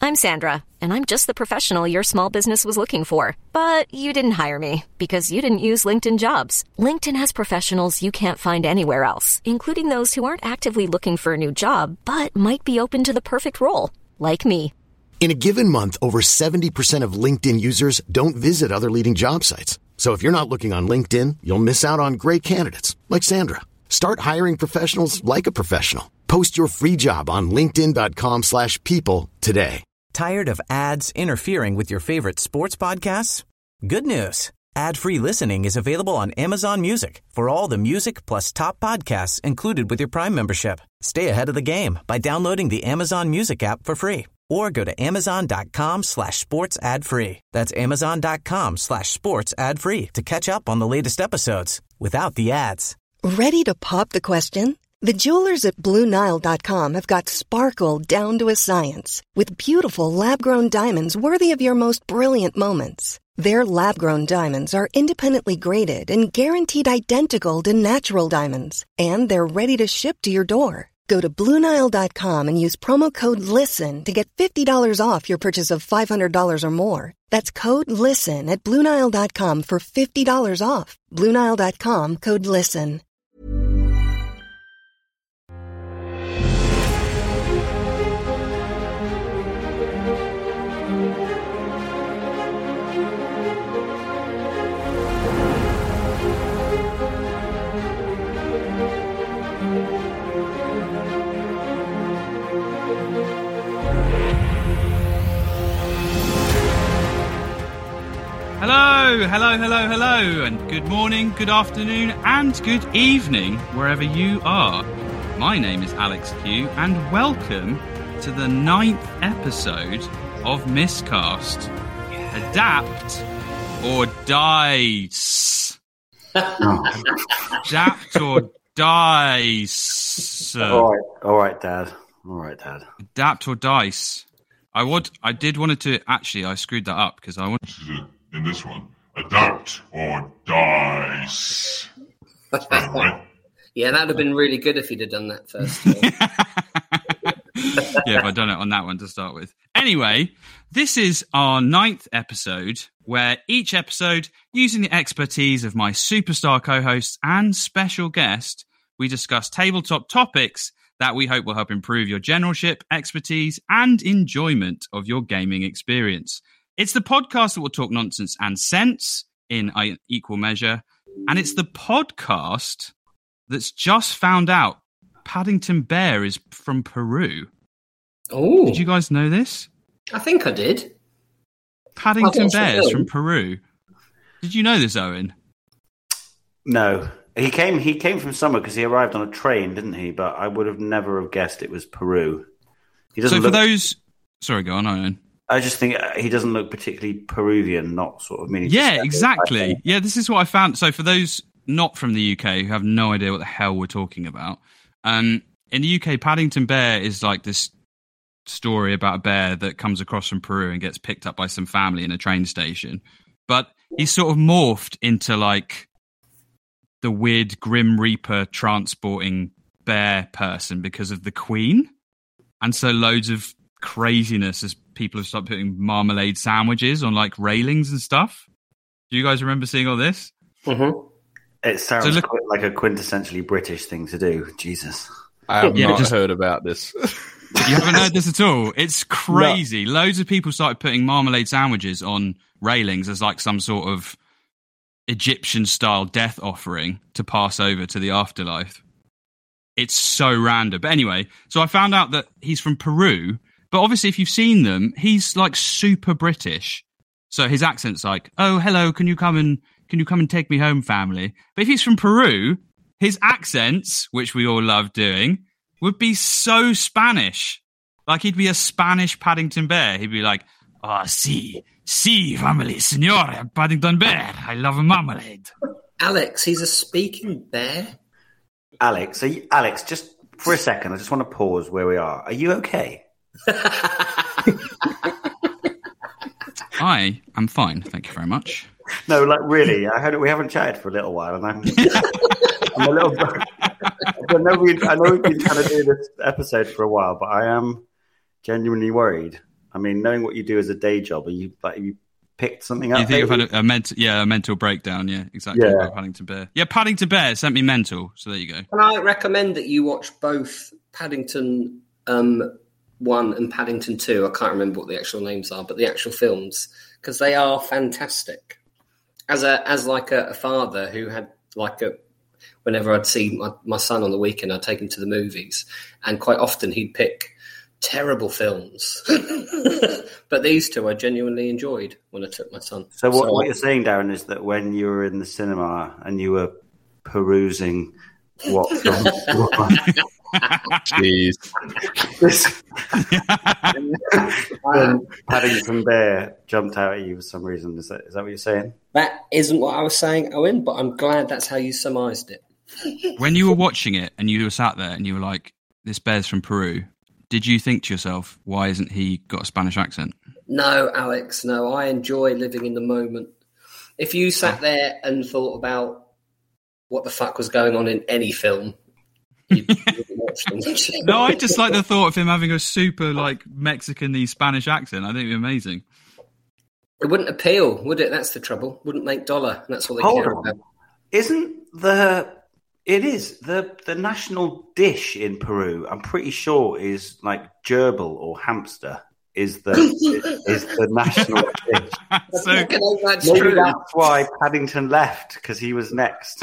I'm Sandra, and I'm just the professional your small business was looking for. But you didn't hire me because you didn't use LinkedIn Jobs. LinkedIn has professionals you can't find anywhere else, including those who aren't actively looking for a new job, but might be open to the perfect role, like me. In a given month, over 70% of LinkedIn users don't visit other leading job sites. So if you're not looking on LinkedIn, you'll miss out on great candidates like Sandra. Start hiring professionals like a professional. Post your free job on linkedin.com/people today. Tired of ads interfering with your favorite sports podcasts? Good news. Ad-free listening is available on Amazon Music for all the music plus top podcasts included with your Prime membership. Stay ahead of the game by downloading the Amazon Music app for free or go to amazon.com/sports ad free. That's amazon.com/sports ad free to catch up on the latest episodes without the ads. Ready to pop the question? The jewelers at BlueNile.com have got sparkle down to a science with beautiful lab-grown diamonds worthy of your most brilliant moments. Their lab-grown diamonds are independently graded and guaranteed identical to natural diamonds, and they're ready to ship to your door. Go to BlueNile.com and use promo code LISTEN to get $50 off your purchase of $500 or more. That's code LISTEN at BlueNile.com for $50 off. BlueNile.com, code LISTEN. Hello, and good morning, good afternoon, and good evening, wherever you are. My name is Alex Q, and welcome to the 9th episode of Miscast. Adapt or Dice. Adapt or Dice. All right, Dad. Adapt or Dice. I did wanted to, actually, I screwed that up because I wanted to, in this one, adapt or dice. Right? Yeah, that would have been really good if you'd have done that first. Yeah, if I'd done it on that one to start with. Anyway, this is our 9th episode, where each episode, using the expertise of my superstar co-hosts and special guest, we discuss tabletop topics that we hope will help improve your generalship, expertise, and enjoyment of your gaming experience. It's the podcast that will talk nonsense and sense in equal measure. And it's the podcast that's just found out Paddington Bear is from Peru. Oh. Did you guys know this? I think I did. Paddington Bear is from Peru. Did you know this, Owen? No. He came from somewhere because he arrived on a train, didn't he? But I would have never have guessed it was Peru. He doesn't for those... Sorry, go on, Owen. I just think he doesn't look particularly Peruvian, not sort of meaning... Yeah, exactly. Yeah, this is what I found. So for those not from the UK who have no idea what the hell we're talking about, in the UK, Paddington Bear is like this story about a bear that comes across from Peru and gets picked up by some family in a train station. But he's sort of morphed into like the weird Grim Reaper transporting bear person because of the Queen. And so loads of craziness as people have started putting marmalade sandwiches on like railings and stuff. Do you guys remember seeing all this? Mm-hmm. It sounds like a quintessentially British thing to do. Jesus. I have not heard about this. You haven't heard this at all? It's crazy. No. Loads of people started putting marmalade sandwiches on railings as like some sort of Egyptian-style death offering to pass over to the afterlife. It's so random. But anyway, so I found out that he's from Peru. But obviously, if you've seen them, he's like super British. So his accent's like, "Oh, hello, can you come and take me home, family?" But if he's from Peru, his accents, which we all love doing, would be so Spanish. Like he'd be a Spanish Paddington Bear. He'd be like, "Oh, sí, family, señor, Paddington Bear. I love a marmalade." Alex, he's a speaking bear. Alex, just for a second, I just want to pause where we are. Are you okay? I am fine, thank you very much. No, like really, we haven't chatted for a little while, and I'm a little. I know we've been trying to do this episode for a while, but I am genuinely worried. I mean, knowing what you do as a day job, you picked something up. You think I've had a mental breakdown? Yeah, exactly. Yeah. About Paddington Bear. Yeah, Paddington Bear sent me mental. So there you go. Can I recommend that you watch both Paddington 1 and Paddington 2? I can't remember what the actual names are, but the actual films, because they are fantastic. As a father who had whenever I'd see my son on the weekend, I'd take him to the movies, and quite often he'd pick terrible films. But these two I genuinely enjoyed when I took my son. So what you're saying, Darren, is that when you were in the cinema and you were perusing what film Jeez. Paddington Bear jumped out at you for some reason. Is that what you're saying? That isn't what I was saying, Owen, but I'm glad that's how you surmised it. When you were watching it and you were sat there and you were like, this bear's from Peru, did you think to yourself, why isn't he got a Spanish accent? No, Alex, no. I enjoy living in the moment. If you sat there and thought about what the fuck was going on in any film, you wouldn't watch them. No, I just like the thought of him having a super Mexican-y Spanish accent. I think it'd be amazing. It wouldn't appeal, would it? That's the trouble. Wouldn't make dollar. And that's what they care about. Isn't the national dish in Peru? I'm pretty sure is gerbil or hamster is the national dish. So maybe that's why Paddington left, because he was next.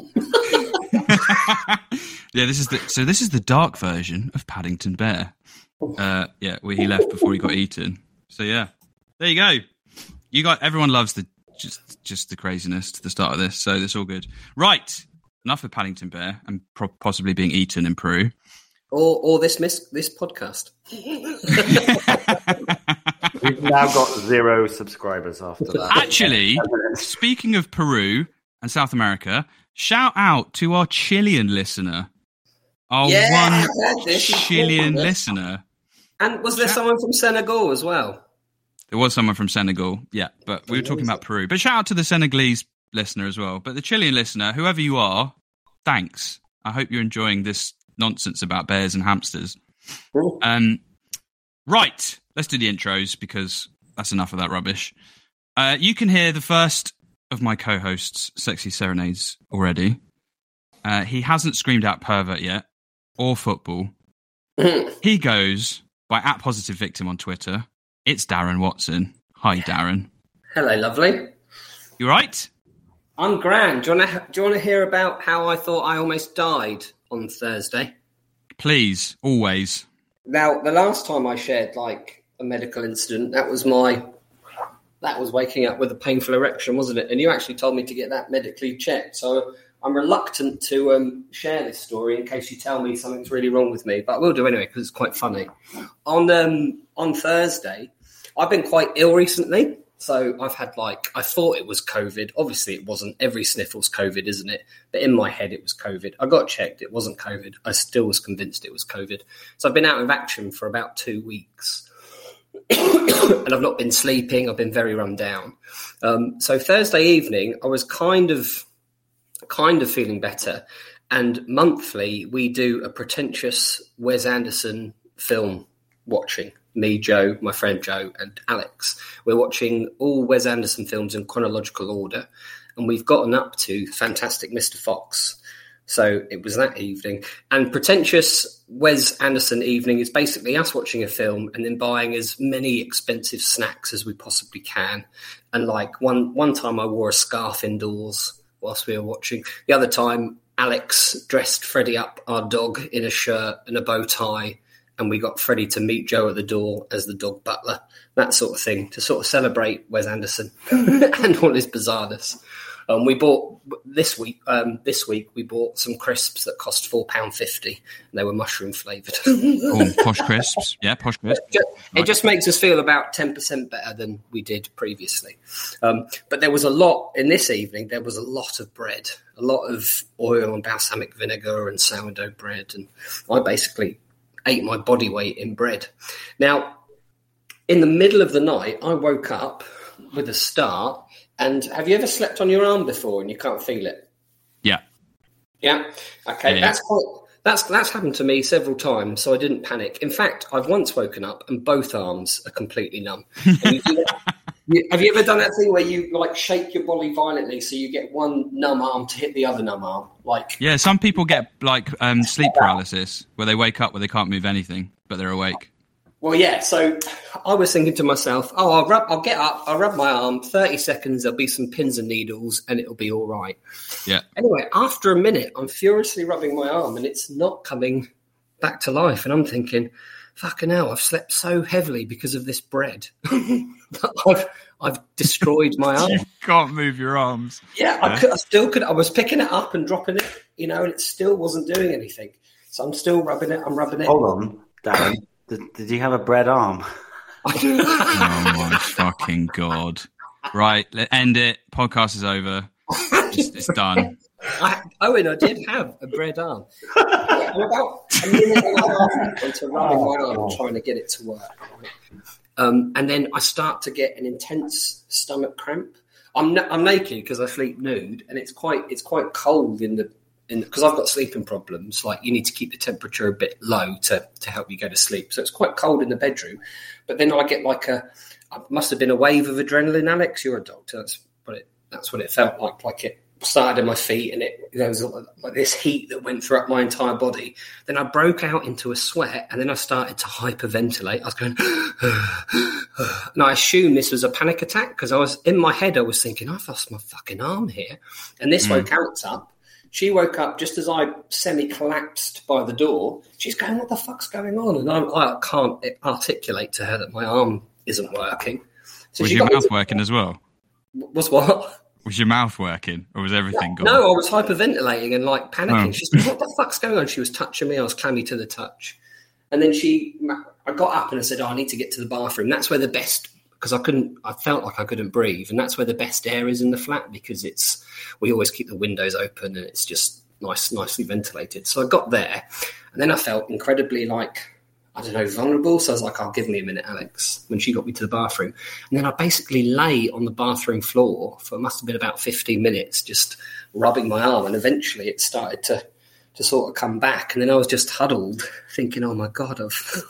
Yeah, this is the dark version of Paddington Bear. Where he left before he got eaten. So yeah, there you go. Everyone loves just the craziness to the start of this, so it's all good. Right, enough of Paddington Bear and possibly being eaten in Peru, or this podcast. We've now got 0 subscribers after that. Actually, speaking of Peru and South America, shout out to our Chilean listener, one Chilean listener. And was there someone from Senegal as well? There was someone from Senegal, yeah, but we were talking about Peru. But shout out to the Senegalese listener as well. But the Chilean listener, whoever you are, thanks. I hope you're enjoying this nonsense about bears and hamsters. Right, let's do the intros because that's enough of that rubbish. You can hear the first of my co-hosts' sexy serenades already. He hasn't screamed out pervert yet, or football. He goes by @positivevictim on Twitter. It's Darren Watson. Hi, Darren. Hello, lovely. You right? I'm grand. Do you want to hear about how I thought I almost died on Thursday? Please, always. Now, the last time I shared a medical incident, that was waking up with a painful erection, wasn't it? And you actually told me to get that medically checked. So I'm reluctant to share this story in case you tell me something's really wrong with me, but I will do anyway because it's quite funny. On Thursday, I've been quite ill recently. So I've had I thought it was COVID. Obviously it wasn't. Every sniffle's COVID, isn't it? But in my head it was COVID. I got checked. It wasn't COVID. I still was convinced it was COVID. So I've been out of action for about 2 weeks. And I've not been sleeping. I've been very run down. So Thursday evening, I was kind of feeling better. And monthly, we do a pretentious Wes Anderson film watching. Me, Joe, my friend Joe, and Alex. We're watching all Wes Anderson films in chronological order, and we've gotten up to Fantastic Mr. Fox. So it was that evening. And pretentious Wes Anderson evening is basically us watching a film and then buying as many expensive snacks as we possibly can. And one time I wore a scarf indoors whilst we were watching. The other time, Alex dressed Freddie up, our dog, in a shirt and a bow tie. And we got Freddie to meet Joe at the door as the dog butler, that sort of thing, to sort of celebrate Wes Anderson and all his bizarreness. We bought this week we bought some crisps that cost £4.50, and they were mushroom flavoured. Oh, posh crisps, yeah, posh crisps. It just makes us feel about 10% better than we did previously. But there was a lot in this evening. There was a lot of bread, a lot of oil and balsamic vinegar and sourdough bread, and I basically ate my body weight in bread. Now, in the middle of the night, I woke up with a start. And have you ever slept on your arm before and you can't feel it? Yeah. Yeah? Okay, yeah. That's happened to me several times, so I didn't panic. In fact, I've once woken up and both arms are completely numb. Have you ever done that thing where you like shake your body violently so you get one numb arm to hit the other numb arm? Yeah, some people get like sleep paralysis where they wake up where they can't move anything, but they're awake. Well, yeah. So I was thinking to myself, I'll get up, I'll rub my arm, 30 seconds, there'll be some pins and needles, and it'll be all right. Yeah. Anyway, after a minute, I'm furiously rubbing my arm, and it's not coming back to life. And I'm thinking, fucking hell, I've slept so heavily because of this bread. I've destroyed my arm. You can't move your arms. Yeah, I still could. I was picking it up and dropping it, and it still wasn't doing anything. So I'm still rubbing it. I'm rubbing it. Hold on, Darren. Did you have a bread arm? Oh my fucking God. Right, end it. Podcast is over. It's done. Owen, I did have a bread arm. I'm about a minute and a half into rubbing my arm trying to get it to work. And then I start to get an intense stomach cramp. I'm naked because I sleep nude, and it's quite cold because I've got sleeping problems. Like, you need to keep the temperature a bit low to help you go to sleep. So it's quite cold in the bedroom. But then I get must have been a wave of adrenaline. Alex, you're a doctor. That's what it felt like. Like, it started in my feet, and there was like this heat that went throughout my entire body. Then I broke out into a sweat, and then I started to hyperventilate. I was going, and I assumed this was a panic attack because in my head I was thinking, I've lost my fucking arm here. And this woke Alex up. She woke up just as I semi-collapsed by the door. She's going, what the fuck's going on? And I can't articulate to her that my arm isn't working. So was your mouth working as well? Was what? Was your mouth working, or was everything gone? No, I was hyperventilating and like panicking. She's like, what the fuck's going on? She was touching me. I was clammy to the touch. And then I got up and I said, I need to get to the bathroom. That's where the best, because I felt like I couldn't breathe. And that's where the best air is in the flat, because we always keep the windows open and it's just nicely ventilated. So I got there, and then I felt incredibly vulnerable. So I was like, give me a minute, Alex, when she got me to the bathroom. And then I basically lay on the bathroom floor for, it must have been about 15 minutes, just rubbing my arm. And eventually it started to sort of come back. And then I was just huddled thinking, oh my God, I've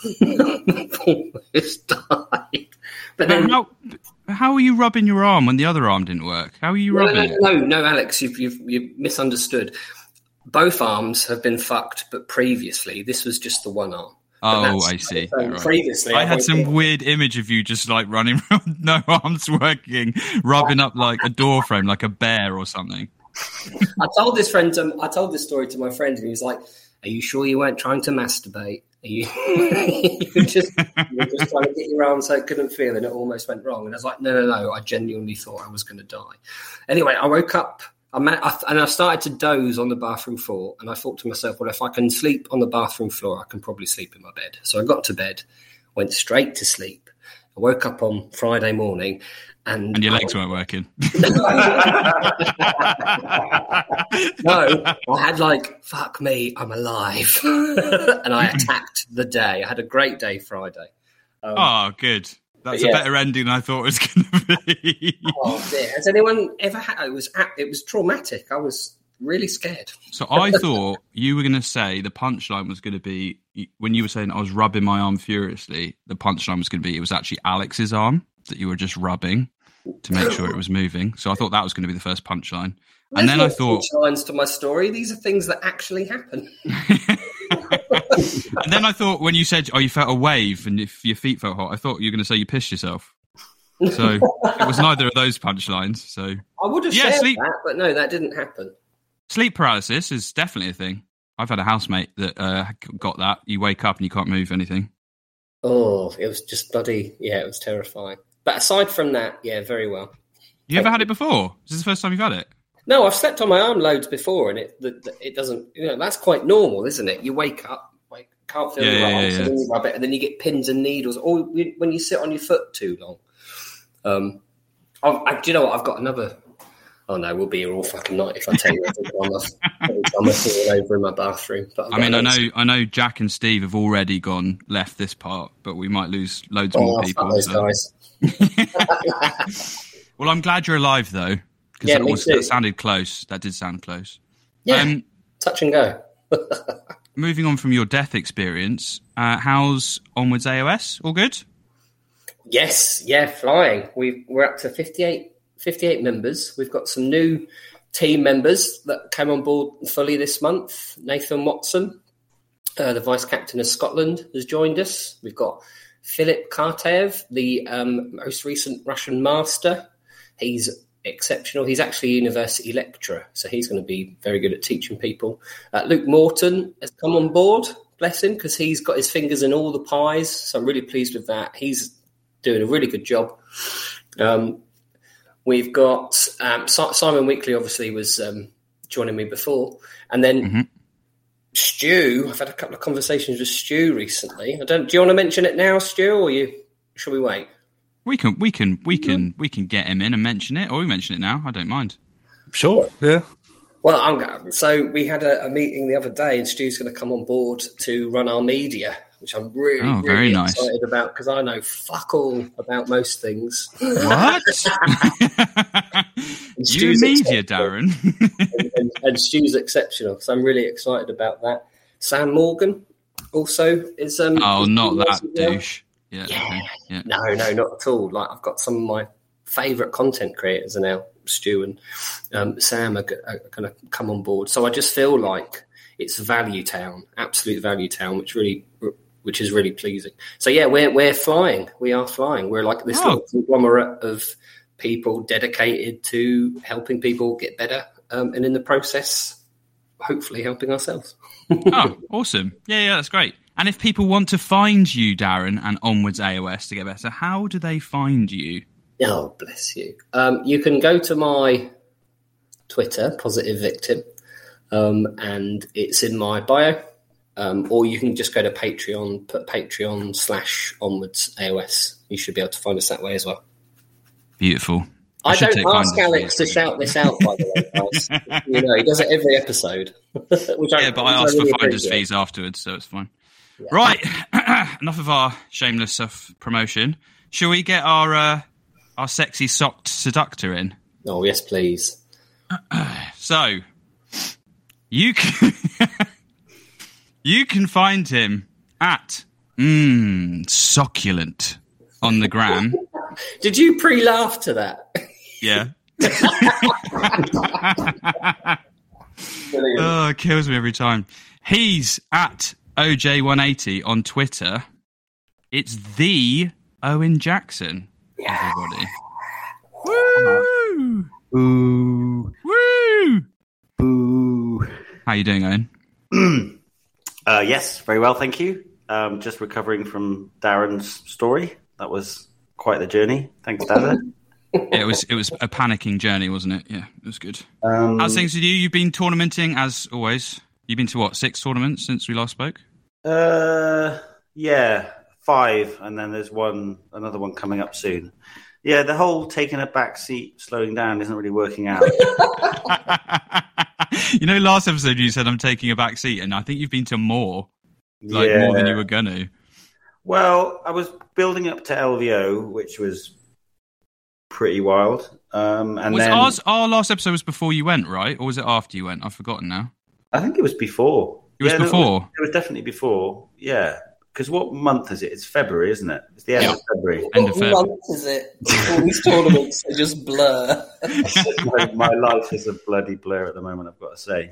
almost died. But then how are you rubbing your arm when the other arm didn't work? How are you rubbing it? No, Alex, you've misunderstood. Both arms have been fucked, but previously this was just the one arm. Oh, I see. Right. Previously, I had some weird image of you just like running around, no arms working, rubbing up like a door frame, like a bear or something. I told this story to my friend, and he was like, "Are you sure you weren't trying to masturbate? Are you were just trying to get your arm so it couldn't feel, and it almost went wrong?" And I was like, "No, I genuinely thought I was going to die." Anyway, I woke up. And I started to doze on the bathroom floor, and I thought to myself, well, if I can sleep on the bathroom floor, I can probably sleep in my bed. So I got to bed, went straight to sleep. I woke up on Friday morning, and your legs weren't working. No, I had fuck me, I'm alive. And I attacked the day. I had a great day Friday. Good. That's a better ending than I thought it was going to be. Oh dear! Has anyone ever had? It was traumatic. I was really scared. So I thought you were going to say the punchline was going to be, when you were saying I was rubbing my arm furiously, the punchline was going to be it was actually Alex's arm that you were just rubbing to make sure it was moving. So I thought that was going to be the first punchline. And then I thought, punchlines to my story. These are things that actually happen. And then I thought, when you said, you felt a wave and if your feet felt hot, I thought you were going to say you pissed yourself. So it was neither of those punchlines. So I would have said that, but no, that didn't happen. Sleep paralysis is definitely a thing. I've had a housemate that got that. You wake up and you can't move anything. Oh, it was just bloody, it was terrifying. But aside from that, very well. You ever had it before? Is this the first time you've had it? No, I've slept on my arm loads before, and it doesn't. That's quite normal, isn't it? You wake up, can't feel your arm, so then you rub it, and then you get pins and needles, or when you sit on your foot too long. Do you know what? I've got another. Oh no, we'll be here all fucking night if I tell you I'm all over in my bathroom. But I know Jack and Steve have already left this part, but we might lose loads more people. Those guys. Well, I'm glad you're alive though. Because that sounded close. That did sound close. Yeah, touch and go. moving on from your death experience, how's Onwards AOS? All good? Yes, yeah, flying. We're up to 58 members. We've got some new team members that came on board fully this month. Nathan Watson, the vice captain of Scotland, has joined us. We've got Philip Kartaev, the most recent Russian master. He's exceptional. He's actually a university lecturer, so he's going to be very good at teaching people. Luke Morton has come on board, bless him, because he's got his fingers in all the pies, so I'm really pleased with that. He's doing a really good job. We've got Simon Weekly, obviously, was joining me before. And then Stu, I've had a couple of conversations with Stu recently. Do you want to mention it now, Stu, or should we wait? We can get him in and mention it, or we mention it now. I don't mind. Sure, yeah. Well, so we had a meeting the other day, and Stu's going to come on board to run our media, which I'm really excited about, because I know fuck all about most things. What? You media, Darren. and Stu's exceptional, so I'm really excited about that. Sam Morgan also is... not that douche. Yeah. No, not at all. Like, I've got some of my favourite content creators are now, Stu and Sam are going to come on board. So I just feel like it's Value Town, absolute Value Town, which is really pleasing. So yeah, we're flying. We are flying. We're like this little conglomerate of people dedicated to helping people get better, and in the process, hopefully helping ourselves. Oh, awesome. Yeah, that's great. And if people want to find you, Darren, and Onwards AOS to get better, how do they find you? Oh, bless you. You can go to my Twitter, Positive Victim, and it's in my bio. Or you can just go to Patreon, put Patreon/Onwards AOS. You should be able to find us that way as well. Beautiful. I don't ask Alex to shout this out, by the way, guys. He does it every episode. But I ask for finder's fees afterwards, so it's fine. Yeah. Right, enough of our shameless self-promotion. Shall we get our sexy socked seductor in? Oh, yes, please. So, you can... You can find him at Succulent on the gram. Did you pre-laugh to that? Yeah. It kills me every time. He's at OJ180 on Twitter. It's the Owen Jackson, everybody. Woo! Boo! Woo! Boo! How you doing, Owen? Yes, very well, thank you. Just recovering from Darren's story. That was quite the journey. Thanks, Darren. It was a panicking journey, wasn't it? Yeah, it was good. How's things with you? You've been tournamenting, as always. You've been to, 6 tournaments since we last spoke? Yeah, 5, and then there's another one coming up soon. Yeah, the whole taking a back seat, slowing down isn't really working out. Last episode you said I'm taking a back seat, and I think you've been to more than you were going to. Well, I was building up to LVO, which was pretty wild. Our last episode was before you went, right? Or was it after you went? I've forgotten now. I think it was before. It was before? It was definitely before, yeah. Because what month is it? It's February, isn't it? It's the end of February. What month is it? All these tournaments are just blur. My life is a bloody blur at the moment, I've got to say.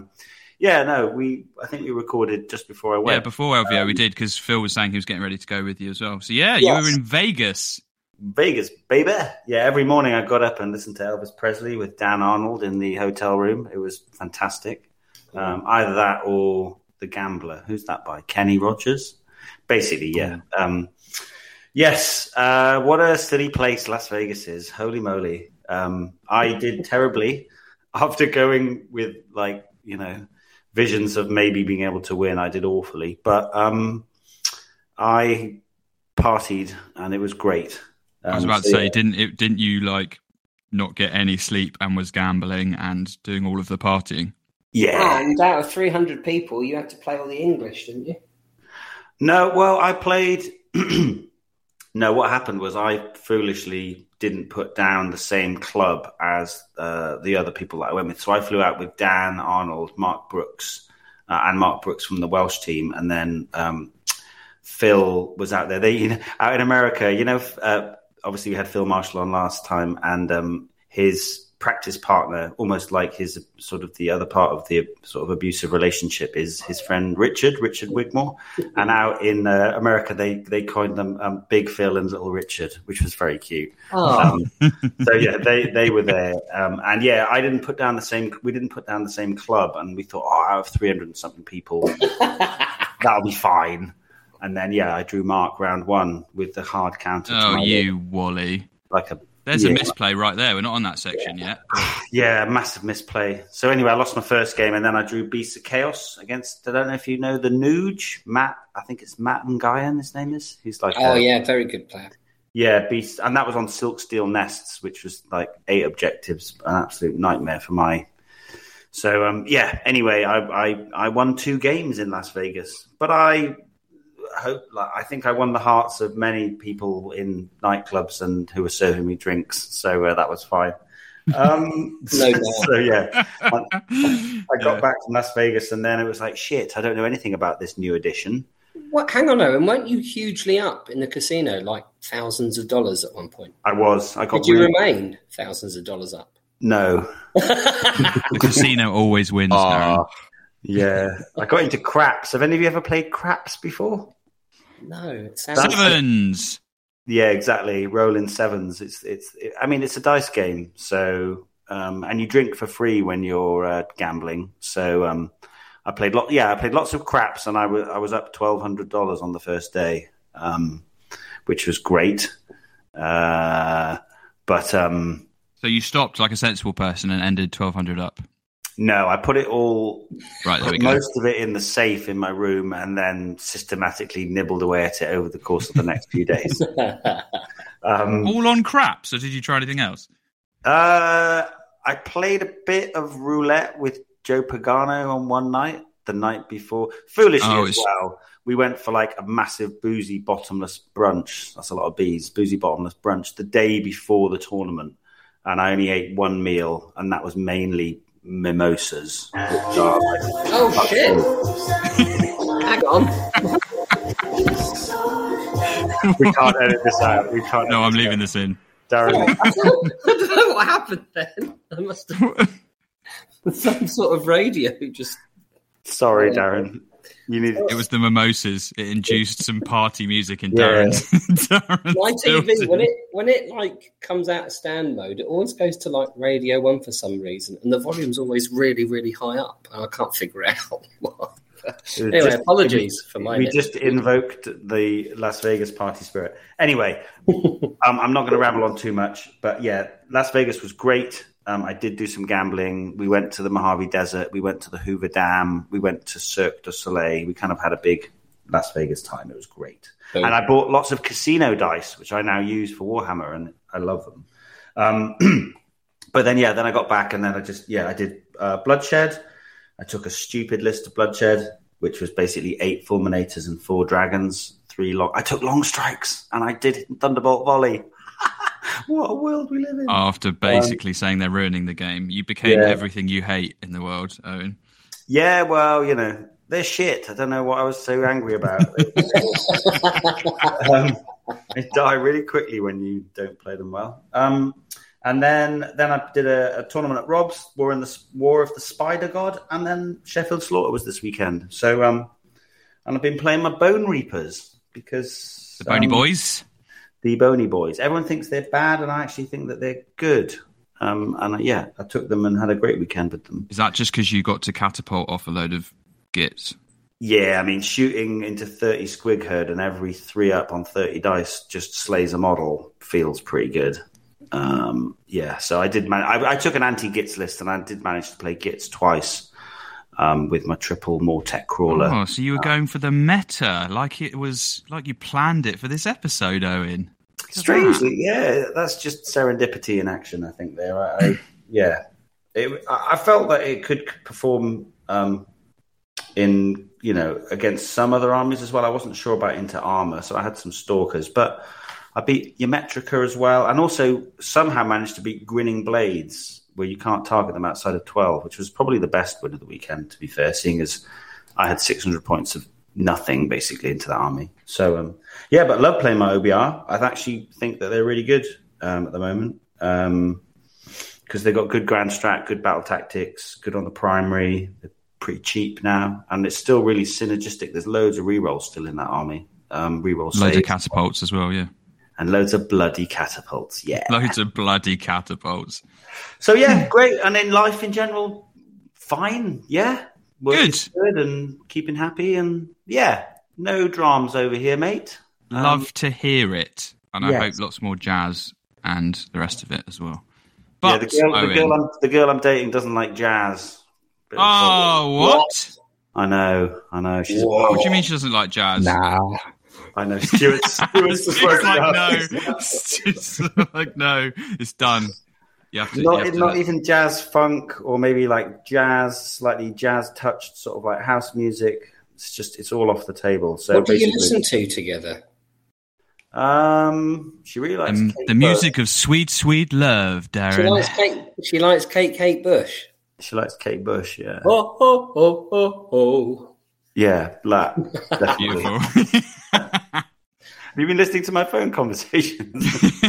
I think we recorded just before I went. Yeah, before LVO we did, because Phil was saying he was getting ready to go with you as well. So you were in Vegas. Vegas, baby. Yeah, every morning I got up and listened to Elvis Presley with Dan Arnold in the hotel room. It was fantastic. Either that or The Gambler. Who's that by? Kenny Rogers? Basically, yeah. Yes, what a silly place Las Vegas is. Holy moly. I did terribly after going with, visions of maybe being able to win. I did awfully. But I partied, and it was great. I was about to say, didn't you, not get any sleep and was gambling and doing all of the partying? Yeah. And out of 300 people, you had to play all the English, didn't you? No, well, I played... No, what happened was I foolishly didn't put down the same club as the other people that I went with. So I flew out with Dan Arnold, Mark Brooks, and Mark Brooks from the Welsh team, and then Phil was out there. Out in America, obviously we had Phil Marshall on last time, and his practice partner, almost like his sort of the other part of the sort of abusive relationship, is his friend Richard Wigmore. And out in America, they coined them Big Phil and Little Richard, which was very cute. So yeah, they were there. And yeah, we didn't put down the same club, and we thought, out of 300 and something people, that'll be fine. And then yeah, I drew Mark round one with the hard counter. Oh, you Wally! There's a misplay right there. We're not on that section yet. Yeah, massive misplay. So anyway, I lost my first game, and then I drew Beasts of Chaos against, I don't know if you know the Nuge, Matt. I think it's Matt Nguyen, his name is. He's like very good player. Yeah, Beast. And that was on Silk Steel Nests, which was like 8 objectives. An absolute nightmare for my... So, anyway, I won 2 games in Las Vegas. But I think I won the hearts of many people in nightclubs and who were serving me drinks, so that was fine. So yeah, I got back from Las Vegas, and then it was like, shit, I don't know anything about this new edition. What? Hang on, Owen, weren't you hugely up in the casino, like thousands of dollars at one point? I was. Did you remain thousands of dollars up? No. The casino always wins. Yeah, I got into craps. Have any of you ever played craps before? No, it sounds sevens. Yeah, exactly. Rolling sevens. It's a dice game. So, and you drink for free when you're gambling. So, I played lots of craps, and I was up $1,200 on the first day, which was great. So you stopped like a sensible person and ended 1,200 up. No, I put it all, most of it in the safe in my room, and then systematically nibbled away at it over the course of the next few days. All on craps, or did you try anything else? I played a bit of roulette with Joe Pagano on one night, the night before. Foolishly as well. We went for like a massive boozy bottomless brunch. That's a lot of B's. Boozy bottomless brunch the day before the tournament. And I only ate one meal, and that was mainly mimosas. Oh shit! Hang on. We can't edit this out. No, I'm leaving this in. Darren. I don't know what happened then. I must have some sort of radio just. Sorry, Darren. It was the mimosas. It induced some party music in Darren's. My TV, when it like comes out of stand mode, it always goes to like Radio 1 for some reason, and the volume's always really, really high up, and I can't figure it out why. Anyway, apologies for my... We just invoked the Las Vegas party spirit. Anyway, I'm not going to ramble on too much, but yeah, Las Vegas was great. I did do some gambling. We went to the Mojave Desert. We went to the Hoover Dam. We went to Cirque du Soleil. We kind of had a big Las Vegas time. It was great. And I bought lots of casino dice, which I now use for Warhammer, and I love them. But then I got back, and then I did Bloodshed. I took a stupid list of Bloodshed, which was basically 8 Fulminators and 4 Dragons, 3 long... I took Long Strikes, and I did Thunderbolt Volley. What a world we live in. After basically saying they're ruining the game, you became everything you hate in the world, Owen. Yeah, well, they're shit. I don't know what I was so angry about. They die really quickly when you don't play them well. And then I did a tournament at Rob's, War of the Spider God, and then Sheffield Slaughter was this weekend. So, and I've been playing my Bone Reapers because... The Bony Boys? The Bony Boys. Everyone thinks they're bad, and I actually think that they're good. I took them and had a great weekend with them. Is that just because you got to catapult off a load of gits? Yeah, I mean, shooting into 30 squig herd and every 3 up on 30 dice just slays a model feels pretty good. So I did. I took an anti-gits list, and I did manage to play gits twice with my triple Mortek crawler. Oh, so you were going for the meta, like it was like you planned it for this episode, Owen. Strangely, yeah, that's just serendipity in action. I think there. I felt that it could perform in against some other armies as well. I wasn't sure about into armor, so I had some stalkers, but I beat Ymetrica as well, and also somehow managed to beat Grinning Blades, where you can't target them outside of 12, which was probably the best win of the weekend, to be fair, seeing as I had 600 points of nothing basically into that army. So but love playing my OBR. I actually think that they're really good at the moment because they've got good grand strat, good battle tactics, good on the primary. They're pretty cheap now, and it's still really synergistic. There's loads of rerolls still in that army. Reroll loads of catapults as well, yeah. And loads of bloody catapults, yeah. Loads of bloody catapults. So, yeah, great. And in life in general, fine, yeah. Good and keeping happy. And, yeah, no dramas over here, mate. Love to hear it. And I hope lots more jazz and the rest of it as well. But the girl I'm dating doesn't like jazz. Oh, what? I know. She's what do you mean she doesn't like jazz? Nah. I know. Stuart's just like, no. It's like, no, it's done. You have to, not even jazz funk or maybe like jazz, slightly jazz touched sort of like house music. It's all off the table. So what do you listen to together? She really likes the music of Sweet, Sweet Love, Darren. She likes Kate Bush. She likes Kate Bush, yeah. Oh, oh, oh, oh, oh. Yeah, black. Beautiful. Have you been listening to my phone conversations?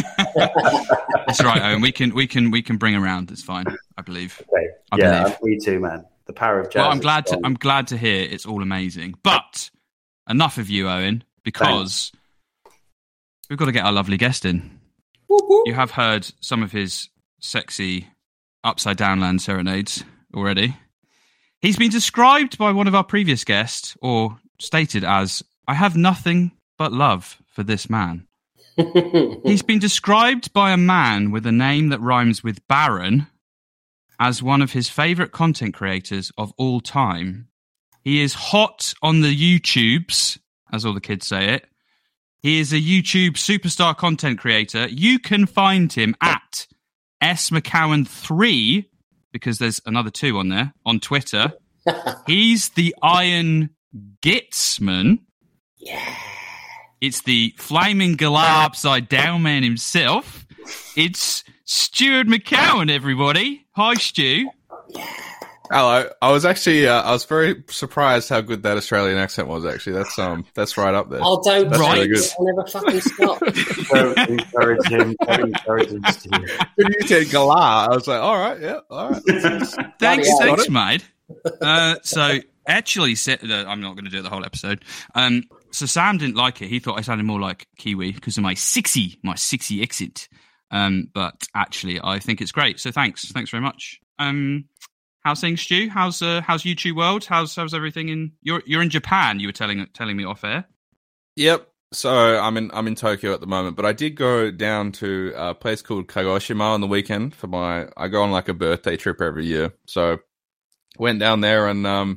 That's right, Owen. We can bring around. It's fine. I believe. Okay. I believe. Me too, man. The power of jazz. Well, I'm glad to hear it's all amazing. But enough of you, Owen, because we've got to get our lovely guest in. Whoop, whoop. You have heard some of his sexy upside down land serenades already. He's been described by one of our previous guests, or stated as, I have nothing but love for this man. He's been described by a man with a name that rhymes with Baron as one of his favourite content creators of all time. He is hot on the YouTubes, as all the kids say it. He is a YouTube superstar content creator. You can find him at S McCowan 3, because there's another 2 on there, on Twitter. He's the Iron Gitsman. Yeah. It's the Flaming Galah upside down man himself. It's Stuart McCowan, everybody. Hi, Stu. Hello. I was actually, I was very surprised how good that Australian accent was. Actually, that's right up there. Oh, don't that's right. Really good. I'll never fucking stop. Don't encourage him. Steve. When you said Galah, I was like, all right, yeah, all right. Thanks, mate. So actually, I'm not going to do it the whole episode. So Sam didn't like it. He thought I sounded more like Kiwi because of my 60 accent. But actually, I think it's great. So thanks very much. How's things, Stu? How's YouTube world? How's everything in? You're in Japan. You were telling me off air. Yep. So I'm in Tokyo at the moment, but I did go down to a place called Kagoshima on the weekend I go on like a birthday trip every year. So went down there and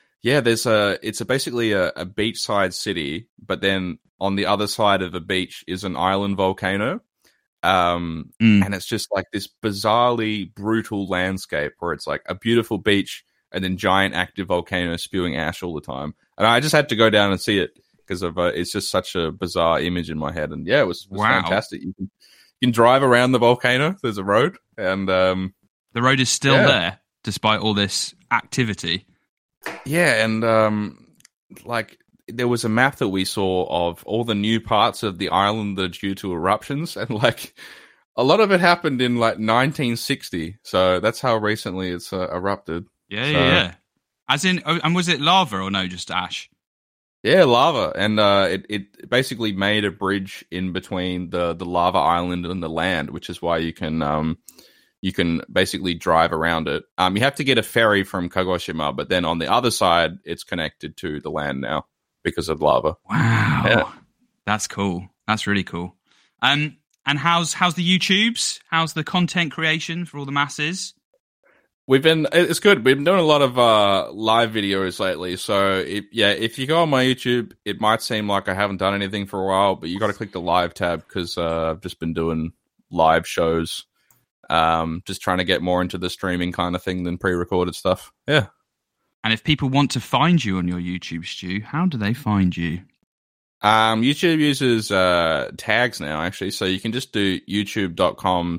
it's basically a beachside city, but then on the other side of the beach is an island volcano. And it's just like this bizarrely brutal landscape where it's like a beautiful beach and then giant active volcano spewing ash all the time. And I just had to go down and see it because of it's just such a bizarre image in my head. And yeah, it was fantastic. You can drive around the volcano. There's a road, and the road is still there despite all this activity. Yeah, and like there was a map that we saw of all the new parts of the island that are due to eruptions, and like a lot of it happened in like 1960. So that's how recently it's erupted. Yeah. As in, and was it lava or no, just ash? Yeah, lava, and it basically made a bridge in between the lava island and the land, which is why you can basically drive around it. You have to get a ferry from Kagoshima, but then on the other side, it's connected to the land now because of lava. Wow, yeah. That's cool. That's really cool. And how's the YouTubes? How's the content creation for all the masses? It's good. We've been doing a lot of live videos lately. So if you go on my YouTube, it might seem like I haven't done anything for a while, but you got to click the live tab because I've just been doing live shows. Just trying to get more into the streaming kind of thing than pre-recorded stuff. Yeah. And if people want to find you on your YouTube, Stu, how do they find you? YouTube uses tags now, actually. So you can just do youtube.com/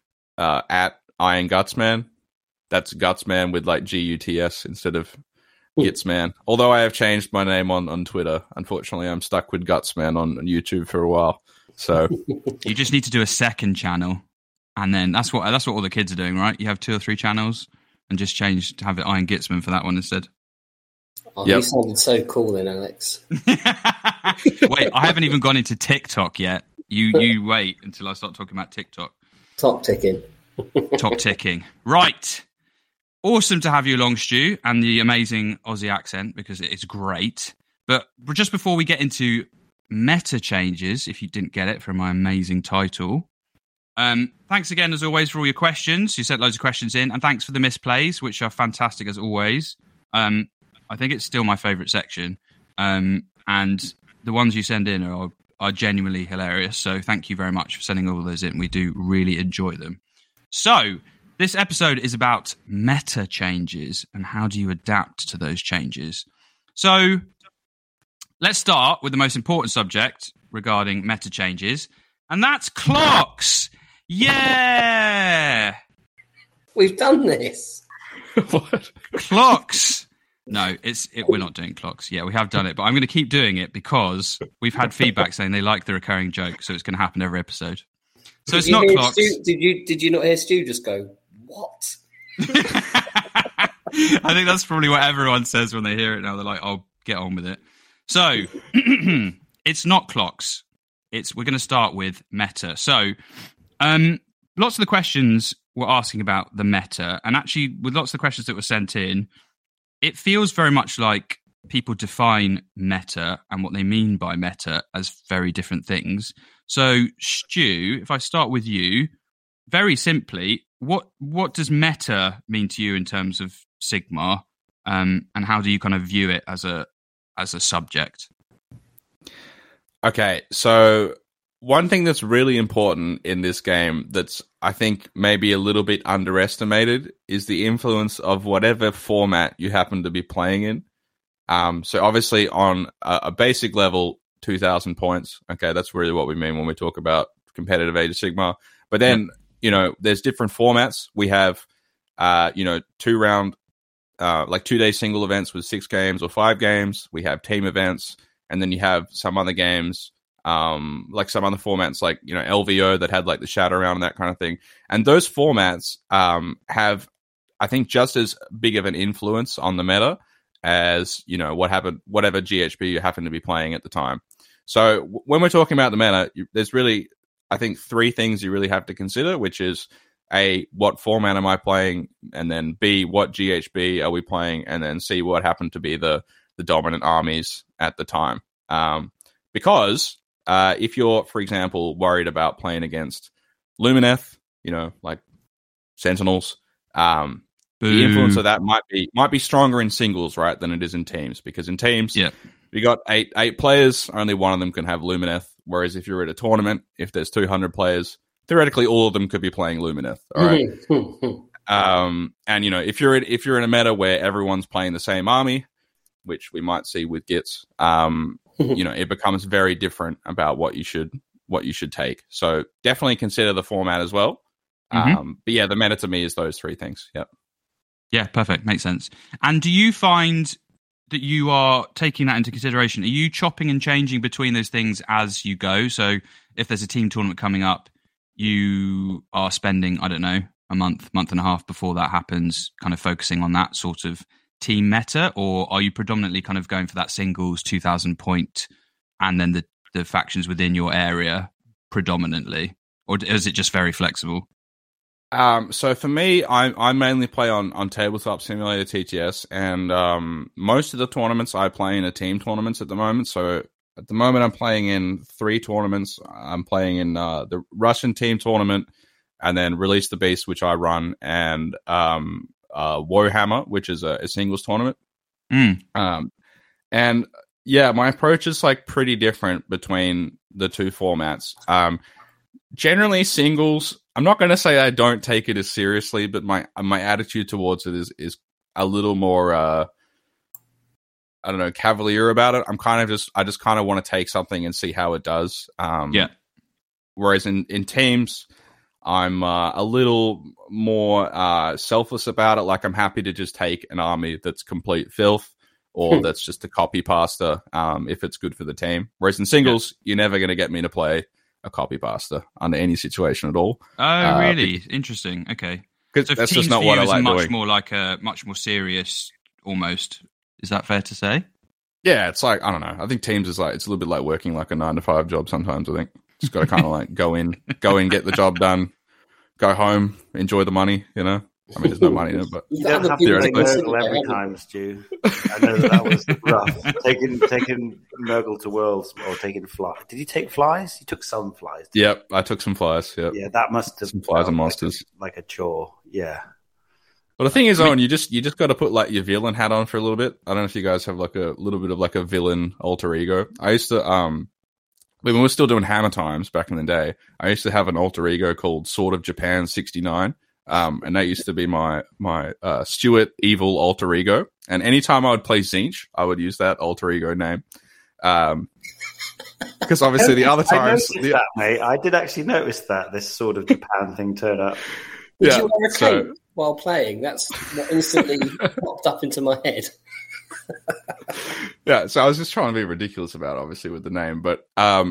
@IronGutsman. That's Gutsman with like GUTS instead of Gitsman. Although I have changed my name on Twitter. Unfortunately, I'm stuck with Gutsman on YouTube for a while. So you just need to do a second channel, and then that's what all the kids are doing, right? You have 2 or 3 channels, and just change to have it Iron Gitsman for that one instead. Oh, You sounded so cool then, Alex. Wait, I haven't even gone into TikTok yet. You wait until I start talking about TikTok. Top ticking. Top ticking. Right. Awesome to have you along, Stu, and the amazing Aussie accent, because it is great. But just before we get into meta changes, if you didn't get it from my amazing title, thanks again, as always, for all your questions. You sent loads of questions in, and thanks for the misplays, which are fantastic, as always. I think it's still my favourite section. And the ones you send in are genuinely hilarious. So thank you very much for sending all those in. We do really enjoy them. So this episode is about meta changes and how do you adapt to those changes. So let's start with the most important subject regarding meta changes, and that's clocks. Yeah! We've done this. What? Clocks. No, we're not doing clocks. Yeah, we have done it, but I'm going to keep doing it because we've had feedback saying they like the recurring joke, so it's going to happen every episode. So it's not clocks. Did you not hear Stu just go, what? I think that's probably what everyone says when they hear it now. They're like, "Oh, get on with it." So it's not clocks. We're going to start with meta. So lots of the questions were asking about the meta, and actually with lots of the questions that were sent in, it feels very much like people define meta and what they mean by meta as very different things. So, Stu, if I start with you, very simply, what does meta mean to you in terms of Sigmar, and how do you kind of view it as a subject? Okay, so one thing that's really important in this game that's, I think, maybe a little bit underestimated is the influence of whatever format you happen to be playing in. So obviously on a basic level, 2,000 points. Okay, that's really what we mean when we talk about competitive Age of Sigmar. But then, there's different formats. We have, 2-round, 2-day single events with 6 games or 5 games. We have team events. And then you have some other games, like some other formats, like, LVO that had like the Shadow Round and that kind of thing. And those formats have, I think, just as big of an influence on the meta as, whatever GHB you happen to be playing at the time. So when we're talking about the meta, there's really, I think, 3 things you really have to consider, which is A, what format am I playing? And then B, what GHB are we playing? And then C, what happened to be the dominant armies at the time. Because if you're, for example, worried about playing against Lumineth, like Sentinels, the influence of that might be stronger in singles, right, than it is in teams. Because in teams, you got eight players, only one of them can have Lumineth. Whereas if you're at a tournament, if there's 200 players, theoretically all of them could be playing Lumineth. All right. And if you're in a meta where everyone's playing the same army, which we might see with Gits, it becomes very different about what you should take. So definitely consider the format as well. But yeah, the meta to me is those 3 things. Yep. Yeah, perfect. Makes sense. And do you find that you are taking that into consideration? Are you chopping and changing between those things as you go? So if there's a team tournament coming up, you are spending, I don't know, a month and a half before that happens, kind of focusing on that sort of team meta, or are you predominantly kind of going for that singles 2,000 point and then the factions within your area predominantly, or is it just very flexible? So for me, I mainly play on Tabletop Simulator TTS, and most of the tournaments I play in are team tournaments at the moment. So at the moment, I'm playing in 3 tournaments. I'm playing in the Russian team tournament, and then Release the Beast, which I run, and Warhammer, which is a singles tournament. And yeah, my approach is like pretty different between the 2 formats. Generally, singles, I'm not going to say I don't take it as seriously, but my attitude towards it is a little more, I don't know, cavalier about it. I just kind of want to take something and see how it does. Whereas in teams, I'm a little more selfless about it. Like, I'm happy to just take an army that's complete filth or that's just a copy pasta if it's good for the team. Whereas in singles, you're never going to get me to play a copy pasta under any situation at all. Oh, really? Interesting. Okay. Because So that's Teams just not for what you I is like much doing. more like a much more serious, almost. Is that fair to say? Yeah, it's like, I don't know. I think Teams is like, it's a little bit like working like a 9-to-5 job sometimes, I think. Just got to kind of like go in, get the job done, go home, enjoy the money, you know? I mean, there's no money in it, but You don't have to take Nurgle every time, Stu. I know that was rough. Taking Nurgle to Worlds or taking Fly. Did you take Flies? You took some Flies. Yep, I took some flies. Yep. Yeah, that must have some flies and felt monsters. like a chore. Yeah. But the thing is, Owen, you just got to put like your villain hat on for a little bit. I don't know if you guys have like a little bit of like a villain alter ego. I used to, when we were still doing Hammer Times back in the day, I used to have an alter ego called Sword of Japan 69. And that used to be my Stuart evil alter ego. And anytime I would play Zinch, I would use that alter ego name. Because obviously the other times... that, mate. I did actually notice that, this Sword of Japan thing turn up. Did you wear a cape while playing? That's what instantly popped up into my head. Yeah, so I was just trying to be ridiculous about it, obviously, with the name. But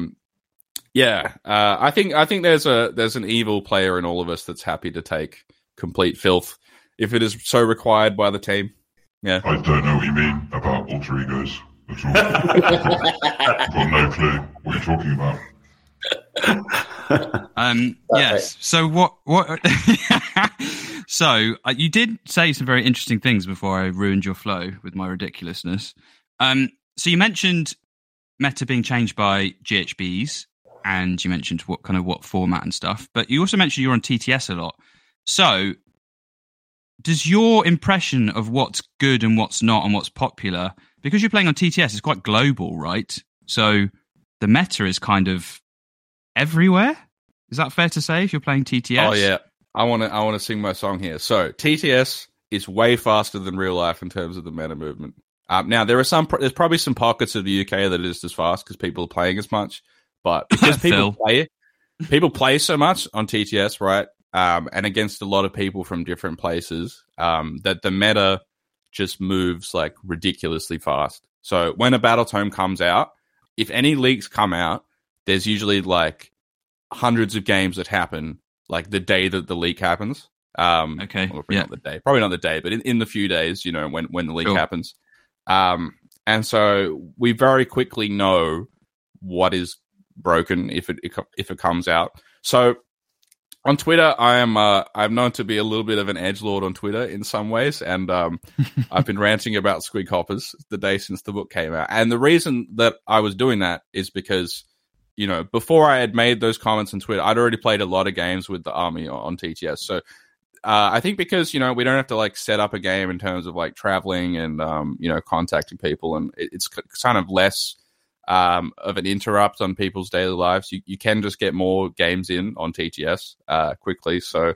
I think there's an evil player in all of us that's happy to take complete filth if it is so required by the team. Yeah, I don't know what you mean about alter egos at all. I've got no clue what you're talking about. Yes. So what? So you did say some very interesting things before I ruined your flow with my ridiculousness. So you mentioned meta being changed by GHBs, and you mentioned what format and stuff. But you also mentioned you're on TTS a lot. So does your impression of what's good and what's not and what's popular, because you're playing on TTS, is quite global, right? So the meta is kind of everywhere. Is that fair to say if you're playing TTS? Oh yeah, I want to sing my song here. So TTS is way faster than real life in terms of the meta movement. Now there's probably some pockets of the UK that is as fast because people are playing as much, but because people play so much on TTS, right? And against a lot of people from different places, that the meta just moves like ridiculously fast. So when a Battle Tome comes out, if any leaks come out, there's usually like hundreds of games that happen like the day that the leak happens. Okay. Not the day, probably not the day, but in the few days, you know, when the leak happens. And so we very quickly know what is broken if it comes out. So on Twitter, I'm known to be a little bit of an edgelord on Twitter in some ways, and I've been ranting about Squig Hoppers the day since the book came out. And the reason that I was doing that is because, you know, before I had made those comments on Twitter, I'd already played a lot of games with the army on TTS. So I think because, you know, we don't have to like set up a game in terms of like traveling and you know, contacting people, and it's kind of less of an interrupt on people's daily lives. You can just get more games in on TTS quickly. So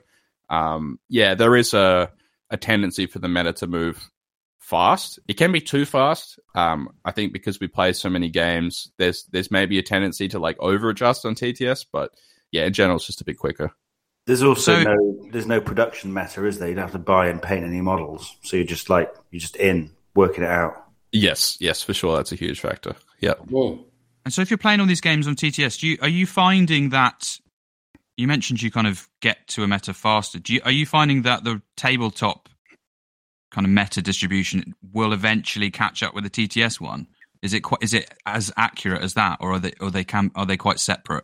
there is a tendency for the meta to move fast. It can be too fast. I think because we play so many games, there's maybe a tendency to like over adjust on TTS, but yeah, in general, it's just a bit quicker. There's also no production meta, is there? You don't have to buy and paint any models, so you're just in working it out. Yes, for sure. That's a huge factor. Yeah. And so if you're playing all these games on TTS, are you finding that, you mentioned you kind of get to a meta faster. Are you finding that the tabletop kind of meta distribution will eventually catch up with the TTS one? Is it as accurate as that, or are they quite separate?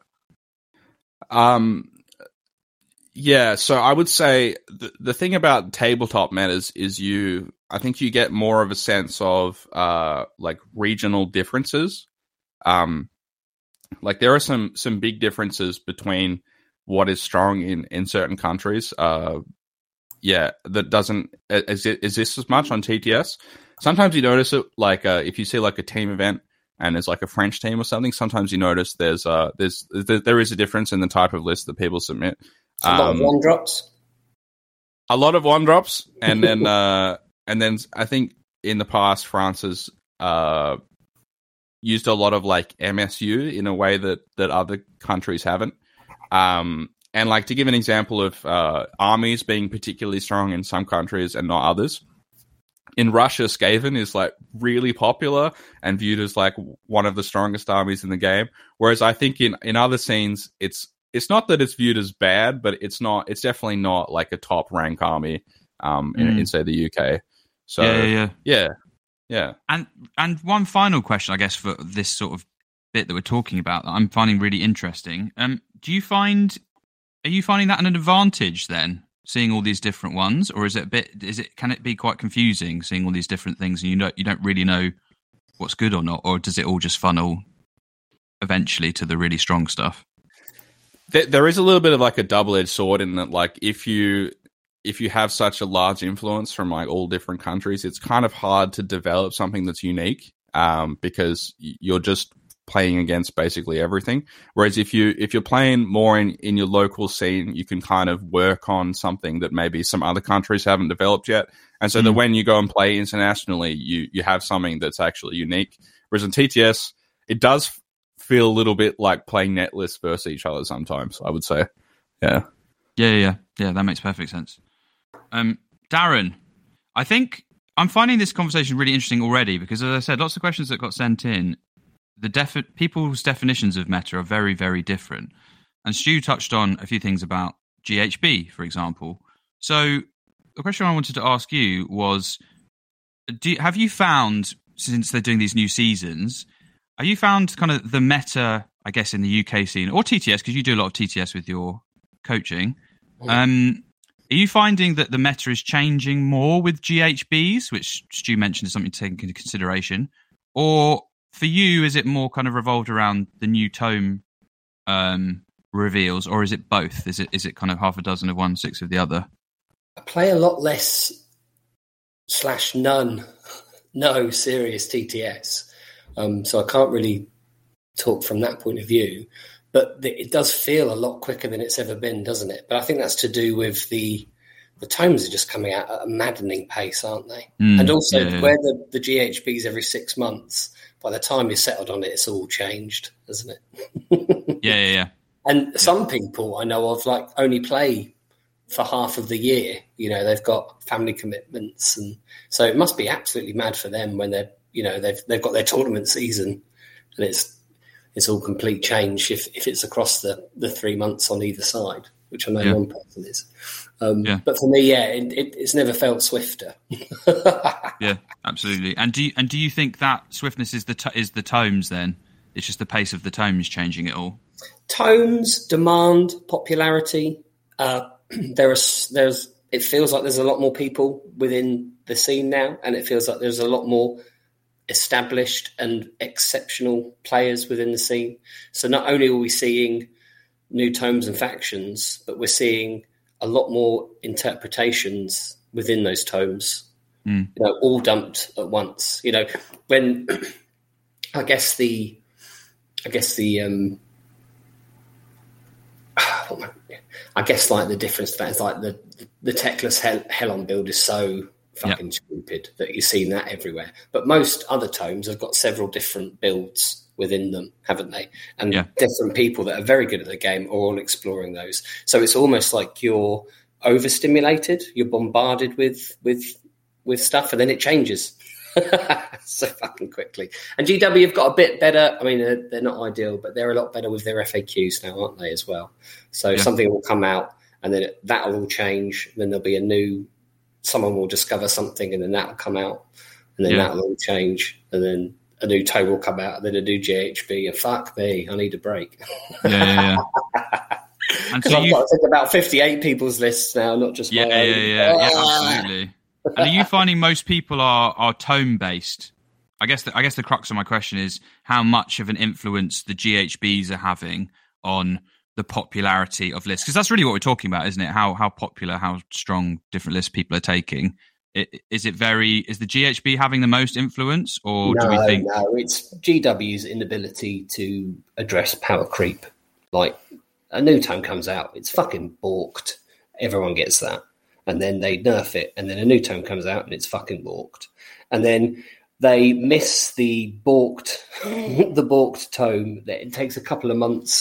Yeah, so I would say the thing about tabletop metas is I think you get more of a sense of like regional differences. Like there are some big differences between what is strong in certain countries. That doesn't exist as much on TTS. Sometimes you notice it, like if you see like a team event and there's like a French team or something. Sometimes you notice there is a difference in the type of list that people submit. A lot of one drops. A lot of one drops, and then I think in the past France has used a lot of like MSU in a way that other countries haven't. And like to give an example of armies being particularly strong in some countries and not others. in Russia, Skaven is like really popular and viewed as like one of the strongest armies in the game. Whereas I think in other scenes, it's not that it's viewed as bad, but it's definitely not like a top rank army in say the UK. So yeah. And one final question, I guess, for this sort of bit that we're talking about that I'm finding really interesting. Are you finding that an advantage then, seeing all these different ones, or can it be quite confusing seeing all these different things and you don't really know what's good or not, or does it all just funnel eventually to the really strong stuff? There is a little bit of like a double-edged sword in that, like if you have such a large influence from like all different countries, it's kind of hard to develop something that's unique because you're just playing against basically everything. Whereas if you're playing more in your local scene, you can kind of work on something that maybe some other countries haven't developed yet. And so that when you go and play internationally, you have something that's actually unique. Whereas in TTS, it does feel a little bit like playing net lists versus each other sometimes, I would say. Yeah, that makes perfect sense. Darren, I think I'm finding this conversation really interesting already because, as I said, lots of questions that got sent in, people's definitions of meta are very, very different. And Stu touched on a few things about GHB, for example. So the question I wanted to ask you was, have you found, since they're doing these new seasons, have you found kind of the meta, I guess, in the UK scene, or TTS, because you do a lot of TTS with your coaching, are you finding that the meta is changing more with GHBs, which Stu mentioned is something to take into consideration? Or for you, is it more kind of revolved around the new tome reveals, or is it both? Is it kind of half a dozen of one, 6 of the other? I play a lot less / none, no serious TTS. So I can't really talk from that point of view. But it does feel a lot quicker than it's ever been, doesn't it? But I think that's to do with the tomes are just coming out at a maddening pace, aren't they? And also where the GHBs every 6 months, by the time you're settled on it, it's all changed, hasn't it? Yeah. And some people I know of like only play for half of the year. You know, they've got family commitments, and so it must be absolutely mad for them when they've got their tournament season, and it's all complete change if it's across the 3 months on either side, which I know one person is. But for me, it's never felt swifter. Yeah, absolutely. And do you think that swiftness is the tomes then? It's just the pace of the tomes changing it all? Tomes, demand, popularity. It feels like there's a lot more people within the scene now, and it feels like there's a lot more established and exceptional players within the scene. So not only are we seeing new tomes and factions, but we're seeing a lot more interpretations within those tomes, all dumped at once. You know, when I guess like the difference to that is like the Techless Helon build is so fucking stupid that you've seen that everywhere. But most other tomes have got several different builds within them, haven't they? And different people that are very good at the game are all exploring those. So it's almost like you're overstimulated, you're bombarded with stuff, and then it changes so fucking quickly. And GW have got a bit better. I mean, they're not ideal, but they're a lot better with their FAQs now, aren't they, as well? So something will come out, and then that'll all change. Then there'll be someone will discover something, and then that'll come out, and then that'll all change, and then a new tome will come out, and then a new GHB, and fuck me, I need a break. Yeah. Because I've got to think about 58 people's lists now, not just my own. Yeah, absolutely. And are you finding most people are tome based? I guess the crux of my question is how much of an influence the GHBs are having on the popularity of lists, because that's really what we're talking about, isn't it? How popular, how strong different lists people are taking. Is the GHB having the most influence, or do we think? No, it's GW's inability to address power creep. Like a new tome comes out, it's fucking balked. Everyone gets that, and then they nerf it, and then a new tome comes out, and it's fucking balked, and then they miss the balked tome. It takes a couple of months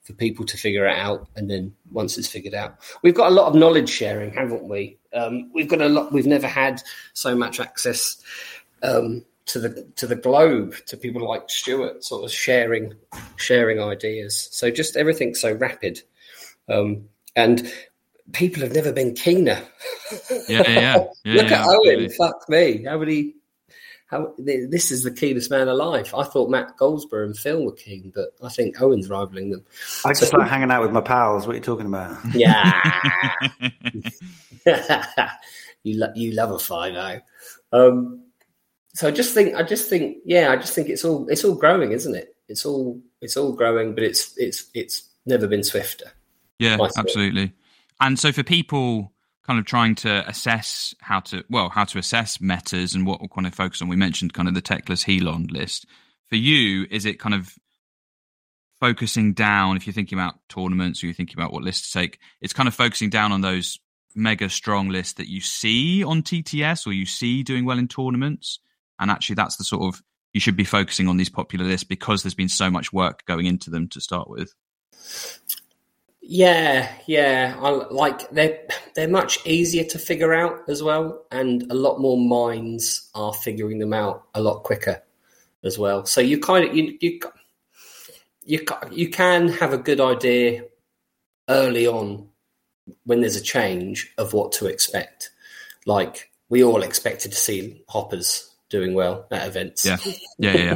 for people to figure it out, and then once it's figured out, we've got a lot of knowledge sharing, haven't we? We've got a lot. We've never had so much access to the globe, to people like Stuart, sort of sharing ideas. So just everything's so rapid, and people have never been keener. Yeah. Look at Owen. Absolutely. Fuck me. This is the keenest man alive. I thought Matt Goldsborough and Phil were keen, but I think Owen's rivaling them. I just like hanging out with my pals. What are you talking about? Yeah. you love a 5-0. So I just think it's all growing, isn't it? It's all growing, but it's never been swifter. Yeah, absolutely. And so for people kind of trying to assess how to assess metas and what we'll kind of focus on, we mentioned kind of the Teclis Helon list. For you, is it kind of focusing down, if you're thinking about tournaments or you're thinking about what list to take, it's kind of focusing down on those mega strong lists that you see on TTS or you see doing well in tournaments? And actually that's the sort of, you should be focusing on these popular lists because there's been so much work going into them to start with. Yeah. They're much easier to figure out as well, and a lot more minds are figuring them out a lot quicker as well. So you kind of you can have a good idea early on when there's a change of what to expect. Like we all expected to see hoppers doing well at events. Yeah.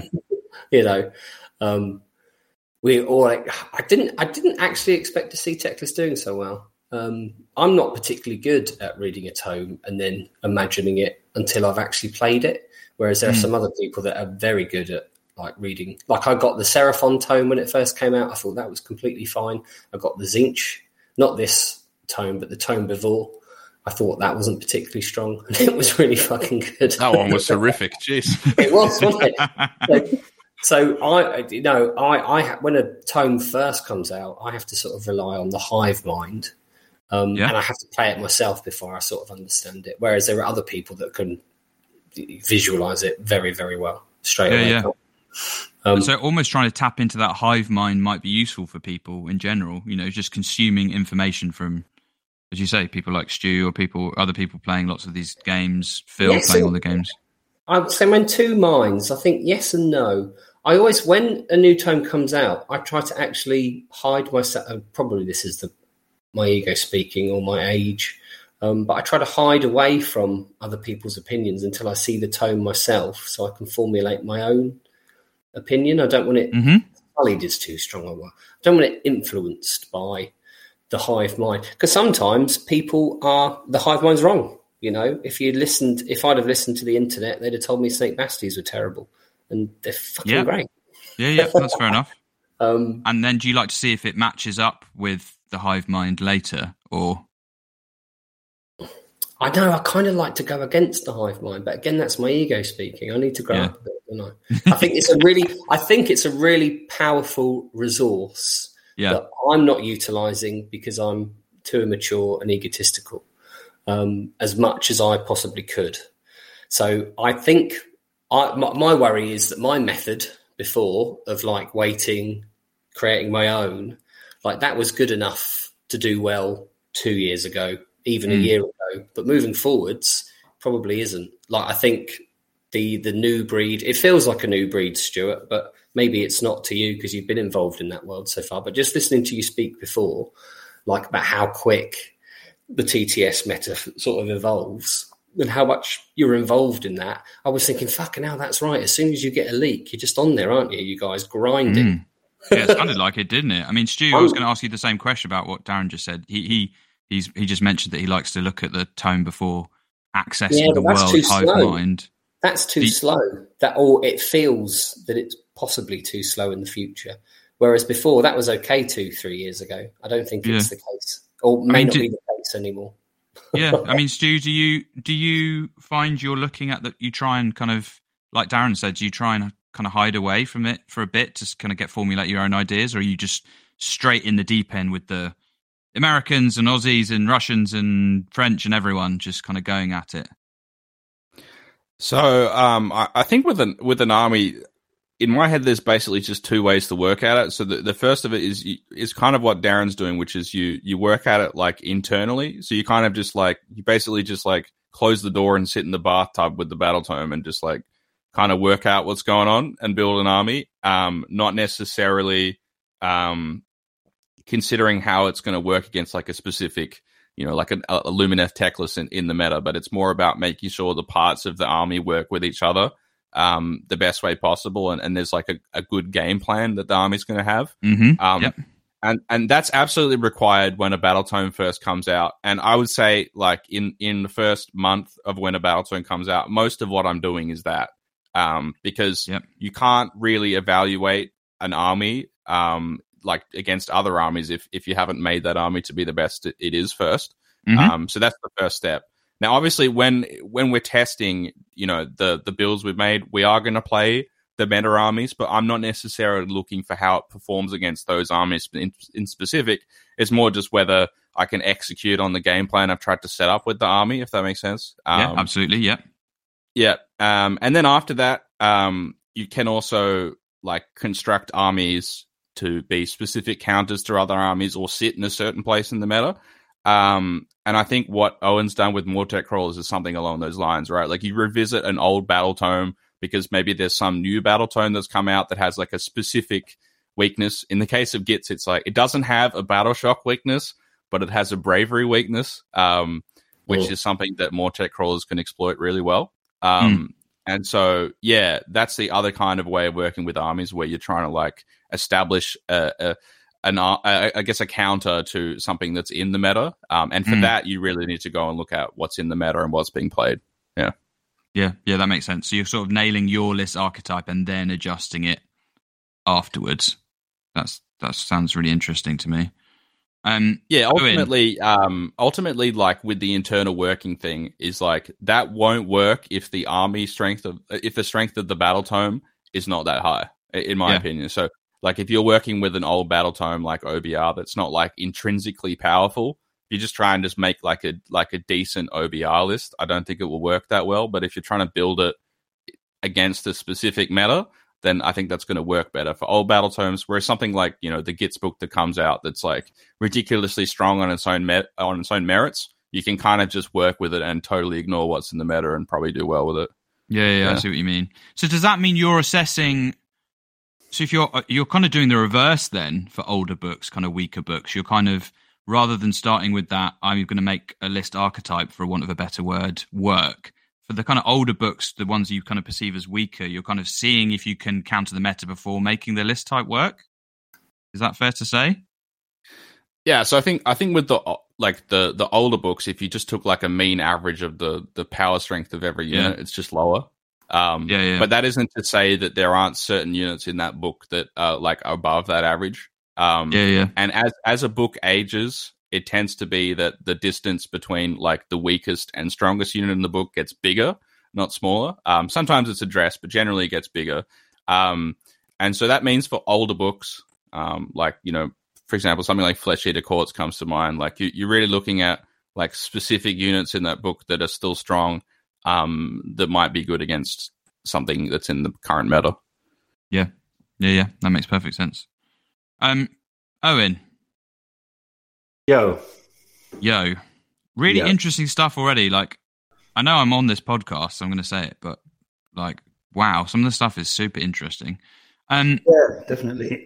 I didn't actually expect to see Teclis doing so well. I'm not particularly good at reading a tome and then imagining it until I've actually played it. Whereas there are some other people that are very good at like reading. Like I got the Seraphon tome when it first came out. I thought that was completely fine. I got the Zinch, not this tome, but the tome before. I thought that wasn't particularly strong, and it was really fucking good. That one was terrific. Jeez, it was, wasn't it? So I when a tome first comes out, I have to sort of rely on the hive mind, and I have to play it myself before I sort of understand it. Whereas there are other people that can visualize it very, very well straight away. Yeah. So almost trying to tap into that hive mind might be useful for people in general. You know, just consuming information from, as you say, people like Stu or other people playing lots of these games. Phil playing all the games. I'd say I'm in two minds. I think yes and no. I always, when a new tome comes out, I try to actually hide myself. Probably this is my ego speaking or my age, but I try to hide away from other people's opinions until I see the tome myself, so I can formulate my own opinion. I don't want it sullied is too strong a word. I don't want it influenced by the hive mind, because sometimes the hive mind's wrong. You know, if I'd have listened to the internet, they'd have told me St. Basties were terrible, and they're fucking great. Yeah, that's fair enough. And then do you like to see if it matches up with the hive mind later, or? I know, I kind of like to go against the hive mind, but again, that's my ego speaking. I need to grow up a bit, don't I? I think it's a really powerful resource that I'm not utilising because I'm too immature and egotistical. As much as I possibly could. So I think my worry is that my method before of like waiting, creating my own, like that was good enough to do well 2 years ago, even a year ago. But moving forwards, probably isn't. Like I think the new breed, it feels like a new breed, Stuart, but maybe it's not to you because you've been involved in that world so far. But just listening to you speak before, like about how quick the TTS meta sort of evolves and how much you're involved in that, I was thinking, fucking hell, that's right. As soon as you get a leak, you're just on there, aren't you? You guys grinding. Yeah, it sounded like it, didn't it? I mean, Stu, I was going to ask you the same question about what Darren just said. He just mentioned that he likes to look at the tome before accessing the world hive mind. That's too slow. Or it feels that it's possibly too slow in the future. Whereas before, that was okay 2-3 years ago. I don't think it's the case. Or may not be the case anymore. Yeah, I mean, Stu, do you find you're looking at that? You try and kind of, like Darren said, do you try and kind of hide away from it for a bit to kind of formulate your own ideas, or are you just straight in the deep end with the Americans and Aussies and Russians and French and everyone just kind of going at it? So I think with an army, in my head, there's basically just two ways to work at it. So the first of it is kind of what Darren's doing, which is you work at it like internally. So you kind of just like, you basically just like close the door and sit in the bathtub with the battle tome and just like kind of work out what's going on and build an army. Not necessarily considering how it's going to work against like a specific, like a Lumineth Teclis in the meta, but it's more about making sure the parts of the army work with each other the best way possible, and there's like a good game plan that the army's going to have. Yep. And that's absolutely required when a battle tome first comes out. And I would say, like in the first month of when a battle tome comes out, most of what I'm doing is that, because you can't really evaluate an army like against other armies if you haven't made that army to be the best it is first. So that's the first step. Now, obviously, when we're testing, the builds we've made, we are going to play the meta armies, but I'm not necessarily looking for how it performs against those armies in specific. It's more just whether I can execute on the game plan I've tried to set up with the army, if that makes sense. Yeah, absolutely. Yeah. Yeah. And then after that, you can also like construct armies to be specific counters to other armies or sit in a certain place in the meta. And I think what Owen's done with Mortek Crawlers is something along those lines, right? Like you revisit an old battle tome because maybe there's some new battle tome that's come out that has like a specific weakness. In the case of Gitz, it's like it doesn't have a battle shock weakness, but it has a bravery weakness, which is something that Mortek Crawlers can exploit really well. And so, yeah, that's the other kind of way of working with armies where you're trying to like establish a counter to something that's in the meta. And for that, you really need to go and look at what's in the meta and what's being played. Yeah. Yeah, that makes sense. So you're sort of nailing your list archetype and then adjusting it afterwards. That sounds really interesting to me. Ultimately, like with the internal working thing is like that won't work if the army strength of the battle tome is not that high, in my opinion. So, like if you're working with an old battle tome like OBR that's not like intrinsically powerful, you just try and just make like a decent OBR list. I don't think it will work that well. But if you're trying to build it against a specific meta, then I think that's going to work better for old battle tomes. Whereas something like the Gitz book that comes out that's like ridiculously strong on its own merits, you can kind of just work with it and totally ignore what's in the meta and probably do well with it. Yeah, I see what you mean. So does that mean you're assessing? So if you're kind of doing the reverse then for older books, kind of weaker books, you're kind of, rather than starting with that, I'm going to make a list archetype, for want of a better word, work. For the kind of older books, the ones you kind of perceive as weaker, you're kind of seeing if you can counter the meta before making the list type work. Is that fair to say? Yeah, so I think with the older books, if you just took like a mean average of the power strength of every unit, it's just lower. But that isn't to say that there aren't certain units in that book that are like above that average. And as a book ages, it tends to be that the distance between like the weakest and strongest unit in the book gets bigger, not smaller. Sometimes it's addressed, but generally it gets bigger. And so that means for older books, like, for example, something like Flesh Eater Courts comes to mind. Like you're really looking at like specific units in that book that are still strong, that might be good against something that's in the current meta. Yeah. That makes perfect sense. Owen. Yo. Really interesting stuff already. Like, I know I'm on this podcast, so I'm going to say it, but like, wow, some of the stuff is super interesting. Yeah, definitely.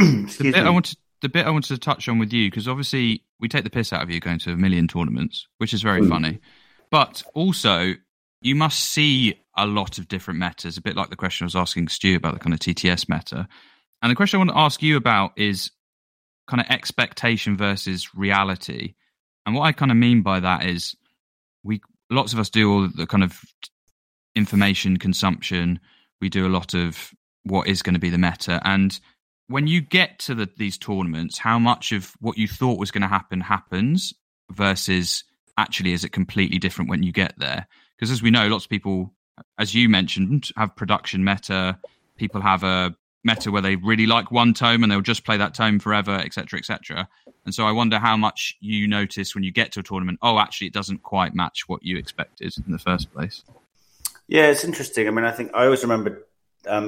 The bit I wanted to touch on with you, because obviously we take the piss out of you going to a million tournaments, which is very funny. But also, you must see a lot of different metas, a bit like the question I was asking Stu about the kind of TTS meta. And the question I want to ask you about is kind of expectation versus reality. And what I kind of mean by that is lots of us do all the kind of information consumption. We do a lot of what is going to be the meta. And when you get to these tournaments, how much of what you thought was going to happen happens versus actually is it completely different when you get there? Because as we know, lots of people, as you mentioned, have production meta. People have a meta where they really like one tome and they'll just play that tome forever, etc., etc. And so I wonder how much you notice when you get to a tournament, actually it doesn't quite match what you expected in the first place. Yeah, it's interesting. I mean, I think I always remember Dan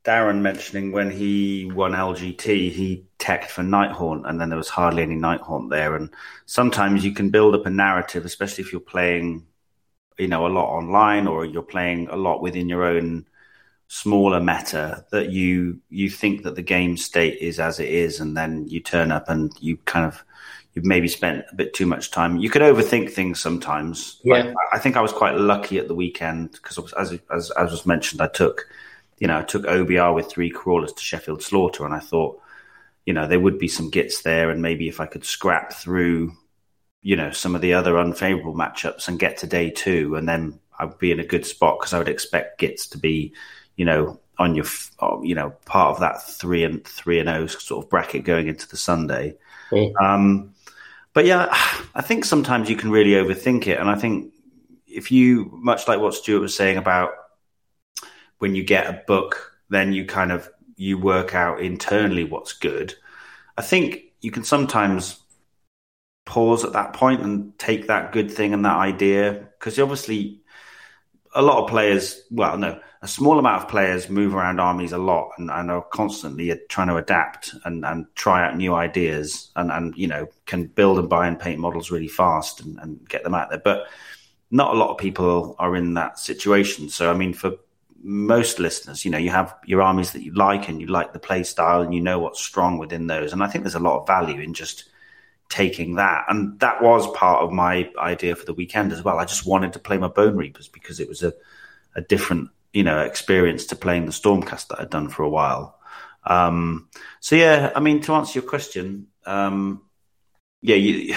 Darren mentioning when he won LGT, he teched for Nighthaunt, and then there was hardly any Nighthaunt there. And sometimes you can build up a narrative, especially if you're playing, a lot online, or you're playing a lot within your own smaller meta, that you think that the game state is as it is, and then you turn up and you've maybe spent a bit too much time. You could overthink things sometimes. Yeah. I think I was quite lucky at the weekend because, as was mentioned, I took OBR with 3 crawlers to Sheffield Slaughter, and I thought, there would be some gits there, and maybe if I could scrap through, some of the other unfavourable matchups and get to day 2, and then I'd be in a good spot, because I would expect gits to be, on your, part of that 3-0 sort of bracket going into the Sunday. But yeah, I think sometimes you can really overthink it. And I think if you, much like what Stuart was saying about when you get a book, then you work out internally what's good. I think you can sometimes pause at that point and take that good thing and that idea, because obviously a lot of players, a small amount of players move around armies a lot and are constantly trying to adapt and try out new ideas and can build and buy and paint models really fast and get them out there. But not a lot of people are in that situation. So, I mean, for most listeners, you have your armies that you like, and you like the play style, and you know what's strong within those. And I think there's a lot of value in just taking that. And that was part of my idea for the weekend as well. I just wanted to play my Bone Reapers because it was a different experience to playing the Stormcast that I'd done for a while. So yeah, I mean, to answer your question, you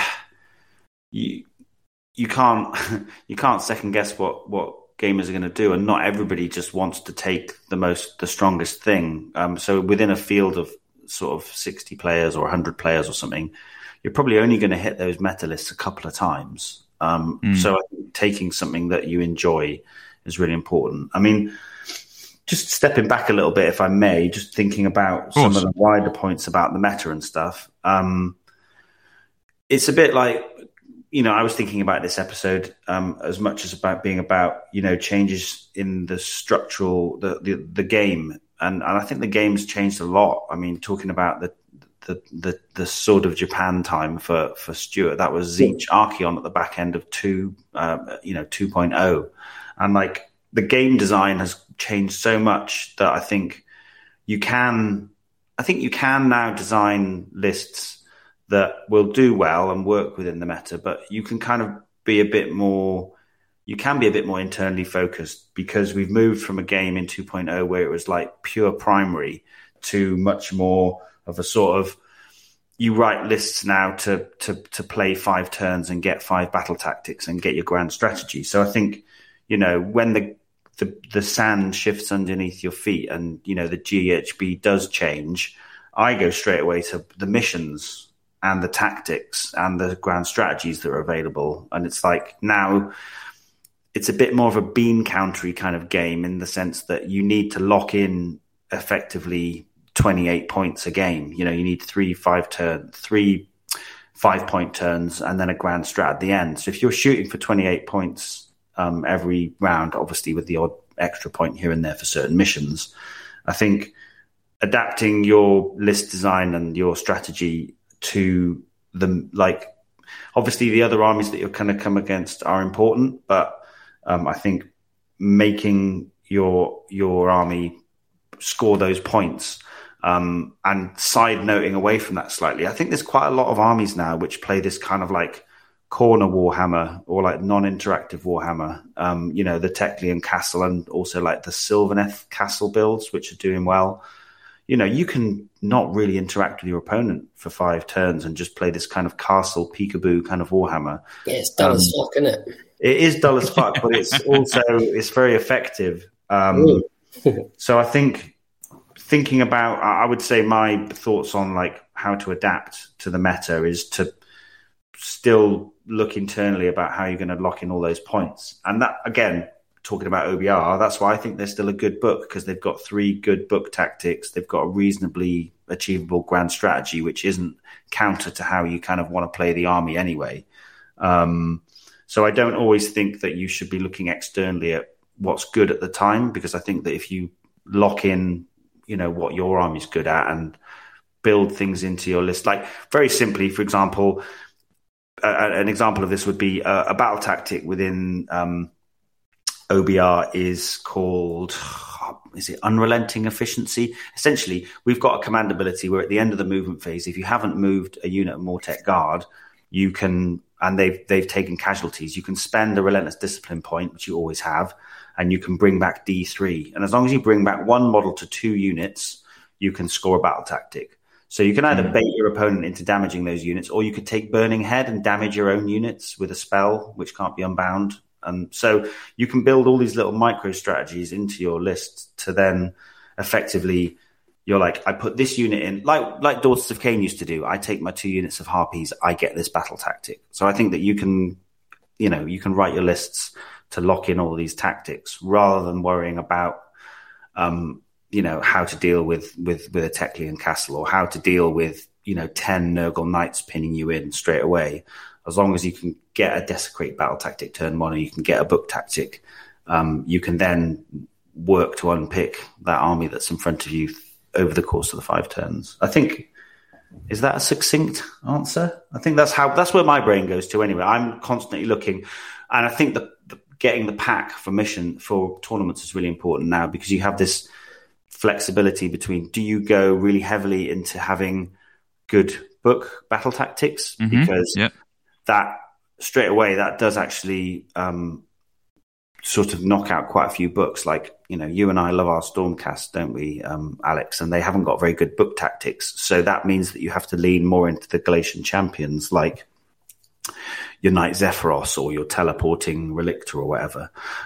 can't second guess what gamers are going to do, and not everybody just wants to take the strongest thing. So within a field of sort of 60 players or 100 players or something, you're probably only going to hit those meta lists a couple of times. So I think taking something that you enjoy is really important. I mean, just stepping back a little bit, if I may, just thinking about some of the wider points about the meta and stuff. It's a bit like, I was thinking about this episode as much as about being about, changes in the structural, the game. And I think the game's changed a lot. I mean, talking about the Sword of Japan time for Stuart, that was Tzeentch Archaon at the back end of 2.0. And like the game design has changed so much that I think you can now design lists that will do well and work within the meta, but you can kind of be a bit more internally focused, because we've moved from a game in 2.0 where it was like pure primary to much more of a sort of, you write lists now to play 5 turns and get 5 battle tactics and get your grand strategy. So I think, when the sand shifts underneath your feet and, the GHB does change, I go straight away to the missions and the tactics and the grand strategies that are available. And it's like, now it's a bit more of a bean countery kind of game, in the sense that you need to lock in effectively 28 points a game. You need 3 5-point turns and then a grand strat at the end. So if you're shooting for 28 points every round, obviously with the odd extra point here and there for certain missions, I think adapting your list design and your strategy to obviously the other armies that you're going to come against are important, but I think making your army score those points, and side noting away from that slightly, I think there's quite a lot of armies now which play this kind of like corner Warhammer, or like non-interactive Warhammer, the Teklian Castle, and also like the Sylvaneth Castle builds, which are doing well. You can not really interact with your opponent for 5 turns and just play this kind of castle peekaboo kind of Warhammer. Yeah, it's dull as fuck, isn't it? It is dull as fuck, but it's also, it's very effective. So I think thinking about, I would say my thoughts on like how to adapt to the meta is to still look internally about how you're going to lock in all those points. And that, again, talking about OBR, that's why I think they're still a good book, because they've got 3 good book tactics. They've got a reasonably achievable grand strategy, which isn't counter to how you kind of want to play the army anyway. So I don't always think that you should be looking externally at what's good at the time, because I think that if you lock in, what your army's good at and build things into your list. Like very simply, for example, an example of this would be a battle tactic within OBR is called, is it Unrelenting Efficiency? Essentially, we've got a command ability where at the end of the movement phase, if you haven't moved a unit of Mortek Guard, you can, and they've taken casualties, you can spend a Relentless Discipline point, which you always have, and you can bring back D3. And as long as you bring back one model to 2 units, you can score a battle tactic. So you can either bait your opponent into damaging those units, or you could take Burning Head and damage your own units with a spell, which can't be unbound. And so you can build all these little micro strategies into your list to then effectively, you're like, I put this unit in, like Daughters of Cain used to do. I take my 2 units of Harpies, I get this battle tactic. So I think that you can write your lists to lock in all these tactics rather than worrying about, how to deal with a Teklian castle, or how to deal with, 10 Nurgle Knights pinning you in straight away. As long as you can get a Desecrate battle tactic turn 1, or you can get a book tactic, you can then work to unpick that army that's in front of you over the course of the 5 turns. I think, is that a succinct answer? I think that's where my brain goes to anyway. I'm constantly looking, and I think getting the pack for tournaments is really important now, because you have this flexibility between, do you go really heavily into having good book battle tactics? Because that straight away, that does actually sort of knock out quite a few books. Like, you and I love our Stormcast, don't we, Alex? And they haven't got very good book tactics. So that means that you have to lean more into the Galatian champions, like your Knight Zephyros or your teleporting Relictor or whatever.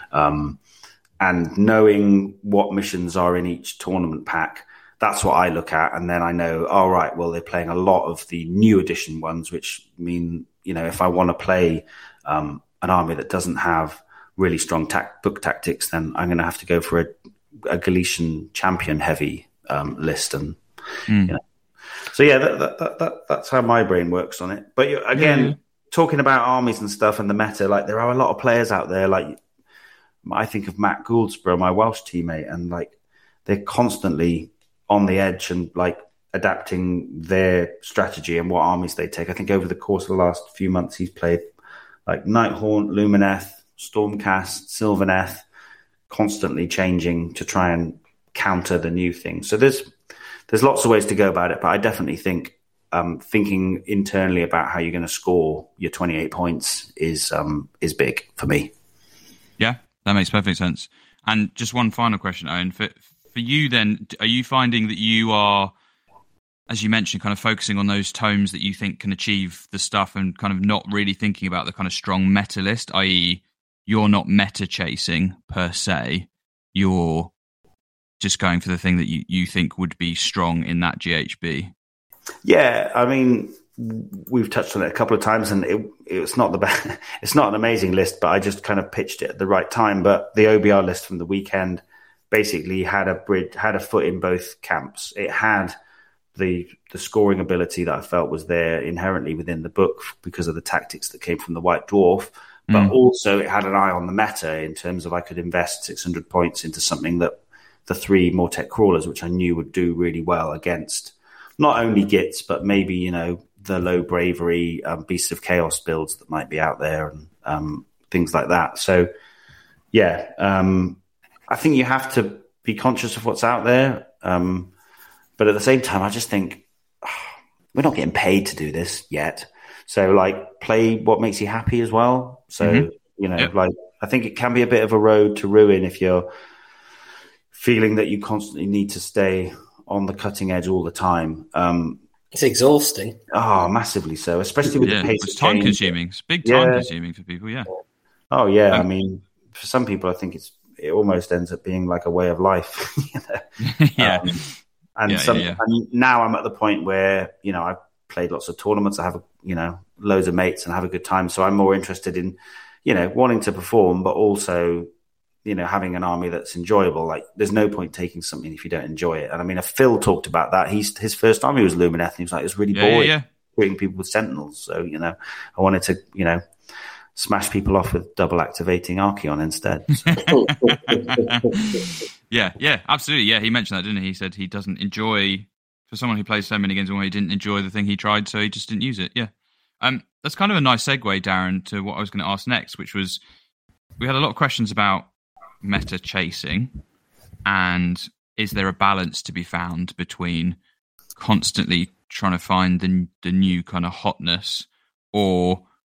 And knowing what missions are in each tournament pack, that's what I look at. And then I know, all right, well, they're playing a lot of the new edition ones, which mean, if I want to play an army that doesn't have really strong book tactics, then I'm going to have to go for a Galician champion heavy list. And, so yeah, that's how my brain works on it. But again, talking about armies and stuff and the meta, like there are a lot of players out there, like I think of Matt Gouldsborough, my Welsh teammate, and like they're constantly on the edge and like adapting their strategy and what armies they take. I think over the course of the last few months, he's played like Nighthaunt, Lumineth, Stormcast, Sylvaneth, constantly changing to try and counter the new thing. So there's lots of ways to go about it, but I definitely think thinking internally about how you're going to score your 28 points is big for me. Yeah, that makes perfect sense. And just one final question, Owen, for you then, are you finding that you are, as you mentioned, kind of focusing on those tomes that you think can achieve the stuff and kind of not really thinking about the kind of strong meta list, i.e. you're not meta chasing per se, you're just going for the thing that you think would be strong in that GHB? Yeah, I mean, we've touched on it a couple of times, and it's not the best, it's not an amazing list, but I just kind of pitched it at the right time. But the OBR list from the weekend basically had a foot in both camps. It had the scoring ability that I felt was there inherently within the book because of the tactics that came from the White Dwarf, but also it had an eye on the meta in terms of I could invest 600 points into something that the 3 Mortek Crawlers, which I knew would do really well against not only Gits, but maybe, the low bravery Beasts of Chaos builds that might be out there and things like that. So, yeah, I think you have to be conscious of what's out there. But at the same time, I just think we're not getting paid to do this yet. So, like, play what makes you happy as well. So, like, I think it can be a bit of a road to ruin if you're feeling that you constantly need to stay on the cutting edge all the time. It's exhausting. Oh, massively so, especially with the pace it's of time change. consuming. It's big time consuming for people, yeah. Oh, yeah. I mean, for some people, I think it almost ends up being like a way of life. Yeah. And now I'm at the point where, I've played lots of tournaments. I have, loads of mates and have a good time. So I'm more interested in, wanting to perform, but also, having an army that's enjoyable. Like, there's no point taking something if you don't enjoy it. And I mean, Phil talked about that. His first army was Lumineth, and he was like, it's really boring treating people with Sentinels. So, I wanted to, smash people off with double activating Archeon instead. Yeah, absolutely. Yeah, he mentioned that, didn't he? He said he doesn't enjoy, for someone who plays so many games, he didn't enjoy the thing he tried, so he just didn't use it. Yeah. That's kind of a nice segue, Darren, to what I was going to ask next, which was, we had a lot of questions about meta chasing, and is there a balance to be found between constantly trying to find the new kind of hotness, or,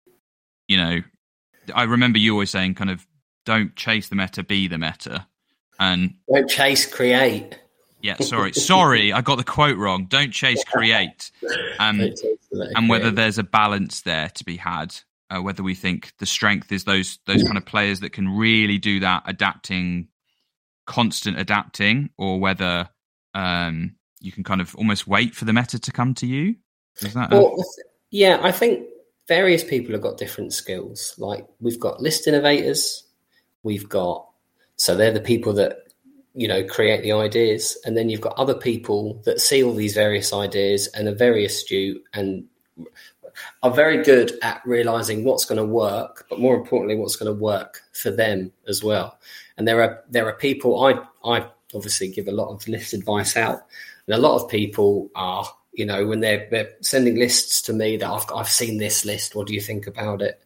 I remember you always saying kind of don't chase the meta, be the meta. And don't chase, create. Yeah, sorry, I got the quote wrong. Don't chase, create. And whether there's a balance there to be had, whether we think the strength is those kind of players that can really do that constant adapting, or whether you can kind of almost wait for the meta to come to you. Is that? Yeah, I think various people have got different skills. Like we've got list innovators, so they're the people that create the ideas, and then you've got other people that see all these various ideas and are very astute and are very good at realizing what's going to work, but more importantly, what's going to work for them as well. And there are people, I obviously give a lot of list advice out, and a lot of people are, when they're sending lists to me that I've seen this list, what do you think about it?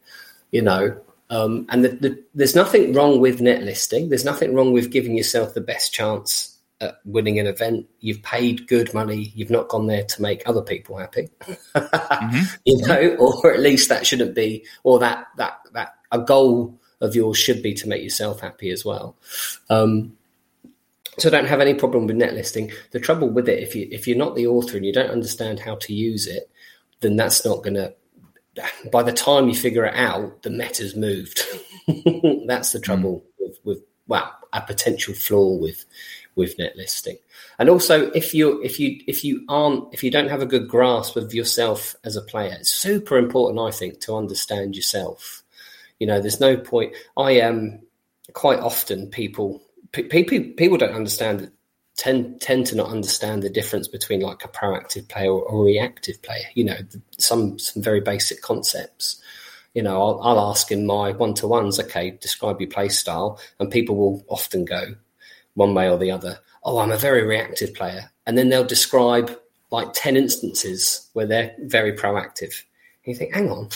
And there's nothing wrong with net listing. There's nothing wrong with giving yourself the best chance at winning an event. You've paid good money. You've not gone there to make other people happy, or at least that shouldn't be, or that a goal of yours should be to make yourself happy as well. So I don't have any problem with net listing. The trouble with it, if you're not the author and you don't understand how to use it, then that's not going to, by the time you figure it out, the meta's moved. That's the trouble with a potential flaw with net listing. And also, if you don't have a good grasp of yourself as a player, it's super important, I think, to understand yourself. There's no point. Quite often people don't understand, tend to not understand the difference between like a proactive player or a reactive player. Some very basic concepts. I'll ask in my one-to-ones, okay, describe your play style, and people will often go one way or the other. Oh, I'm a very reactive player, and then they'll describe like 10 instances where they're very proactive. And you think, hang on.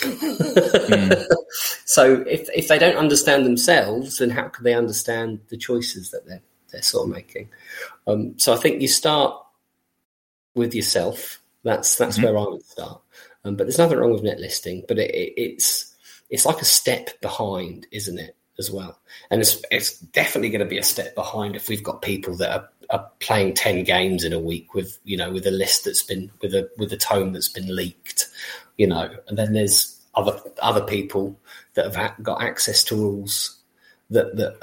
So if they don't understand themselves, then how could they understand the choices that they're sort of making? So I think you start with yourself. That's where I would start. But there's nothing wrong with net listing, but it's like a step behind, isn't it, as well? And it's definitely going to be a step behind if we've got people that are playing 10 games in a week with a list that's been with a tome that's been leaked, and then there's other people that have got access to rules that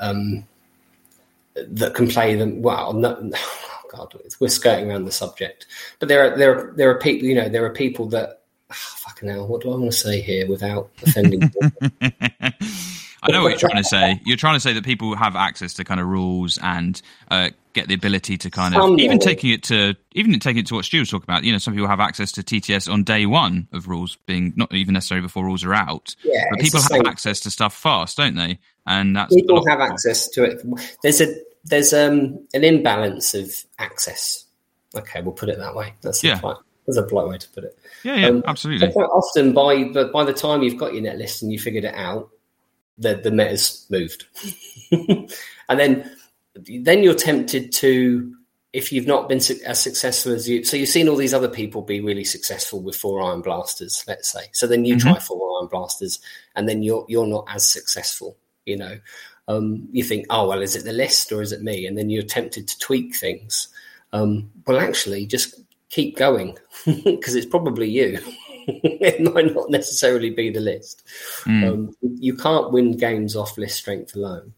can play them. Well, no, God, we're skirting around the subject, but there are people, there are people that, fucking hell, what do I want to say here without offending people? I know what you're trying to say. You're trying to say that people have access to kind of rules and get the ability to kind of even taking it to what Stu was talking about. Some people have access to TTS on day one of rules being not even necessarily before rules are out. Yeah, but people have access to stuff fast, don't they? And that's people have access to it. There's an imbalance of access. Okay, we'll put it that way. That's a polite way to put it. Yeah, absolutely. Quite often, by the time you've got your net list and you figured it out, the meta's moved, and then you're tempted to, if you've not been as successful as you, so you've seen all these other people be really successful with 4 Iron Blasters, let's say. So then you try 4 Iron Blasters, and then you're not as successful. You think, oh well, is it the list or is it me? And then you're tempted to tweak things. Well, actually, just keep going because it's probably you. It might not necessarily be the list. You can't win games off list strength alone.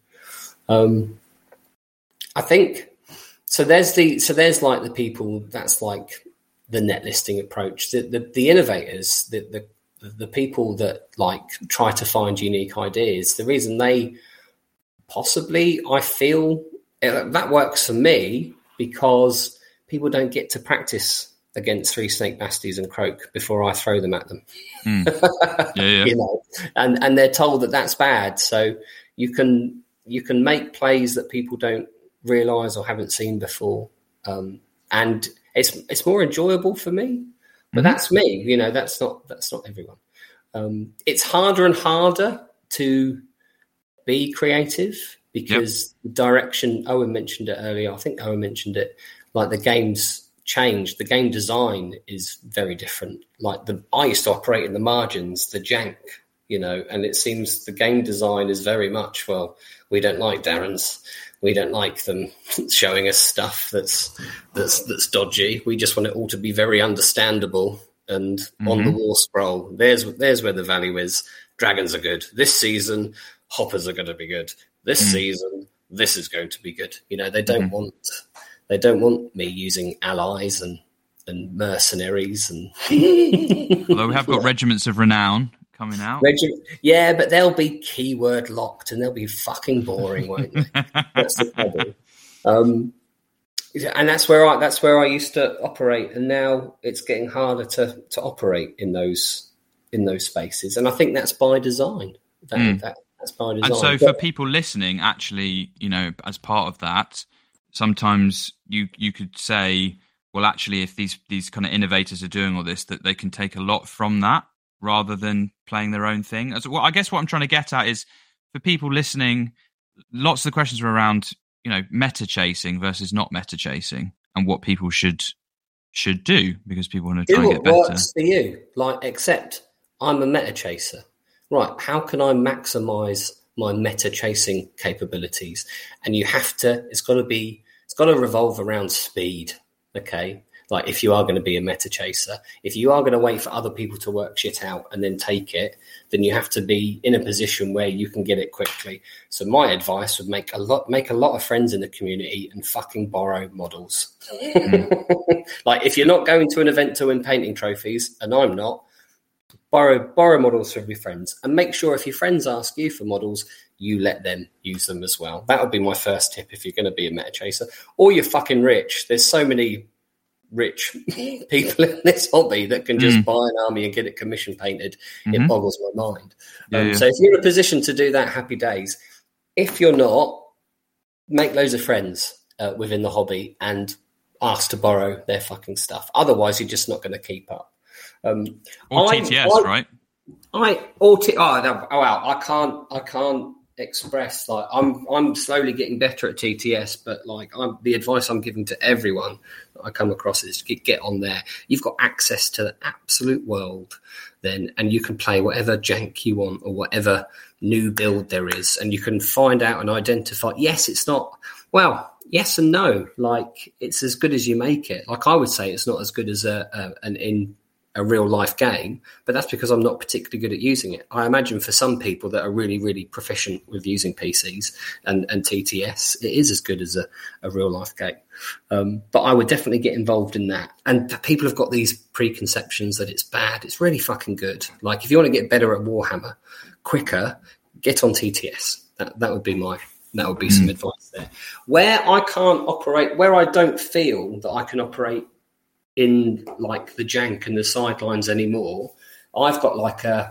I think so. There's like the people that's like the net listing approach. The innovators, the people that like try to find unique ideas. The reason they possibly, I feel that works for me because people don't get to practice against 3 snake basties and croak before I throw them at them. Yeah. You know, and they're told that that's bad. So you can make plays that people don't realise or haven't seen before, and it's more enjoyable for me. But that's me. You know, that's not everyone. It's harder and harder to be creative because the direction. Owen mentioned it earlier. I think Owen mentioned it. Like the game's changed. The game design is very different. Like I used to operate in the margins, the jank, you know, and it seems the game design is very much, well, we don't like Darren's. We don't like them showing us stuff that's dodgy. We just want it all to be very understandable and on the war scroll. There's where the value is. Dragons are good. This season, hoppers are going to be good. This season, this is going to be good. You know, they don't want me using allies and mercenaries and. Although we have got regiments of renown coming out. Yeah, but they'll be keyword locked and they'll be fucking boring, won't they? That's the problem. And that's where I used to operate, and now it's getting harder to operate in those spaces. And I think that's by design. That's by design. And so for people listening, actually, you know, as part of that, sometimes you could say, well, actually, if these kind of innovators are doing all this, that they can take a lot from that rather than playing their own thing. Well, I guess what I'm trying to get at is for people listening, lots of the questions were around, you know, meta chasing versus not meta chasing and what people should do because people want to try and get better. Works for you, like, except I'm a meta chaser. Right, how can I maximize my meta chasing capabilities? And you have to, it's got to revolve around speed, okay? Like if you are going to be a meta chaser, if you are going to wait for other people to work shit out and then take it, then you have to be in a position where you can get it quickly. So my advice would make a lot of friends in the community and fucking borrow models. Like if you're not going to an event to win painting trophies, and I'm not, borrow models from your friends and make sure if your friends ask you for models, you let them use them as well. That would be my first tip if you're going to be a meta chaser. Or you're fucking rich. There's so many rich people in this hobby that can just buy an army and get it commission painted. It boggles my mind. So if you're in a position to do that, happy days. If you're not, make loads of friends within the hobby and ask to borrow their fucking stuff. Otherwise, you're just not going to keep up. Or TTS, right? I can't express, like, I'm slowly getting better at TTS, but like the advice I'm giving to everyone that I come across is get on there. You've got access to the absolute world then, and you can play whatever jank you want or whatever new build there is, and you can find out and identify. Yes, it's not, well, yes and no. Like, it's as good as you make it. Like, I would say it's not as good as a real life game, but that's because I'm not particularly good at using it. I imagine for some people that are really, really proficient with using PCs and TTS, it is as good as a real life game. But I would definitely get involved in that. And people have got these preconceptions that it's bad. It's really fucking good. Like if you want to get better at Warhammer quicker, get on TTS. That would be some advice there. Where I can't operate, where I don't feel that I can operate in like the jank and the sidelines anymore, I've got like have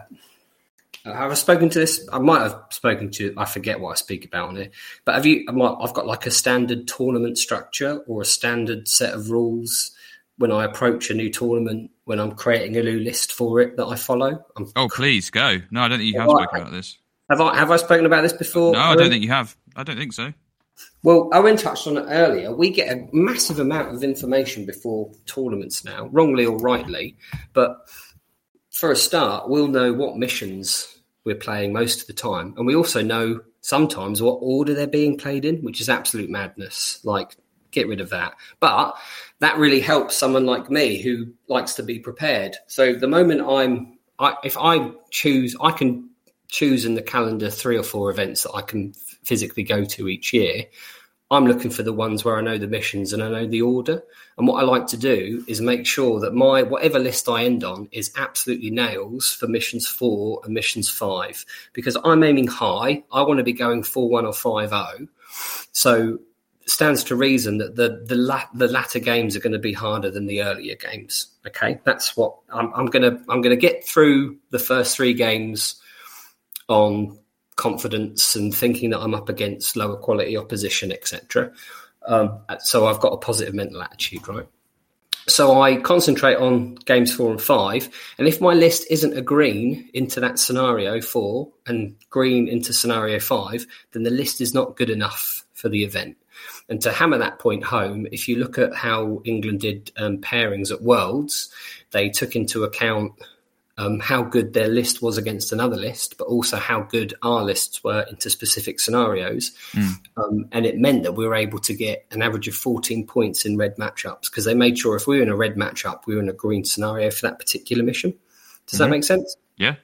I spoken to this? I might have spoken to, I forget what I speak about on it, but I've got like a standard tournament structure or a standard set of rules when I approach a new tournament, when I'm creating a new list for it that I follow. Please go. No, I don't think you have spoken about this. Have I spoken about this before? No, I don't think you have. I don't think so. Well, Owen touched on it earlier. We get a massive amount of information before tournaments now, wrongly or rightly. But for a start, we'll know what missions we're playing most of the time. And we also know sometimes what order they're being played in, which is absolute madness. Like, get rid of that. But that really helps someone like me who likes to be prepared. So the moment if I choose, I can choose in the calendar 3 or 4 events that I can physically go to each year. I'm looking for the ones where I know the missions and I know the order. And what I like to do is make sure that my whatever list I end on is absolutely nails for missions 4 and missions 5, because I'm aiming high. I want to be going 4-1 or 5-0. So stands to reason that the latter games are going to be harder than the earlier games. Okay, that's what I'm gonna get through the first 3 games on confidence and thinking that I'm up against lower quality opposition, etc. So I've got a positive mental attitude, right? So I concentrate on games 4 and 5, and if my list isn't a green into that scenario 4 and green into scenario 5, then the list is not good enough for the event. And to hammer that point home, if you look at how England did pairings at Worlds, they took into account how good their list was against another list, but also how good our lists were into specific scenarios. And it meant that we were able to get an average of 14 points in red matchups because they made sure if we were in a red matchup, we were in a green scenario for that particular mission. Does that make sense? Yeah.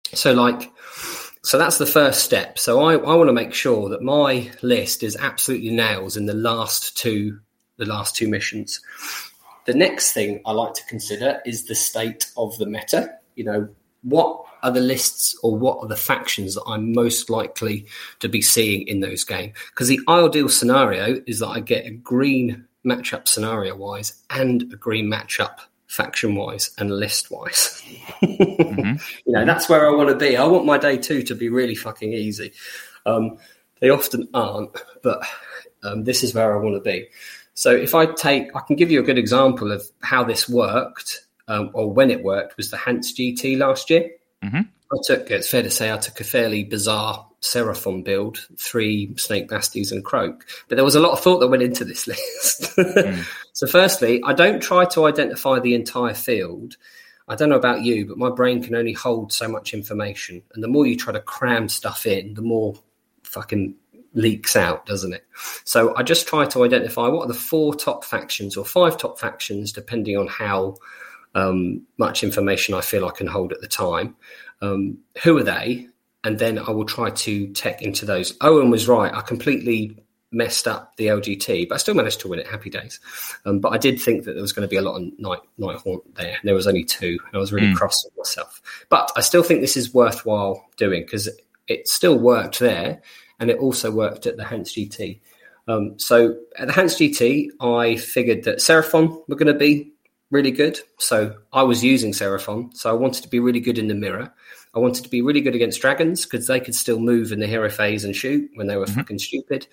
So that's the first step. So I want to make sure that my list is absolutely nails in the last two missions. The next thing I like to consider is the state of the meta. You know, what are the lists or what are the factions that I'm most likely to be seeing in those games? Because the ideal scenario is that I get a green matchup scenario-wise and a green matchup faction-wise and list-wise. You know, that's where I want to be. I want my day 2 to be really fucking easy. They often aren't, but this is where I want to be. So if I can give you a good example of how this worked, or when it worked, was the Hans GT last year. It's fair to say I took a fairly bizarre Seraphon build, 3 Snake Basties and Croak. But there was a lot of thought that went into this list. So firstly, I don't try to identify the entire field. I don't know about you, but my brain can only hold so much information. And the more you try to cram stuff in, the more fucking leaks out, doesn't it? So I just try to identify what are the 4 top factions or 5 top factions, depending on how much information I feel I can hold at the time. Who are they? And then I will try to tech into those. Owen was right. I completely messed up the LGT, but I still managed to win it. Happy days. But I did think that there was going to be a lot of Nighthaunt there. There was only 2. And I was really cross with myself. But I still think this is worthwhile doing because it still worked there. And it also worked at the Hans GT. So at the Hans GT, I figured that Seraphon were going to be really good. So I was using Seraphon. So I wanted to be really good in the mirror. I wanted to be really good against dragons because they could still move in the hero phase and shoot when they were fucking stupid.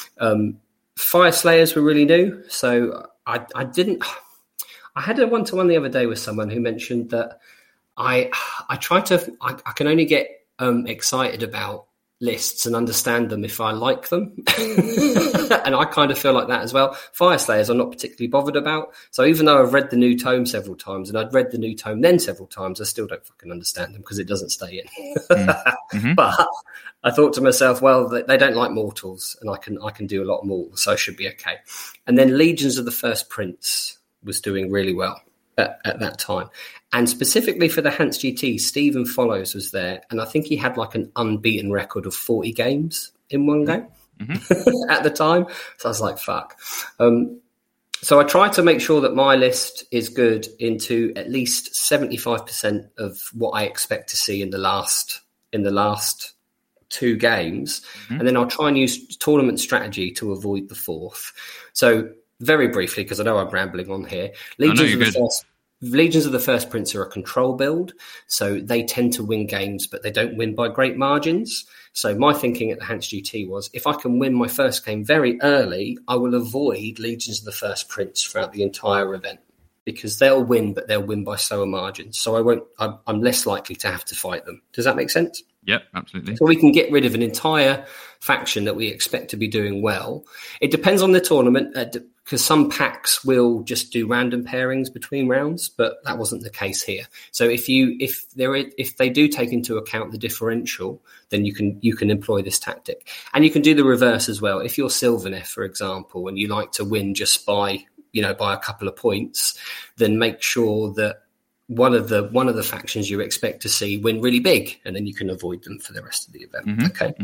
Fire Slayers were really new. So I had a one-to-one the other day with someone who mentioned that I can only get excited about lists and understand them if I like them. And I kind of feel like that as well. Fire Slayers I'm not particularly bothered about. So even though I've read the new tome several times and I'd read the new tome then several times, I still don't fucking understand them because it doesn't stay in. But I thought to myself, well, they don't like mortals and I can do a lot more, so I should be okay. And then Legions of the First Prince was doing really well at that time. And specifically for the Hans GT, Stephen Follows was there. And I think he had like an unbeaten record of 40 games in one game at the time. So I was like, fuck. So I tried to make sure that my list is good into at least 75% of what I expect to see in the last 2 games. And then I'll try and use tournament strategy to avoid the 4th. So very briefly, because I know I'm rambling on here, Legions of the First Prince are a control build, so they tend to win games, but they don't win by great margins. So my thinking at the Hans GT was, if I can win my first game very early, I will avoid Legions of the First Prince throughout the entire event because they'll win, but they'll win by slower margins. So I'm less likely to have to fight them. Does that make sense? Yep, absolutely. So we can get rid of an entire faction that we expect to be doing well. It depends on the tournament because some packs will just do random pairings between rounds, but that wasn't the case here. So if they do take into account the differential, then you can employ this tactic, and you can do the reverse as well. If you're Sylvaneth, for example, and you like to win just by a couple of points, then make sure that one of the factions you expect to see win really big, and then you can avoid them for the rest of the event. Okay.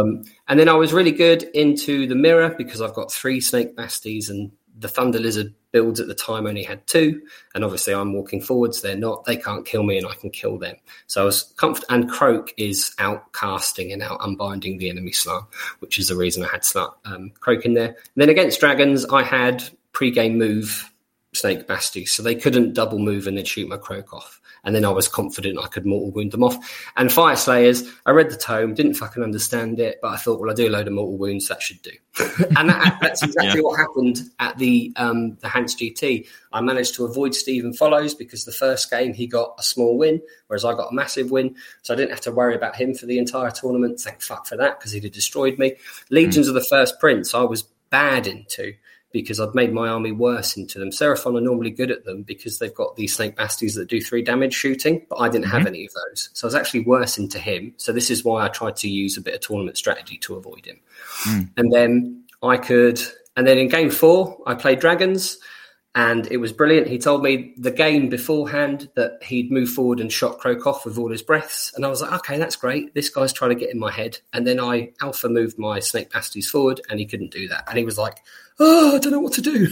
And then I was really good into the mirror because I've got 3 Snake Basties and the Thunder Lizard builds at the time only had 2, and obviously I'm walking forwards, they're not. They can't kill me, and I can kill them. So I was comfortable. And Croak is out casting and out unbinding the enemy Slarn, which is the reason I had Croak in there. And then against dragons, I had pre-game move Snake Basti, so they couldn't double move and then shoot my Croak off. And then I was confident I could mortal wound them off. And Fire Slayers, I read the tome, didn't fucking understand it, but I thought, well, I do a load of mortal wounds, that should do. And that's exactly what happened at the Hans GT. I managed to avoid Stephen Follows because the first game he got a small win, whereas I got a massive win. So I didn't have to worry about him for the entire tournament. Thank fuck for that, because he'd have destroyed me. Legions of the First Prince, I was bad into, because I've made my army worse into them. Seraphon are normally good at them because they've got these Snake Basties that do 3 damage shooting, but I didn't have any of those. So I was actually worse into him. So this is why I tried to use a bit of tournament strategy to avoid him. And then in game 4, I played Dragons, and it was brilliant. He told me the game beforehand that he'd move forward and shot Croak off with all his breaths. And I was like, okay, that's great. This guy's trying to get in my head. And then I alpha moved my Snake Basties forward, and he couldn't do that. And he was like, oh, I don't know what to do.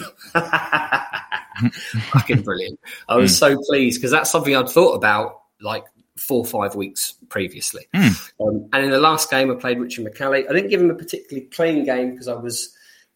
Fucking brilliant. I was so pleased, because that's something I'd thought about like 4 or 5 weeks previously. And in the last game, I played Richard McCallie. I didn't give him a particularly clean game because I was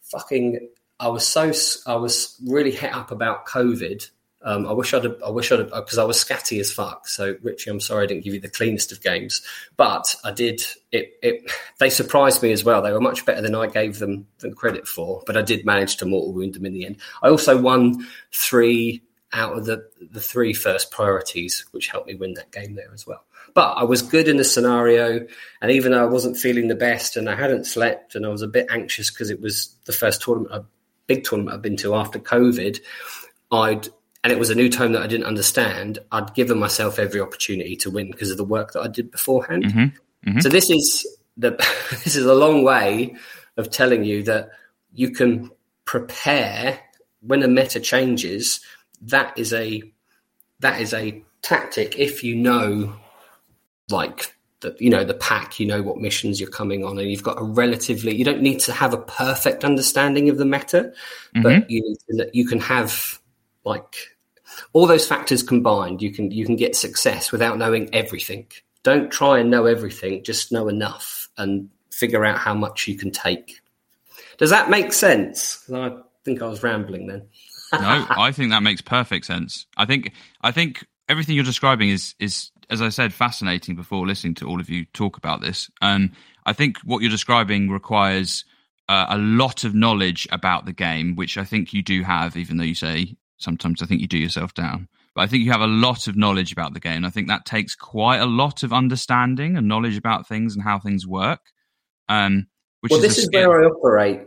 really het up about COVID. I wish I'd because I was scatty as fuck. So Richie, I'm sorry I didn't give you the cleanest of games, but I did. They surprised me as well. They were much better than I gave them credit for, but I did manage to mortal wound them in the end. I also won 3 out of the 3 first priorities, which helped me win that game there as well. But I was good in the scenario, and even though I wasn't feeling the best and I hadn't slept and I was a bit anxious because it was the first big tournament I've been to after COVID, and it was a new tome that I didn't understand, I'd given myself every opportunity to win because of the work that I did beforehand. So this is a long way of telling you that you can prepare when a meta changes. That is a tactic if you know, like, the pack, you know what missions you're coming on, and you've got you don't need to have a perfect understanding of the meta, but you can have, like, all those factors combined. You can get success without knowing everything. Don't try and know everything, just know enough and figure out how much you can take. Does that make sense? I think I was rambling then. No, I think that makes perfect sense. I think everything you're describing is, as I said, fascinating before listening to all of you talk about this. I think what you're describing requires a lot of knowledge about the game, which I think you do have, even though you say sometimes I think you do yourself down. But I think you have a lot of knowledge about the game. I think that takes quite a lot of understanding and knowledge about things and how things work. This is where I operate.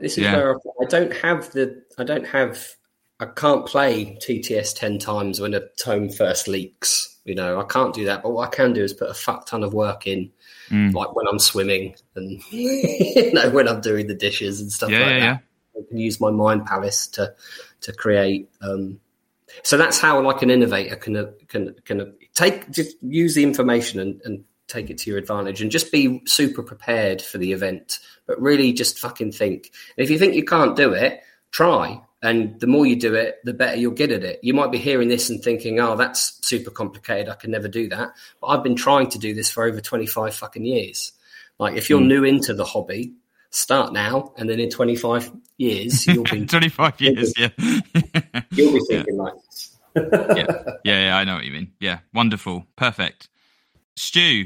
I can't play TTS 10 times when a tome first leaks. I can't do that. But what I can do is put a fuck ton of work in, like when I'm swimming and when I'm doing the dishes and stuff that. I can use my mind palace to create. So that's how, like, an innovator can just use the information and take it to your advantage, and just be super prepared for the event. But really, just fucking think. And if you think you can't do it, try. And the more you do it, the better you'll get at it. You might be hearing this and thinking, oh, that's super complicated, I can never do that. But I've been trying to do this for over 25 fucking years. Like, if you're new into the hobby, start now, and then in 25 years, you'll be... 25 years, You'll be thinking like this. Yeah, I know what you mean. Yeah, wonderful. Perfect. Stu,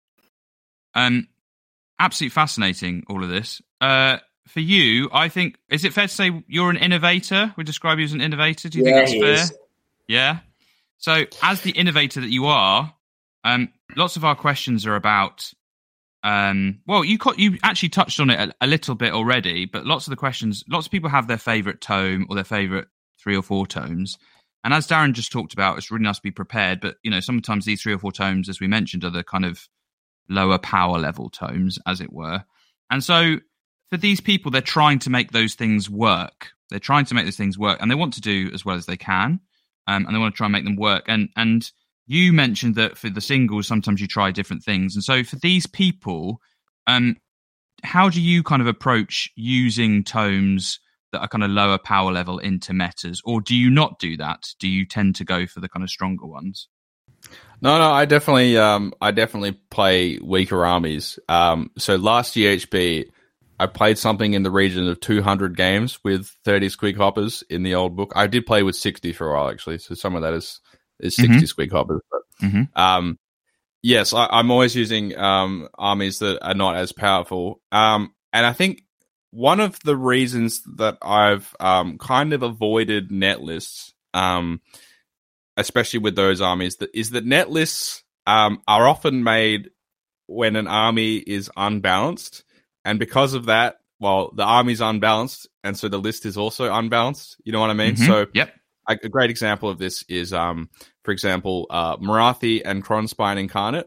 absolutely fascinating, all of this. For you, I think, is it fair to say you're an innovator? We describe you as an innovator. Do you think that's fair? Is. Yeah. So, as the innovator that you are, lots of our questions are about. You actually touched on it a little bit already, but lots of people have their favourite tome or their favourite 3 or 4 tomes. And as Darren just talked about, it's really nice to be prepared. But, sometimes these 3 or 4 tomes, as we mentioned, are the kind of lower power level tomes, as it were. And so, for these people, they're trying to make those things work. They're trying to make those things work, and they want to do as well as they can, and they want to try and make them work. And you mentioned that for the singles, sometimes you try different things. And so for these people, how do you kind of approach using tomes that are kind of lower power level into metas, or do you not do that? Do you tend to go for the kind of stronger ones? No, I definitely play weaker armies. So last GHB, I played something in the region of 200 games with 30 squig hoppers in the old book. I did play with 60 for a while, actually. So some of that is 60 squig hoppers. But, yes, I'm always using armies that are not as powerful. And I think one of the reasons that I've kind of avoided net lists, especially with those armies, is that net lists are often made when an army is unbalanced. And because of that, well, the army's unbalanced, and so the list is also unbalanced. You know what I mean? So a great example of this is, for example, Marathi and Kronspine Incarnate.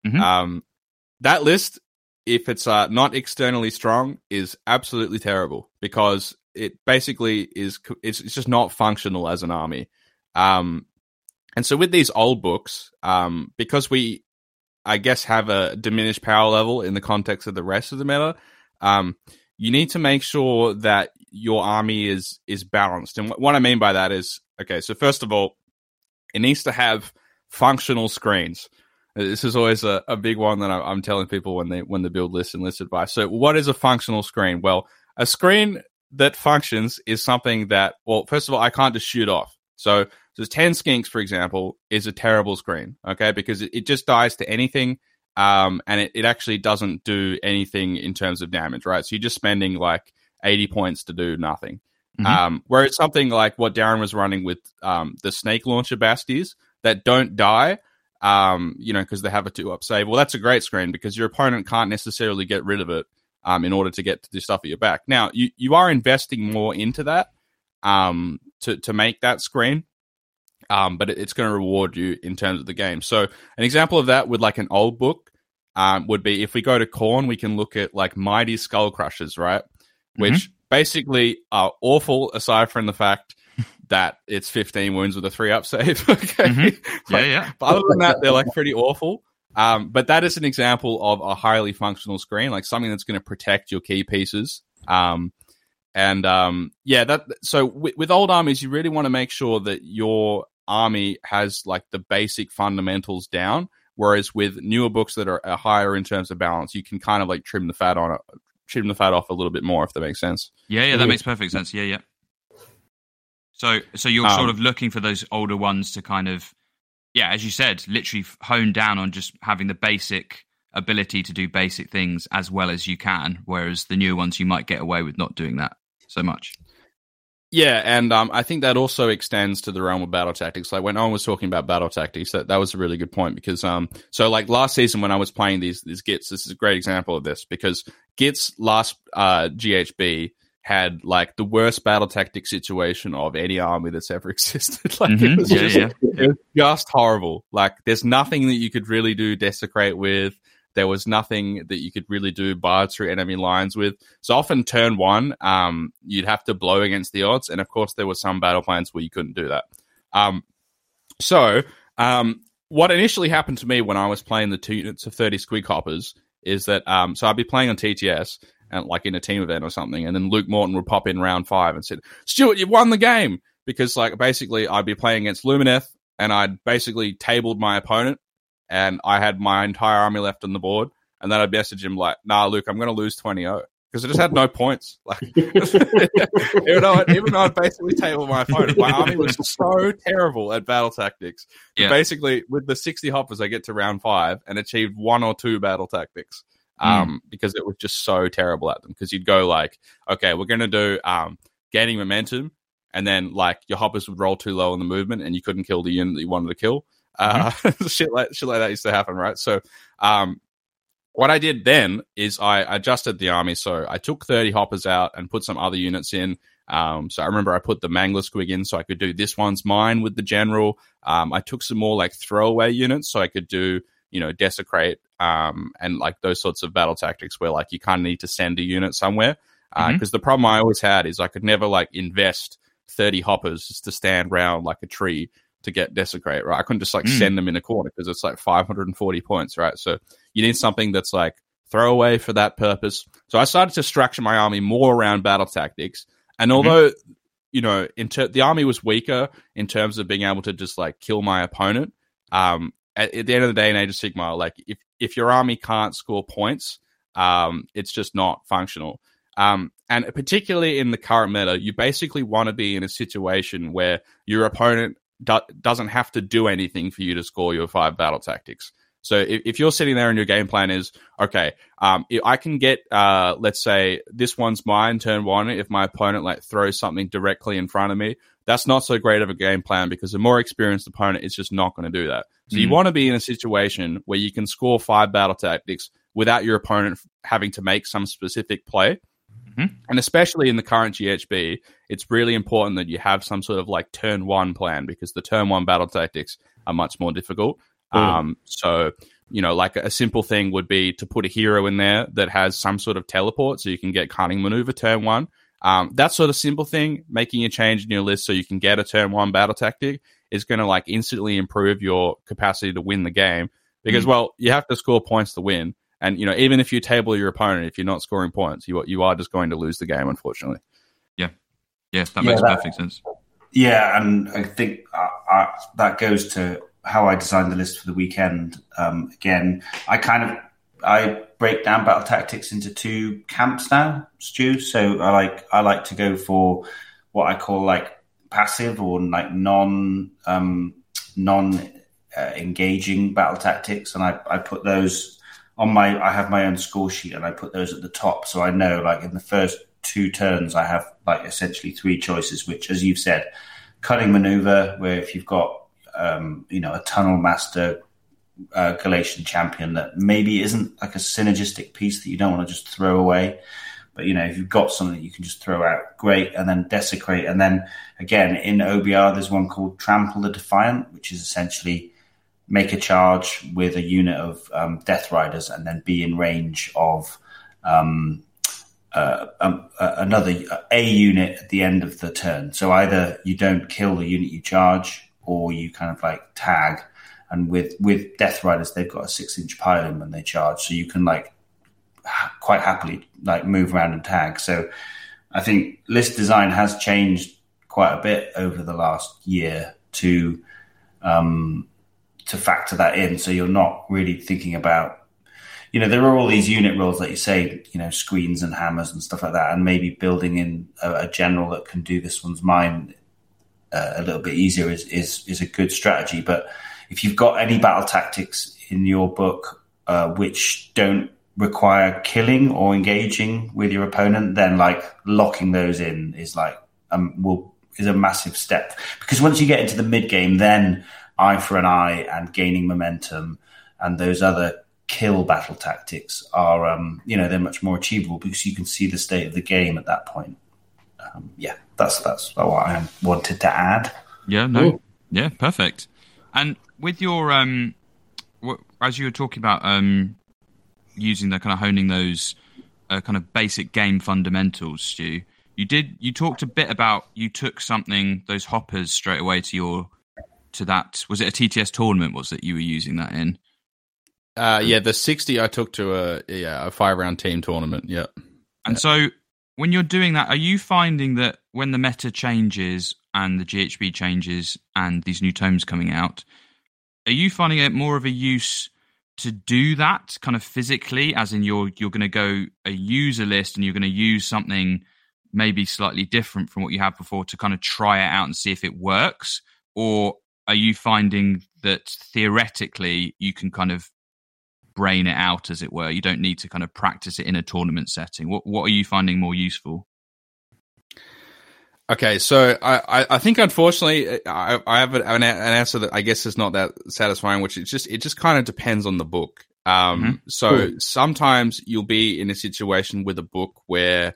That list, if it's not externally strong, is absolutely terrible because it basically it's just not functional as an army. And so with these old books, because we, I guess, have a diminished power level in the context of the rest of the meta, you need to make sure that your army is balanced. And what I mean by that is, okay, so first of all, it needs to have functional screens. This is always a big one that I'm telling people when they build lists and list advice. So what is a functional screen? Well, a screen that functions is something that, well, first of all, I can't just shoot off. So 10 skinks, for example, is a terrible screen, okay, because it just dies to anything, and it actually doesn't do anything in terms of damage, right? So you're just spending like 80 points to do nothing. Whereas something like what Darren was running with the Snake Launcher Basties that don't die, because they have a 2-up save, well, that's a great screen because your opponent can't necessarily get rid of it in order to get to the stuff at your back. Now, you are investing more into that to make that screen. But it's going to reward you in terms of the game. So an example of that with like an old book would be if we go to Khorne, we can look at like Mighty Skull Crushers, right? Which basically are awful aside from the fact that it's 15 wounds with a 3-up save. Okay. Yeah. But other than that, they're like pretty awful. But that is an example of a highly functional screen, like something that's going to protect your key pieces. So with old armies, you really want to make sure that your army has like the basic fundamentals down, whereas with newer books that are higher in terms of balance, you can kind of like trim the fat off a little bit more, if that makes sense. Yeah, that makes perfect sense. Yeah. So you're sort of looking for those older ones to kind of, as you said, literally hone down on just having the basic ability to do basic things as well as you can, whereas the newer ones you might get away with not doing that so much. Yeah, and I think that also extends to the realm of battle tactics. Like when Owen was talking about battle tactics, that was a really good point because so like last season when I was playing these Gits, this is a great example of this because Gits last GHB had like the worst battle tactic situation of any army that's ever existed. Like it was just horrible. Like there's nothing that you could really do Desecrate with. There was nothing that you could really do bards through enemy lines with. So often turn one, you'd have to blow against the odds. And of course, there were some battle plans where you couldn't do that. What initially happened to me when I was playing the 2 units of 30 squig hoppers is that, so I'd be playing on TTS and like in a team event or something. And then Luke Morton would pop in round 5 and said, Stuart, you've won the game. Because like basically I'd be playing against Lumineth and I'd basically tabled my opponent. And I had my entire army left on the board. And then I'd message him like, nah, Luke, I'm going to lose 20-0. Because I just had no points. Like, even though I'd basically tabled my opponent, my army was so terrible at battle tactics. Yeah. Basically, with the 60 hoppers, I get to round 5 and achieved 1 or 2 battle tactics. Because it was just so terrible at them. Because you'd go like, okay, we're going to do gaining momentum. And then like your hoppers would roll too low on the movement and you couldn't kill the unit that you wanted to kill. Shit like that used to happen, right? So what I did then is I adjusted the army. So I took 30 hoppers out and put some other units in. So I remember I put the Mangler Squig in so I could do this one's mine with the general. I took some more like throwaway units so I could do, Desecrate and like those sorts of battle tactics where like you kind of need to send a unit somewhere. Because the problem I always had is I could never like invest 30 hoppers just to stand around like a tree to get Desecrate, right? I couldn't just like send them in a corner because it's like 540 points, right? So you need something that's like throwaway for that purpose. So I started to structure my army more around battle tactics. And although, the army was weaker in terms of being able to just like kill my opponent, at the end of the day in Age of Sigmar, like if your army can't score points, it's just not functional. And particularly in the current meta, you basically want to be in a situation where your opponent doesn't have to do anything for you to score your 5 battle tactics. So if you're sitting there and your game plan is, okay, I can get, let's say, this one's mine, turn 1, if my opponent like throws something directly in front of me, that's not so great of a game plan because a more experienced opponent is just not going to do that. So you want to be in a situation where you can score 5 battle tactics without your opponent having to make some specific play. And especially in the current GHB, it's really important that you have some sort of like turn 1 plan because the turn 1 battle tactics are much more difficult. So, like a simple thing would be to put a hero in there that has some sort of teleport so you can get cunning maneuver turn 1. That sort of simple thing, making a change in your list so you can get a turn 1 battle tactic is going to like instantly improve your capacity to win the game because, well, you have to score points to win. And, even if you table your opponent, if you're not scoring points, you are just going to lose the game, unfortunately. Yeah. Yeah, that makes perfect sense. Yeah, and I think that goes to how I designed the list for the weekend. Again, I break down battle tactics into 2 camps now, Stu. So I like to go for what I call like passive or like non engaging battle tactics, and I put those on I have my own score sheet, and I put those at the top. So I know, like in the first 2 turns, I have like essentially 3 choices, which, as you've said, cunning maneuver, where if you've got a tunnel master Galatian champion that maybe isn't like a synergistic piece that you don't want to just throw away, but if you've got something that you can just throw out, great. And then desecrate, and then again in OBR there's one called Trample the Defiant, which is essentially make a charge with a unit of Death Riders and then be in range of another unit at the end of the turn. So either you don't kill the unit you charge, or you kind of like tag. And with Death Riders, they've got a 6-inch pylon when they charge, so you can like quite happily like move around and tag. So I think list design has changed quite a bit over the last year to factor that in. So you're not really thinking about, there are all these unit roles that you say, screens and hammers and stuff like that, and maybe building in a general that can do this one's mine a little bit easier is a good strategy. But if you've got any battle tactics in your book which don't require killing or engaging with your opponent, then like locking those in is like is a massive step, because once you get into the mid game, then eye for an eye and gaining momentum and those other kill battle tactics are they're much more achievable because you can see the state of the game at that point. That's what I wanted to add. Yeah, perfect. And with your as you were talking about using the kind of honing those kind of basic game fundamentals, Stu, you talked a bit about, you took something, those hoppers, straight away to that. Was it a TTS tournament? Was it you were using that in? The 60 I took to a 5-round team tournament. Yeah. And so when you're doing that, are you finding that when the meta changes and the GHB changes and these new tomes coming out, are you finding it more of a use to do that kind of physically, as in you're going to go a user list and you're going to use something maybe slightly different from what you had before to kind of try it out and see if it works? Or are you finding that theoretically you can kind of brain it out, as it were? You don't need to kind of practice it in a tournament setting. What are you finding more useful? Okay, so I think unfortunately I have an answer that I guess is not that satisfying, which it just kind of depends on the book. So sometimes you'll be in a situation with a book where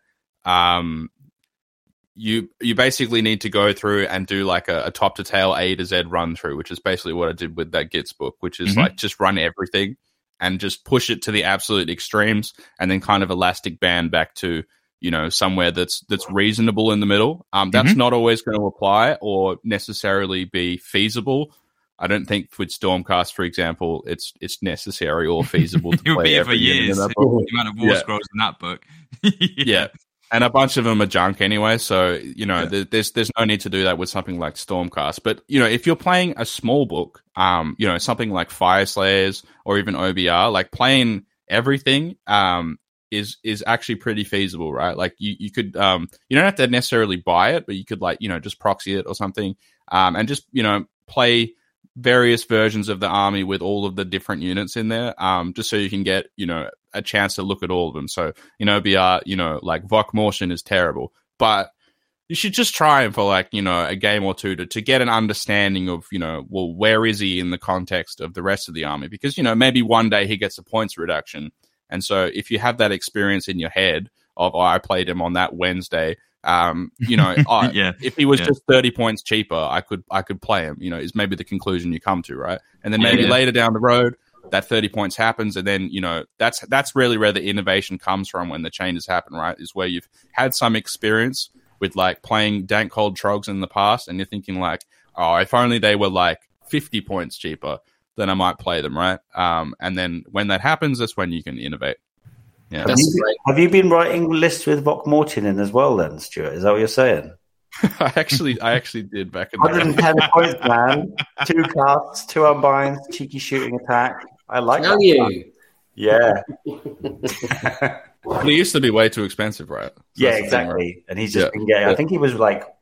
you basically need to go through and do like a top to tail A to Z run through, which is basically what I did with that Gits book, which is like just run everything and just push it to the absolute extremes, and then kind of elastic band back to, somewhere that's reasonable in the middle. That's not always going to apply or necessarily be feasible. I don't think with Stormcast, for example, it's necessary or feasible to You'll play be here every for years. the amount of war scrolls in that book. Yeah. And a bunch of them are junk anyway, so there's no need to do that with something like Stormcast. But if you're playing a small book, something like Fire Slayers or even OBR, like playing everything is actually pretty feasible, right? Like you could you don't have to necessarily buy it, but you could just proxy it or something, and just play various versions of the army with all of the different units in there, just so you can get a chance to look at all of them. So OBR, like Vok Mortion is terrible, but you should just try him for a game or two to get an understanding of well, where is he in the context of the rest of the army, because maybe one day he gets a points reduction. And so if you have that experience in your head of, I played him on that Wednesday, if he was just 30 points cheaper, I could play him, is maybe the conclusion you come to, right? And then maybe later down the road, that 30 points happens, and then, that's really where the innovation comes from when the changes happen, right? Is where you've had some experience with playing Dank Cold Trogs in the past, and you're thinking if only they were 50 points cheaper, then I might play them, right? And then when that happens, that's when you can innovate. Yeah. Have you been writing lists with Vok Mortion in as well then, Stuart? Is that what you're saying? I actually did back in 110 points, man. 2 casts, 2 unbinds, cheeky shooting attack. I like that. You? Yeah. But it used to be way too expensive, right? So yeah, exactly. Thing, right? And he's just been getting, I think he was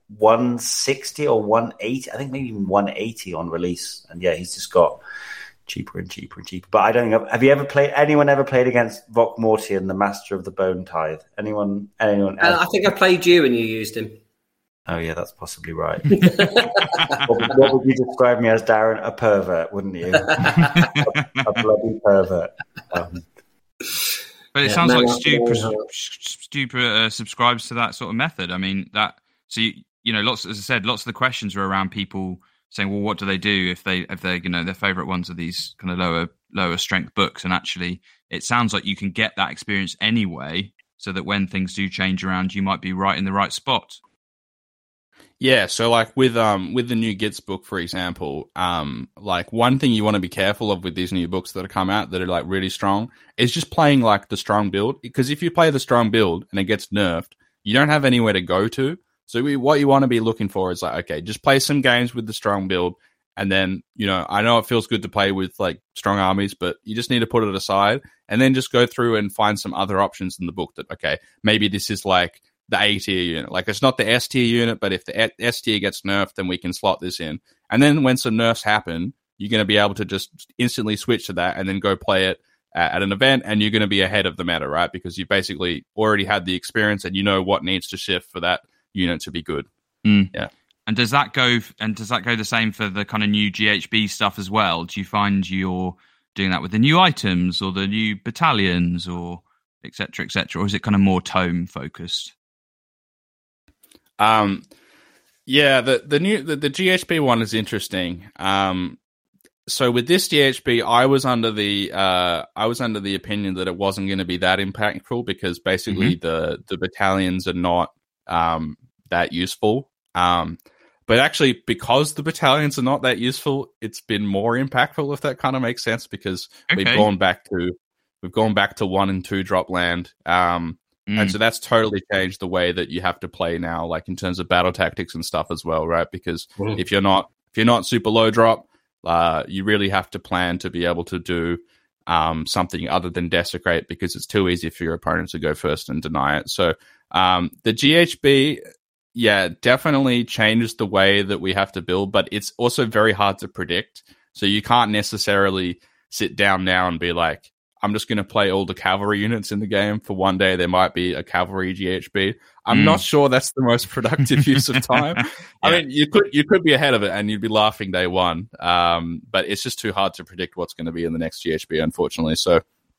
160 or 180, I think maybe even 180 on release. And he's just got cheaper and cheaper and cheaper. But I don't know. Have you ever anyone ever played against Vok Mortion, the Master of the Bone Tithe? Anyone I think I played you and you used him. Oh, yeah, that's possibly right. what would you describe me as, Darren? A pervert, wouldn't you? a bloody pervert. But it sounds like Stu subscribes to that sort of method. I mean, lots, as I said, lots of the questions are around people saying, well, what do they do if they their favorite ones are these kind of lower strength books? And actually, it sounds like you can get that experience anyway, so that when things do change around, you might be right in the right spot. Yeah, so with the new Gits book, for example, one thing you want to be careful of with these new books that have come out that are really strong is just playing the strong build, because if you play the strong build and it gets nerfed, you don't have anywhere to go to. So what you want to be looking for is just play some games with the strong build, and then I know it feels good to play with strong armies, but you just need to put it aside and then just go through and find some other options in the book that maybe this is the A tier unit. It's not the S tier unit, but if the S tier gets nerfed, then we can slot this in. And then when some nerfs happen, you're going to be able to just instantly switch to that and then go play it at an event, and you're going to be ahead of the meta, right? Because you basically already had the experience and you know what needs to shift for that unit to be good. Yeah. And does that go the same for the kind of new GHB stuff as well? Do you find you're doing that with the new items or the new battalions or et cetera, or is it kind of more tome focused? The GHB one is interesting. So with this GHB, I was under the opinion that it wasn't going to be that impactful, because basically the battalions are not that useful. But actually, because the battalions are not that useful, it's been more impactful, if that kind of makes sense, because we've gone back to 1 and 2 drop land. And so that's totally changed the way that you have to play now, in terms of battle tactics and stuff as well, right? Because if you're not super low drop, you really have to plan to be able to do something other than desecrate, because it's too easy for your opponent to go first and deny it. So the GHB, definitely changes the way that we have to build, but it's also very hard to predict. So you can't necessarily sit down now and be like, I'm just going to play all the cavalry units in the game for one day. There might be a cavalry GHB. I'm not sure that's the most productive use of time. I mean, you could be ahead of it and you'd be laughing day one. But it's just too hard to predict what's going to be in the next GHB, unfortunately. So,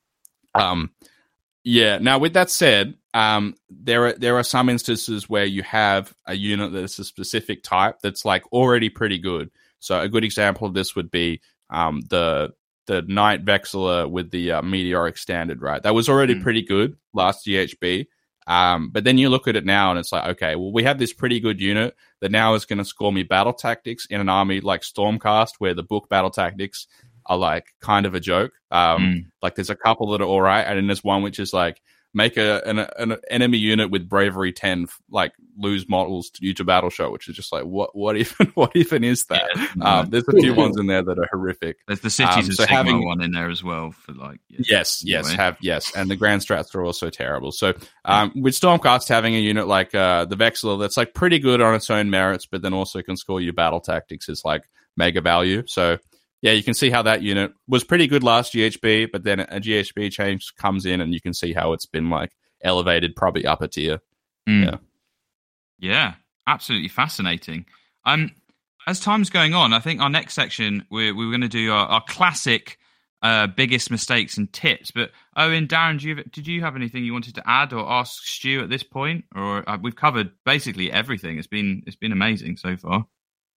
Now, with that said, there are some instances where you have a unit that's a specific type that's already pretty good. So a good example of this would be the Knight Vexilla with the Meteoric Standard, right? That was already pretty good last GHB. But then you look at it now and it's okay, well, we have this pretty good unit that now is going to score me battle tactics in an army like Stormcast, where the book battle tactics are kind of a joke. There's a couple that are all right, and then there's one which is make an enemy unit with bravery 10 like lose models due to battle shot, which is just like what even is that? Yeah, there's a few ones in there that are horrific. There's the Cities of Sigmar one in there as well for like yes, and the Grand Strats are also terrible. So with Stormcast having a unit like the Vexillor that's like pretty good on its own merits, but then also can score you battle tactics is like mega value. So yeah, you can see how that unit was pretty good last GHB, but then a GHB change comes in and you can see how it's been like elevated, probably upper tier. Yeah, absolutely fascinating. As time's going on, I think our next section, we're going to do our classic biggest mistakes and tips. But Owen, Darren, did you have anything you wanted to add or ask Stu at this point? Or we've covered basically everything. It's been amazing so far.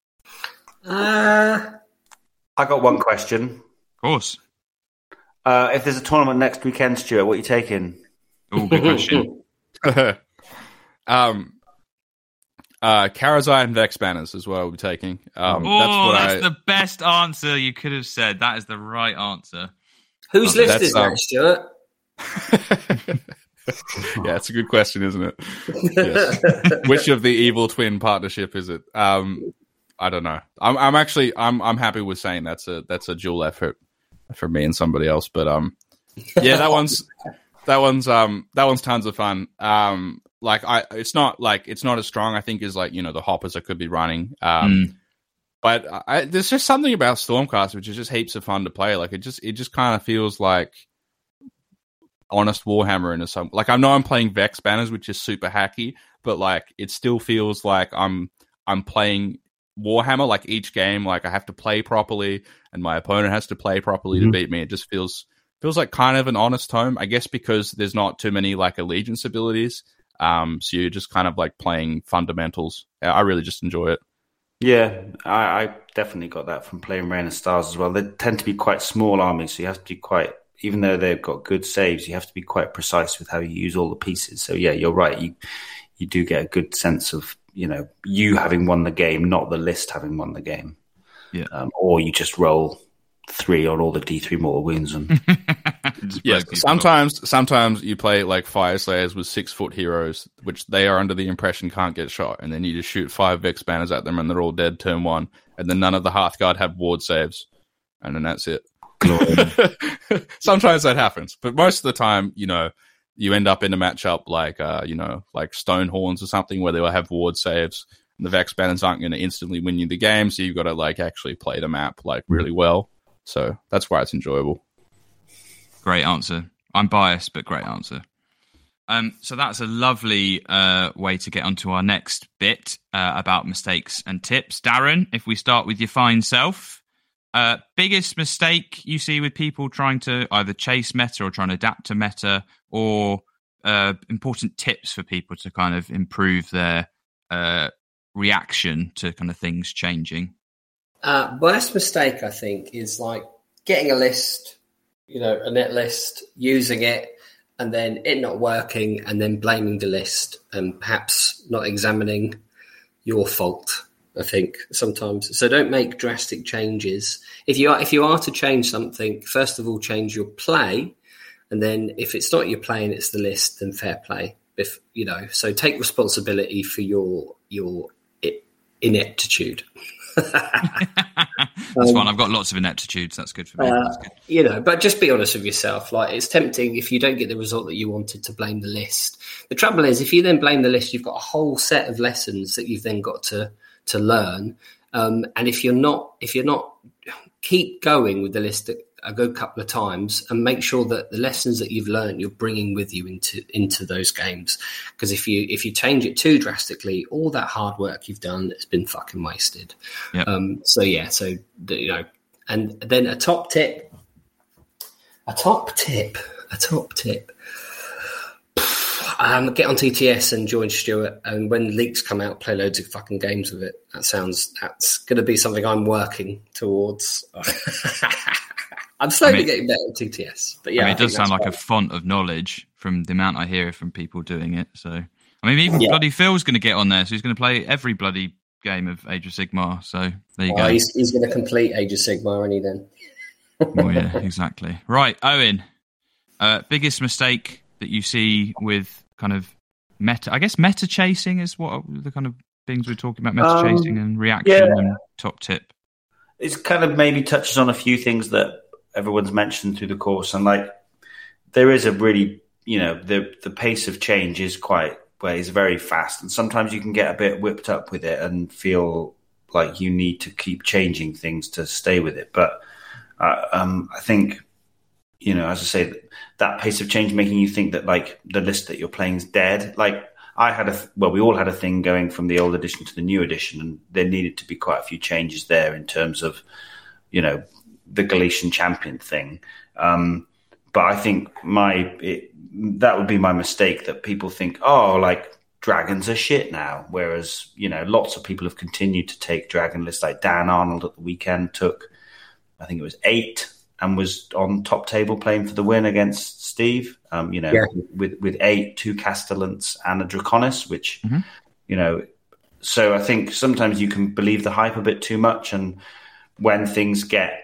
I got one question. Of course. If there's a tournament next weekend, Stuart, what are you taking? Oh, good question. Karazai and Vex banners is what I'll be taking. That's the best answer you could have said. That is the right answer. Whose list is that, Stuart? Yeah, it's a good question, isn't it? Yes. Which of the evil twin partnership is it? I don't know. I'm actually happy with saying that's a dual effort for me and somebody else. But yeah, that one's tons of fun. It's not as strong, I think, as like, you know, the hoppers I could be running. But there's just something about Stormcast which is just heaps of fun to play. Like it just kind of feels like honest Warhammer in some. Like I know I'm playing Vex banners, which is super hacky, but like it still feels like I'm playing Warhammer. Like each game, like I have to play properly, and my opponent has to play properly to beat me. It just feels like kind of an honest home, I guess, because there's not too many like allegiance abilities. So you're just kind of like playing fundamentals. I really just enjoy it. Yeah, I definitely got that from playing Reign of Stars as well. They tend to be quite small armies, so you have to be quite, even though they've got good saves, you have to be quite precise with how you use all the pieces. So yeah, you're right. You do get a good sense of, you know, you having won the game, not the list having won the game. Yeah. Or you just roll 3 on all the D3 mortal wounds and yeah. Sometimes you play like Fire Slayers with 6-foot heroes, which they are under the impression can't get shot, and then you just shoot 5 Vex banners at them, and they're all dead turn 1, and then none of the Hearthguard have ward saves, and then that's it. Sometimes that happens, but most of the time, you know, you end up in a matchup like like Stonehorns or something where they'll have ward saves, and the Vex banners aren't going to instantly win you the game, so you've got to like actually play the map like really well. So that's why it's enjoyable. Great answer. I'm biased, but great answer. So that's a lovely way to get onto our next bit about mistakes and tips. Darren, if we start with your fine self, biggest mistake you see with people trying to either chase meta or trying to adapt to meta, or important tips for people to kind of improve their reaction to kind of things changing? Worst mistake, I think, is like getting a list, you know, a net list, using it, and then it not working, and then blaming the list, and perhaps not examining your fault, I think, sometimes. So don't make drastic changes. If you are to change something, first of all, change your play, and then if it's not your play and it's the list, then fair play. If you know, so take responsibility for your ineptitude. That's fine. I've got lots of ineptitudes. That's good for me. Good. You know, but just be honest with yourself. Like, it's tempting if you don't get the result that you wanted to blame the list. The trouble is, if you then blame the list, you've got a whole set of lessons that you've then got to learn. And if you're not, keep going with the list a good couple of times, and make sure that the lessons that you've learned you're bringing with you into those games. Because if you change it too drastically, all that hard work you've done has been fucking wasted. Yep. You know, and then a top tip. Get on TTS and join Stuart, and when leaks come out, play loads of fucking games with it. That's going to be something I'm working towards. I'm slowly getting better at TTS, but yeah, it does sound like a font of knowledge from the amount I hear from people doing it. So, I mean, even bloody Phil's going to get on there, so he's going to play every bloody game of Age of Sigmar. So there you go. He's going to complete Age of Sigmar, isn't he then? Oh yeah, exactly. Right, Owen. Biggest mistake that you see with kind of meta chasing is what the kind of things we're talking about, meta chasing and reaction and top tip. It's kind of maybe touches on a few things that everyone's mentioned through the course, and like there is a really, the pace of change is very fast, and sometimes you can get a bit whipped up with it and feel like you need to keep changing things to stay with it. But I think, as I say, that pace of change making you think that like the list that you're playing is dead. Like we all had a thing going from the old edition to the new edition, and there needed to be quite a few changes there in terms of, the Galician champion thing. But I think that would be my mistake, that people think, like dragons are shit now. Whereas, lots of people have continued to take dragon lists. Like Dan Arnold at the weekend took, I think it was 8 and was on top table playing for the win against Steve, with 8, 2 Castellants and a Draconis, which, so I think sometimes you can believe the hype a bit too much. And when things get,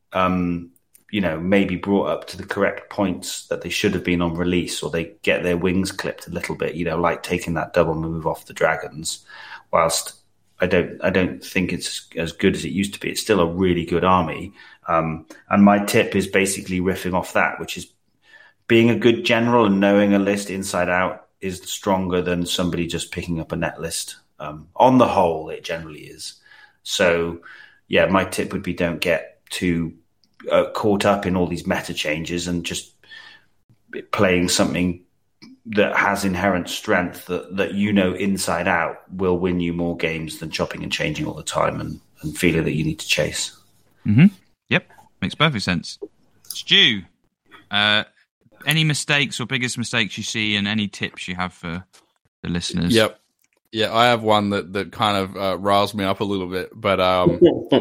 maybe brought up to the correct points that they should have been on release, or they get their wings clipped a little bit, like taking that double move off the dragons, whilst I don't think it's as good as it used to be. It's still a really good army. And my tip is basically riffing off that, which is being a good general and knowing a list inside out is stronger than somebody just picking up a net list. On the whole, it generally is. So, yeah, my tip would be don't get too caught up in all these meta changes and just playing something that has inherent strength that inside out will win you more games than chopping and changing all the time and feeling that you need to chase. Mm-hmm. Yep, makes perfect sense. Stu, any mistakes or biggest mistakes you see, and any tips you have for the listeners? Yep. Yeah, I have one that kind of riles me up a little bit, but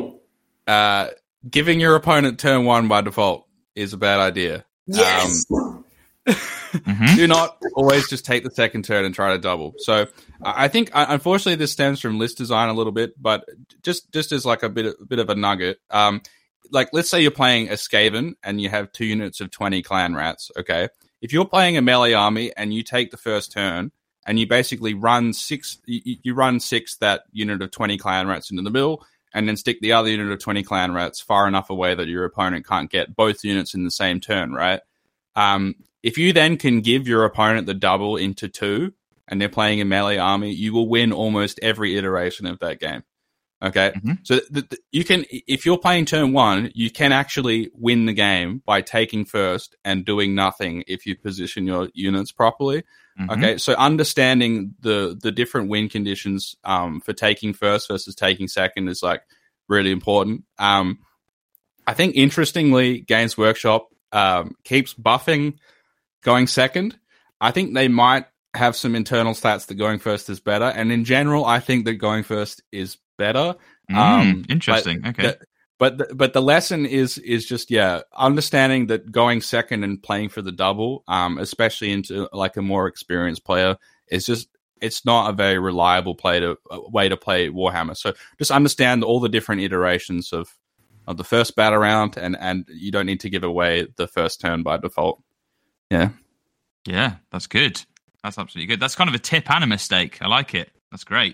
giving your opponent turn 1 by default is a bad idea. Yes. Do not always just take the second turn and try to double. So I think, unfortunately, this stems from list design a little bit, but just as like a bit of a nugget. Like, let's say you're playing a Skaven and you have 2 units of 20 clan rats. Okay, if you're playing a melee army and you take the first turn and you basically run 6, you run 6 that unit of 20 clan rats into the middle, and then stick the other unit of 20 clan rats far enough away that your opponent can't get both units in the same turn, right? If you then can give your opponent the double into 2, and they're playing a melee army, you will win almost every iteration of that game. Okay? Mm-hmm. So you can, if you're playing turn 1, you can actually win the game by taking first and doing nothing if you position your units properly. Mm-hmm. Okay, so understanding the different win conditions for taking first versus taking second is like really important. I think interestingly, Games Workshop keeps buffing going second. I think they might have some internal stats that going first is better, and in general, I think that going first is better. Interesting. Okay. But the lesson is just, understanding that going second and playing for the double, especially into like a more experienced player, is just, it's not a very reliable way to play Warhammer. So just understand all the different iterations of the first battle round, and you don't need to give away the first turn by default. Yeah. Yeah, that's good. That's absolutely good. That's kind of a tip and a mistake. I like it. That's great.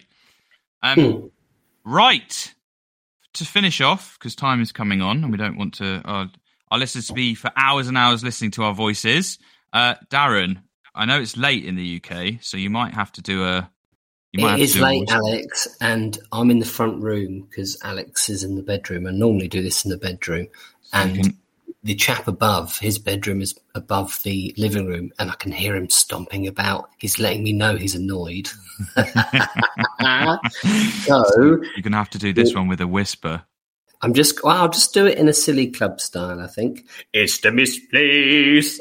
Right. To finish off, because time is coming on and we don't want to our listeners to be for hours and hours listening to our voices. Darren, I know it's late in the UK, so you might have to do a... It is late, Alex, and I'm in the front room because Alex is in the bedroom. I normally do this in the bedroom. And the chap above, his bedroom is above the living room, and I can hear him stomping about. He's letting me know he's annoyed. So you're going to have to do this one with a whisper. I'll just do it in a silly club style, I think. It's the misplace.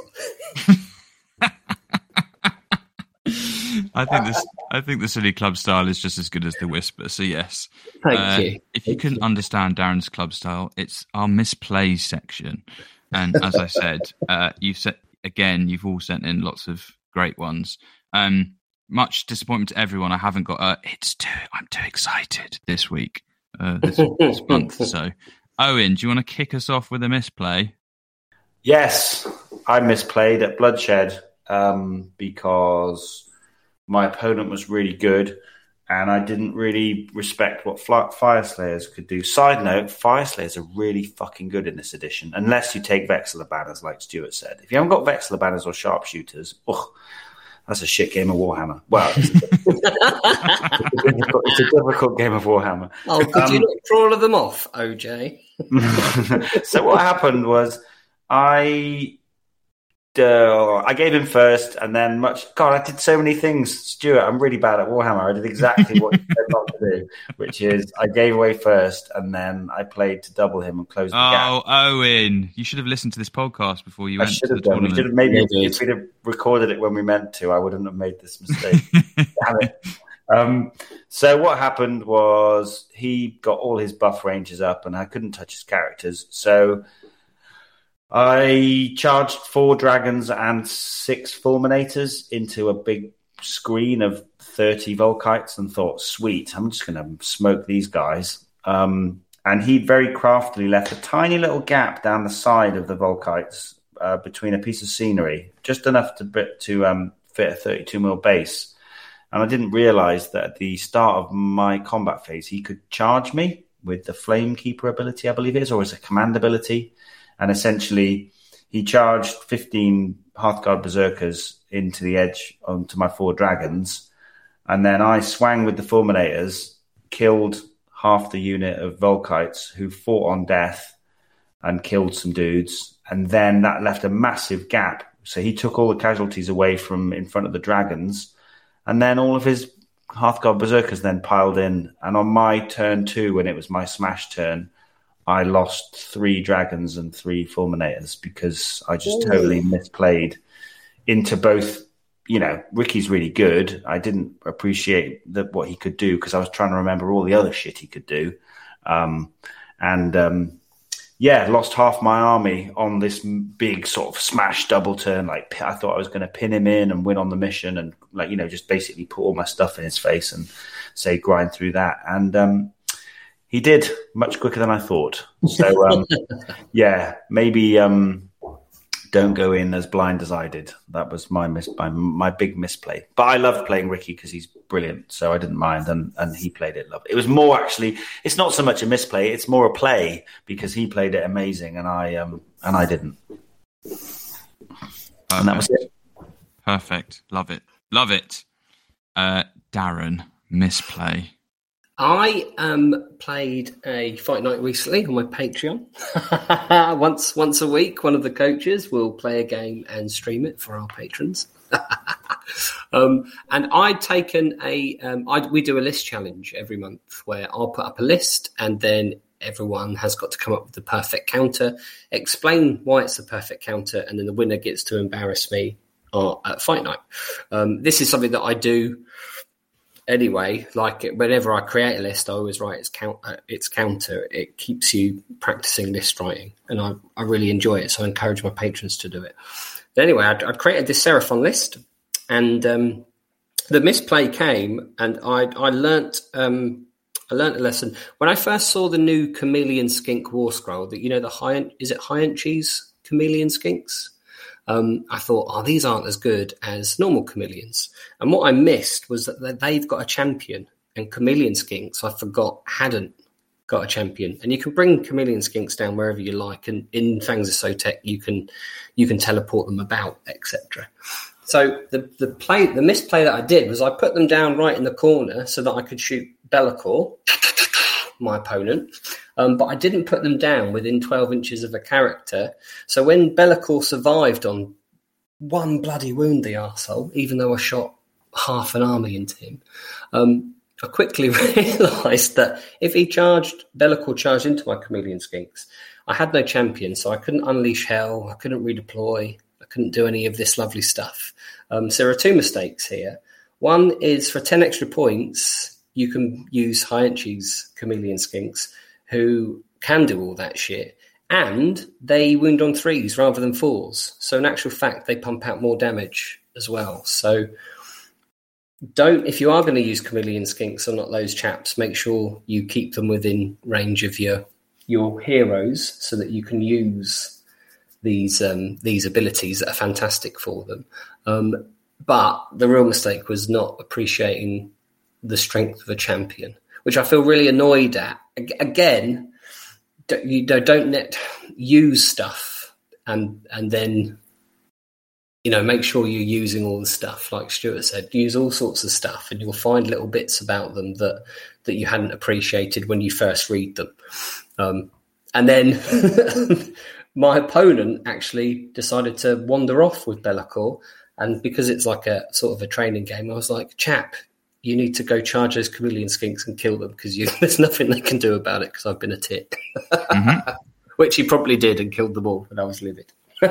I think the silly club style is just as good as the whisper. So yes, thank you. If you couldn't understand Darren's club style, it's our misplays section. And as I said, you've all sent in lots of great ones. Much disappointment to everyone. I haven't got I'm too excited this week, this month. So, Owen, do you want to kick us off with a misplay? Yes, I misplayed at Bloodshed. because my opponent was really good and I didn't really respect what Fire Slayers could do. Side note, Fire Slayers are really fucking good in this edition, unless you take Vexillor Banners, like Stuart said. If you haven't got Vexillor Banners or Sharpshooters, that's a shit game of Warhammer. Well, it's a difficult game of Warhammer. Oh, could you not draw all of them off, OJ? So what happened was I gave him first, and then I did so many things, Stuart. I'm really bad at Warhammer. I did exactly what you said not to do, which is I gave away first, and then I played to double him and close the gap. Oh, Owen, you should have listened to this podcast before you went to the done. tournament. Maybe if we'd have recorded it when we meant to, I wouldn't have made this mistake. Damn it. So what happened was he got all his buff ranges up, and I couldn't touch his characters. So I charged 4 dragons and 6 fulminators into a big screen of 30 Volkites and thought, sweet, I'm just going to smoke these guys. And he very craftily left a tiny little gap down the side of the Volkites between a piece of scenery, just enough to fit a 32mm base. And I didn't realize that at the start of my combat phase, he could charge me with the Flamekeeper ability, I believe it is, or as a command ability. And essentially, he charged 15 Hearthguard Berserkers into the edge onto my 4 dragons. And then I swang with the Fulminators, killed half the unit of Volkites who fought on death and killed some dudes. And then that left a massive gap. So he took all the casualties away from in front of the dragons. And then all of his Hearthguard Berserkers then piled in. And on my turn 2, when it was my smash turn, I lost 3 dragons and 3 fulminators because I just totally misplayed into both. You know, Ricky's really good. I didn't appreciate what he could do because I was trying to remember all the other shit he could do. Lost half my army on this big sort of smash double turn. Like, I thought I was going to pin him in and win on the mission and, like, you know, just basically put all my stuff in his face and say grind through that. And he did much quicker than I thought. So, maybe don't go in as blind as I did. That was my big misplay. But I loved playing Ricky because he's brilliant, so I didn't mind, and he played it lovely. It was more actually. It's not so much a misplay; it's more a play because he played it amazing, and I didn't. And that was it. Perfect. Love it. Darren, misplay. I played a Fight Night recently on my Patreon. Once a week, one of the coaches will play a game and stream it for our patrons. And I'd taken we do a list challenge every month where I'll put up a list and then everyone has got to come up with the perfect counter, explain why it's the perfect counter, and then the winner gets to embarrass me at Fight Night. This is something that I do anyway. Like, whenever I create a list, I always write its counter. It keeps you practicing list writing, and I really enjoy it, so I encourage my patrons to do it. But anyway, I'd created this Seraphon list, and the misplay came, and I learnt a lesson. When I first saw the new Chameleon Skink War Scroll, that, you know, is it Hyanchi's Chameleon Skinks? I thought, these aren't as good as normal chameleons. And what I missed was that they've got a champion, and Chameleon Skinks, I forgot, hadn't got a champion. And you can bring Chameleon Skinks down wherever you like, and in Fangs of Sotek, you can teleport them about, etc. So the misplay that I did was I put them down right in the corner so that I could shoot Be'lakor, my opponent. But I didn't put them down within 12 inches of a character. So when Be'lakor survived on 1 bloody wound, the arsehole, even though I shot half an army into him, I quickly realised that if Be'lakor charged into my Chameleon Skinks, I had no champion, so I couldn't unleash hell, I couldn't redeploy, I couldn't do any of this lovely stuff. So there are 2 mistakes here. One is, for 10 extra points, you can use Hyanchi's Chameleon Skinks, who can do all that shit, and they wound on 3s rather than 4s. So in actual fact, they pump out more damage as well. So if you are going to use Chameleon Skinks or not those chaps, make sure you keep them within range of your heroes so that you can use these abilities that are fantastic for them. But the real mistake was not appreciating the strength of a champion, which I feel really annoyed at. Again, don't use stuff and then, make sure you're using all the stuff. Like Stuart said, use all sorts of stuff and you'll find little bits about them that you hadn't appreciated when you first read them. And then my opponent actually decided to wander off with Be'lakor. And because it's like a sort of a training game, I was like, chap, you need to go charge those chameleon skinks and kill them because there's nothing they can do about it because I've been a tit. Mm-hmm. Which he probably did and killed them all, but I was livid.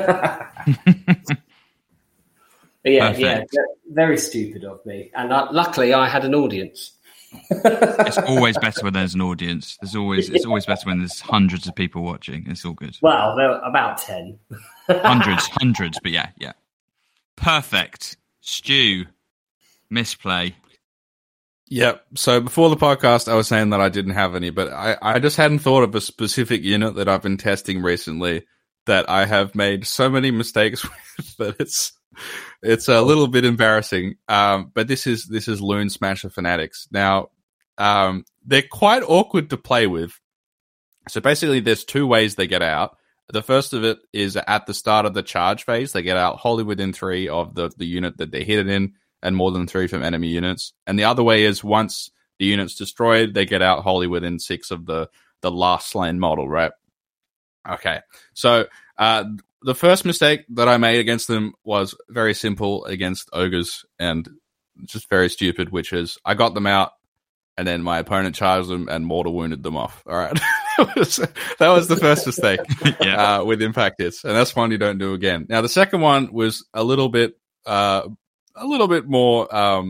But yeah, very stupid of me. And luckily, I had an audience. It's always better when there's an audience. It's always better when there's hundreds of people watching. It's all good. Well, there were about 10. hundreds, but yeah. Perfect. Stu, misplay. Yep. So before the podcast, I was saying that I didn't have any, but I just hadn't thought of a specific unit that I've been testing recently that I have made so many mistakes with that it's a little bit embarrassing. But this is Loon Smasher Fanatics. Now, they're quite awkward to play with. So basically, there's two ways they get out. The first of it is at the start of the charge phase. They get out wholly within 3 of the unit that they're hidden in, and more than 3 from enemy units. And the other way is once the unit's destroyed, they get out wholly within 6 of the last slain model, right? Okay. So the first mistake that I made against them was very simple against ogres and just very stupid, which is I got them out and then my opponent charged them and mortal wounded them off. All right. That was the first mistake with impact hits. And that's one you don't do again. Now, the second one was a little bit more,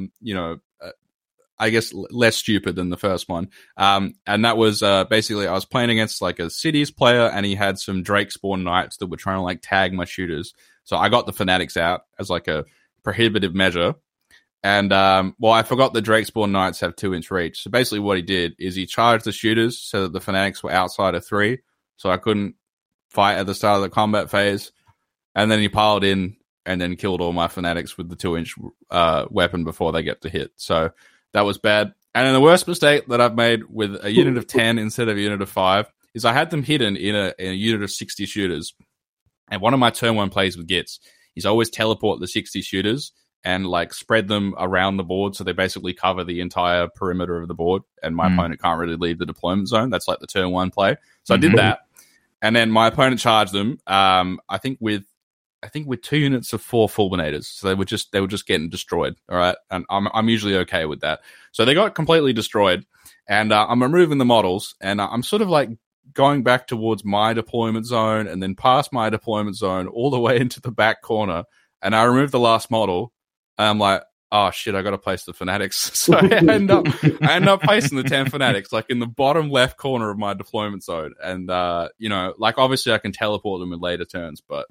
I guess less stupid than the first one. And that was basically I was playing against like a cities player and he had some Drakespawn Knights that were trying to like tag my shooters. So I got the Fanatics out as like a prohibitive measure. And, I forgot the Drakespawn Knights have 2-inch reach. So basically what he did is he charged the shooters so that the Fanatics were outside of 3. So I couldn't fight at the start of the combat phase. And then he piled in and then killed all my Fanatics with the 2-inch weapon before they get to hit. So that was bad. And then the worst mistake that I've made with a unit of 10 instead of a unit of 5 is I had them hidden in a unit of 60 shooters. And one of my turn 1 plays with Gits is always teleport the 60 shooters and like spread them around the board so they basically cover the entire perimeter of the board and my opponent can't really leave the deployment zone. That's like the turn 1 play. So I did that. And then my opponent charged them, I think with 2 units of 4 fulminators. So they were just getting destroyed. All right. And I'm usually okay with that. So they got completely destroyed and I'm removing the models and I'm sort of like going back towards my deployment zone and then past my deployment zone all the way into the back corner. And I removed the last model. And I'm like, oh shit, I got to place the Fanatics. So I end up placing the 10 Fanatics like in the bottom left corner of my deployment zone. And, like obviously I can teleport them in later turns, but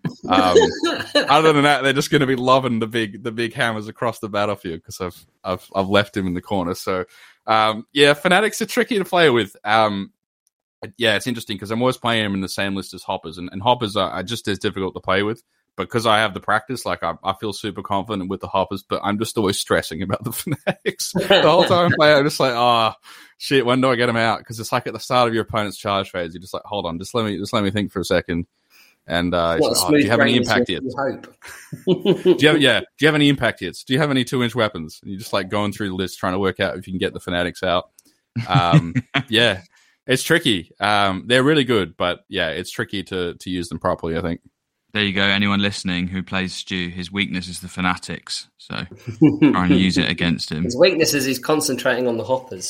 other than that, they're just going to be loving the big hammers across the battlefield because I've left him in the corner. So, Fanatics are tricky to play with. It's interesting because I'm always playing them in the same list as Hoppers and Hoppers are just as difficult to play with. Because I have the practice, like I feel super confident with the Hoppers, but I'm just always stressing about the Fanatics. The whole time I play, I'm just like, oh shit, when do I get them out? Because it's like at the start of your opponent's charge phase, you're just like, hold on, just let me think for a second. And do you have any impact hits? Do you have any impact hits? Do you have any 2-inch weapons? And you're just like going through the list trying to work out if you can get the Fanatics out. It's tricky. They're really good, but it's tricky to use them properly, I think. There you go. Anyone listening who plays Stu, his weakness is the Fanatics. So try and use it against him. His weakness is he's concentrating on the Hoppers.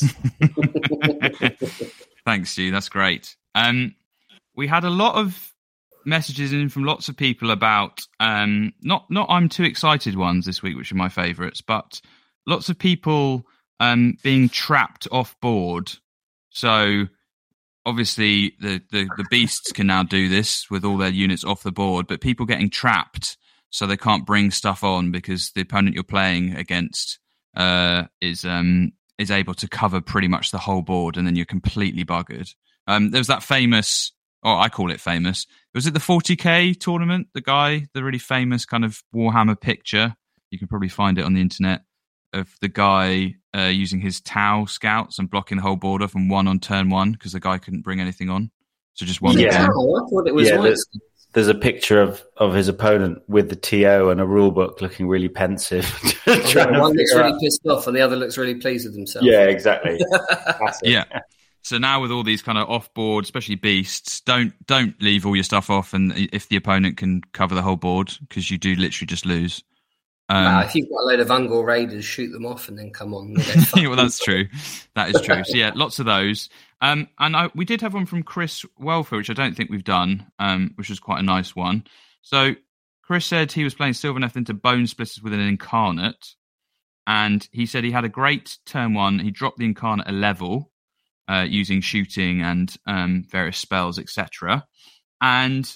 Thanks, Stu. That's great. We had a lot of messages in from lots of people about not I'm too excited ones this week, which are my favourites, but lots of people being trapped off board. So obviously, the beasts can now do this with all their units off the board, but people getting trapped so they can't bring stuff on because the opponent you're playing against is able to cover pretty much the whole board, and then you're completely buggered. There's that famous, or I call it famous, Was it the 40k tournament? The really famous kind of Warhammer picture. You can probably find it on the internet of the guy using his Tau scouts and blocking the whole board off and won on turn 1 because the guy couldn't bring anything on. So just one. Yeah, I thought it was there's a picture of his opponent with the TO and a rule book looking really pensive. One looks really pissed off and the other looks really pleased with himself. Yeah, exactly. Yeah. So now with all these kind of off-board, especially beasts, don't leave all your stuff off, and if the opponent can cover the whole board, because you do literally just lose. If you've got a load of Ungol Raiders, shoot them off and then come on. Well, that's true. That is true. So yeah, lots of those. And we did have one from Chris Welfare, which I don't think we've done, which was quite a nice one. So Chris said he was playing Sylvaneth into Bone Splitters with an Incarnate, and he said he had a great turn 1. He dropped the Incarnate a level using shooting and various spells, etc. And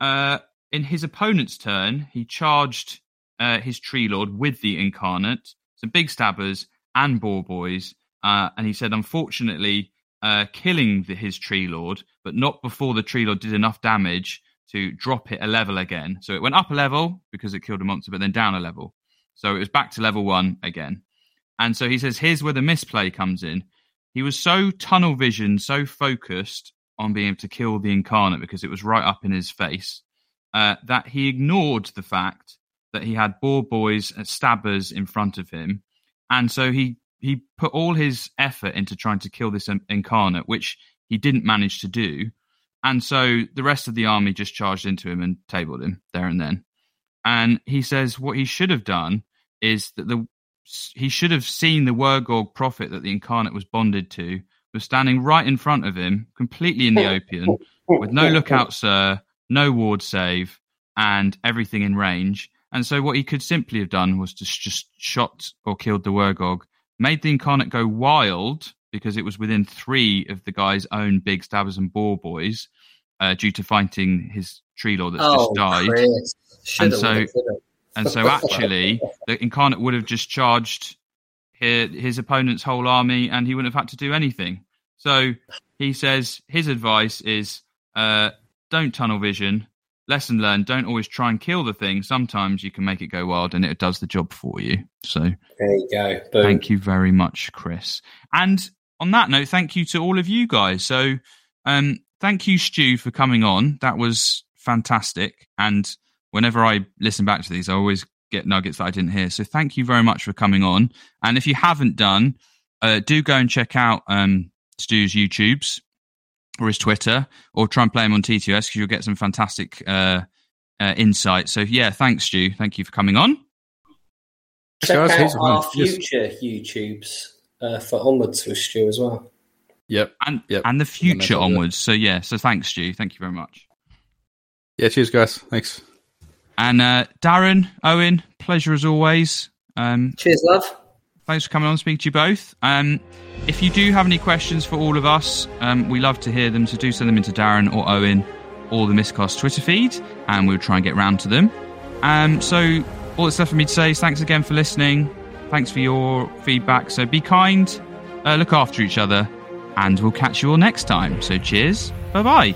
in his opponent's turn, he charged his Tree Lord with the Incarnate, some big stabbers and boar boys, and he said, unfortunately, killing his Tree Lord, but not before the Tree Lord did enough damage to drop it a level again. So it went up a level because it killed a monster, but then down a level. So it was back to level 1 again. And so he says, here's where the misplay comes in. He was so tunnel vision, so focused on being able to kill the Incarnate because it was right up in his face, that he ignored the fact that he had boar boys and stabbers in front of him. And so he put all his effort into trying to kill this Incarnate, which he didn't manage to do. And so the rest of the army just charged into him and tabled him there and then. And he says what he should have done is that he should have seen the Wurgorg prophet that the Incarnate was bonded to was standing right in front of him, completely in the open, with no lookout, sir, no ward save, and everything in range. And so what he could simply have done was just shot or killed the Wurgorg, made the Incarnate go wild because it was within 3 of the guy's own big stabbers and boar boys due to fighting his Tree Lord that's just died. And so actually, the Incarnate would have just charged his opponent's whole army and he wouldn't have had to do anything. So he says his advice is don't tunnel vision. Lesson learned, don't always try and kill the thing. Sometimes you can make it go wild and it does the job for you. So there you go. Boom. Thank you very much, Chris. And on that note, thank you to all of you guys. So thank you, Stu, for coming on. That was fantastic. And whenever I listen back to these, I always get nuggets that I didn't hear. So thank you very much for coming on. And if you haven't done, do go and check out Stu's YouTubes or his Twitter, or try and play him on TTS because you'll get some fantastic insight. So yeah, thanks, Stu. Thank you for coming on. Check out our future YouTubes for Onwards with Stu as well. Yep. And the future Onwards. So yeah, so thanks, Stu. Thank you very much. Yeah, cheers, guys. Thanks. And Darren, Owen, pleasure as always. Cheers, love. Thanks for coming on. Speak to you both. If you do have any questions for all of us, we love to hear them. So do send them into Darren or Owen or the Miscast Twitter feed, and we'll try and get round to them. So all that's left for me to say is thanks again for listening. Thanks for your feedback. So be kind, look after each other, and we'll catch you all next time. So cheers. Bye-bye.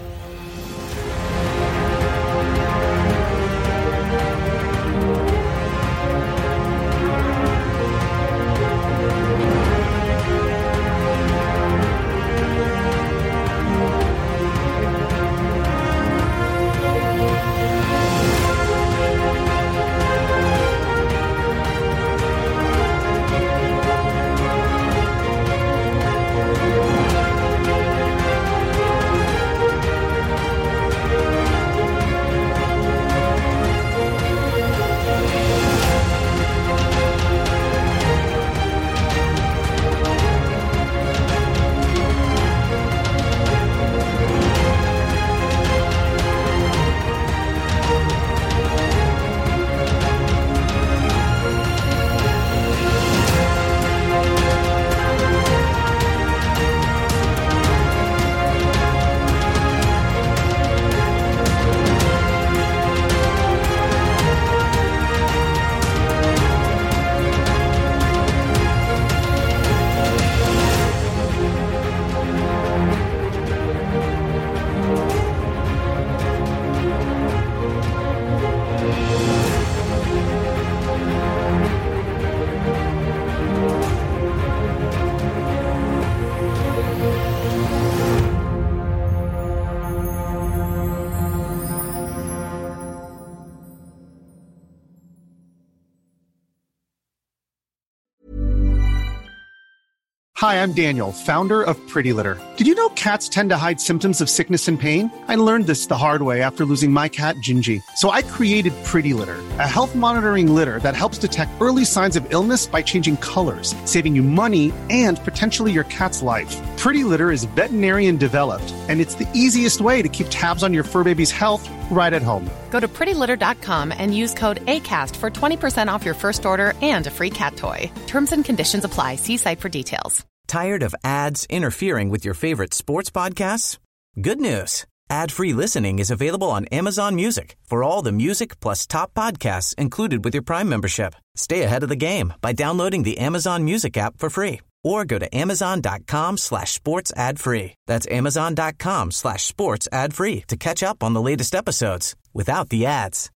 Hi, I'm Daniel, founder of Pretty Litter. Did you know cats tend to hide symptoms of sickness and pain? I learned this the hard way after losing my cat, Gingy. So I created Pretty Litter, a health monitoring litter that helps detect early signs of illness by changing colors, saving you money and potentially your cat's life. Pretty Litter is veterinarian developed, and it's the easiest way to keep tabs on your fur baby's health right at home. Go to prettylitter.com and use code ACAST for 20% off your first order and a free cat toy. Terms and conditions apply. See site for details. Tired of ads interfering with your favorite sports podcasts? Good news. Ad-free listening is available on Amazon Music for all the music plus top podcasts included with your Prime membership. Stay ahead of the game by downloading the Amazon Music app for free or go to amazon.com/sports ad free. That's amazon.com/sports ad free to catch up on the latest episodes without the ads.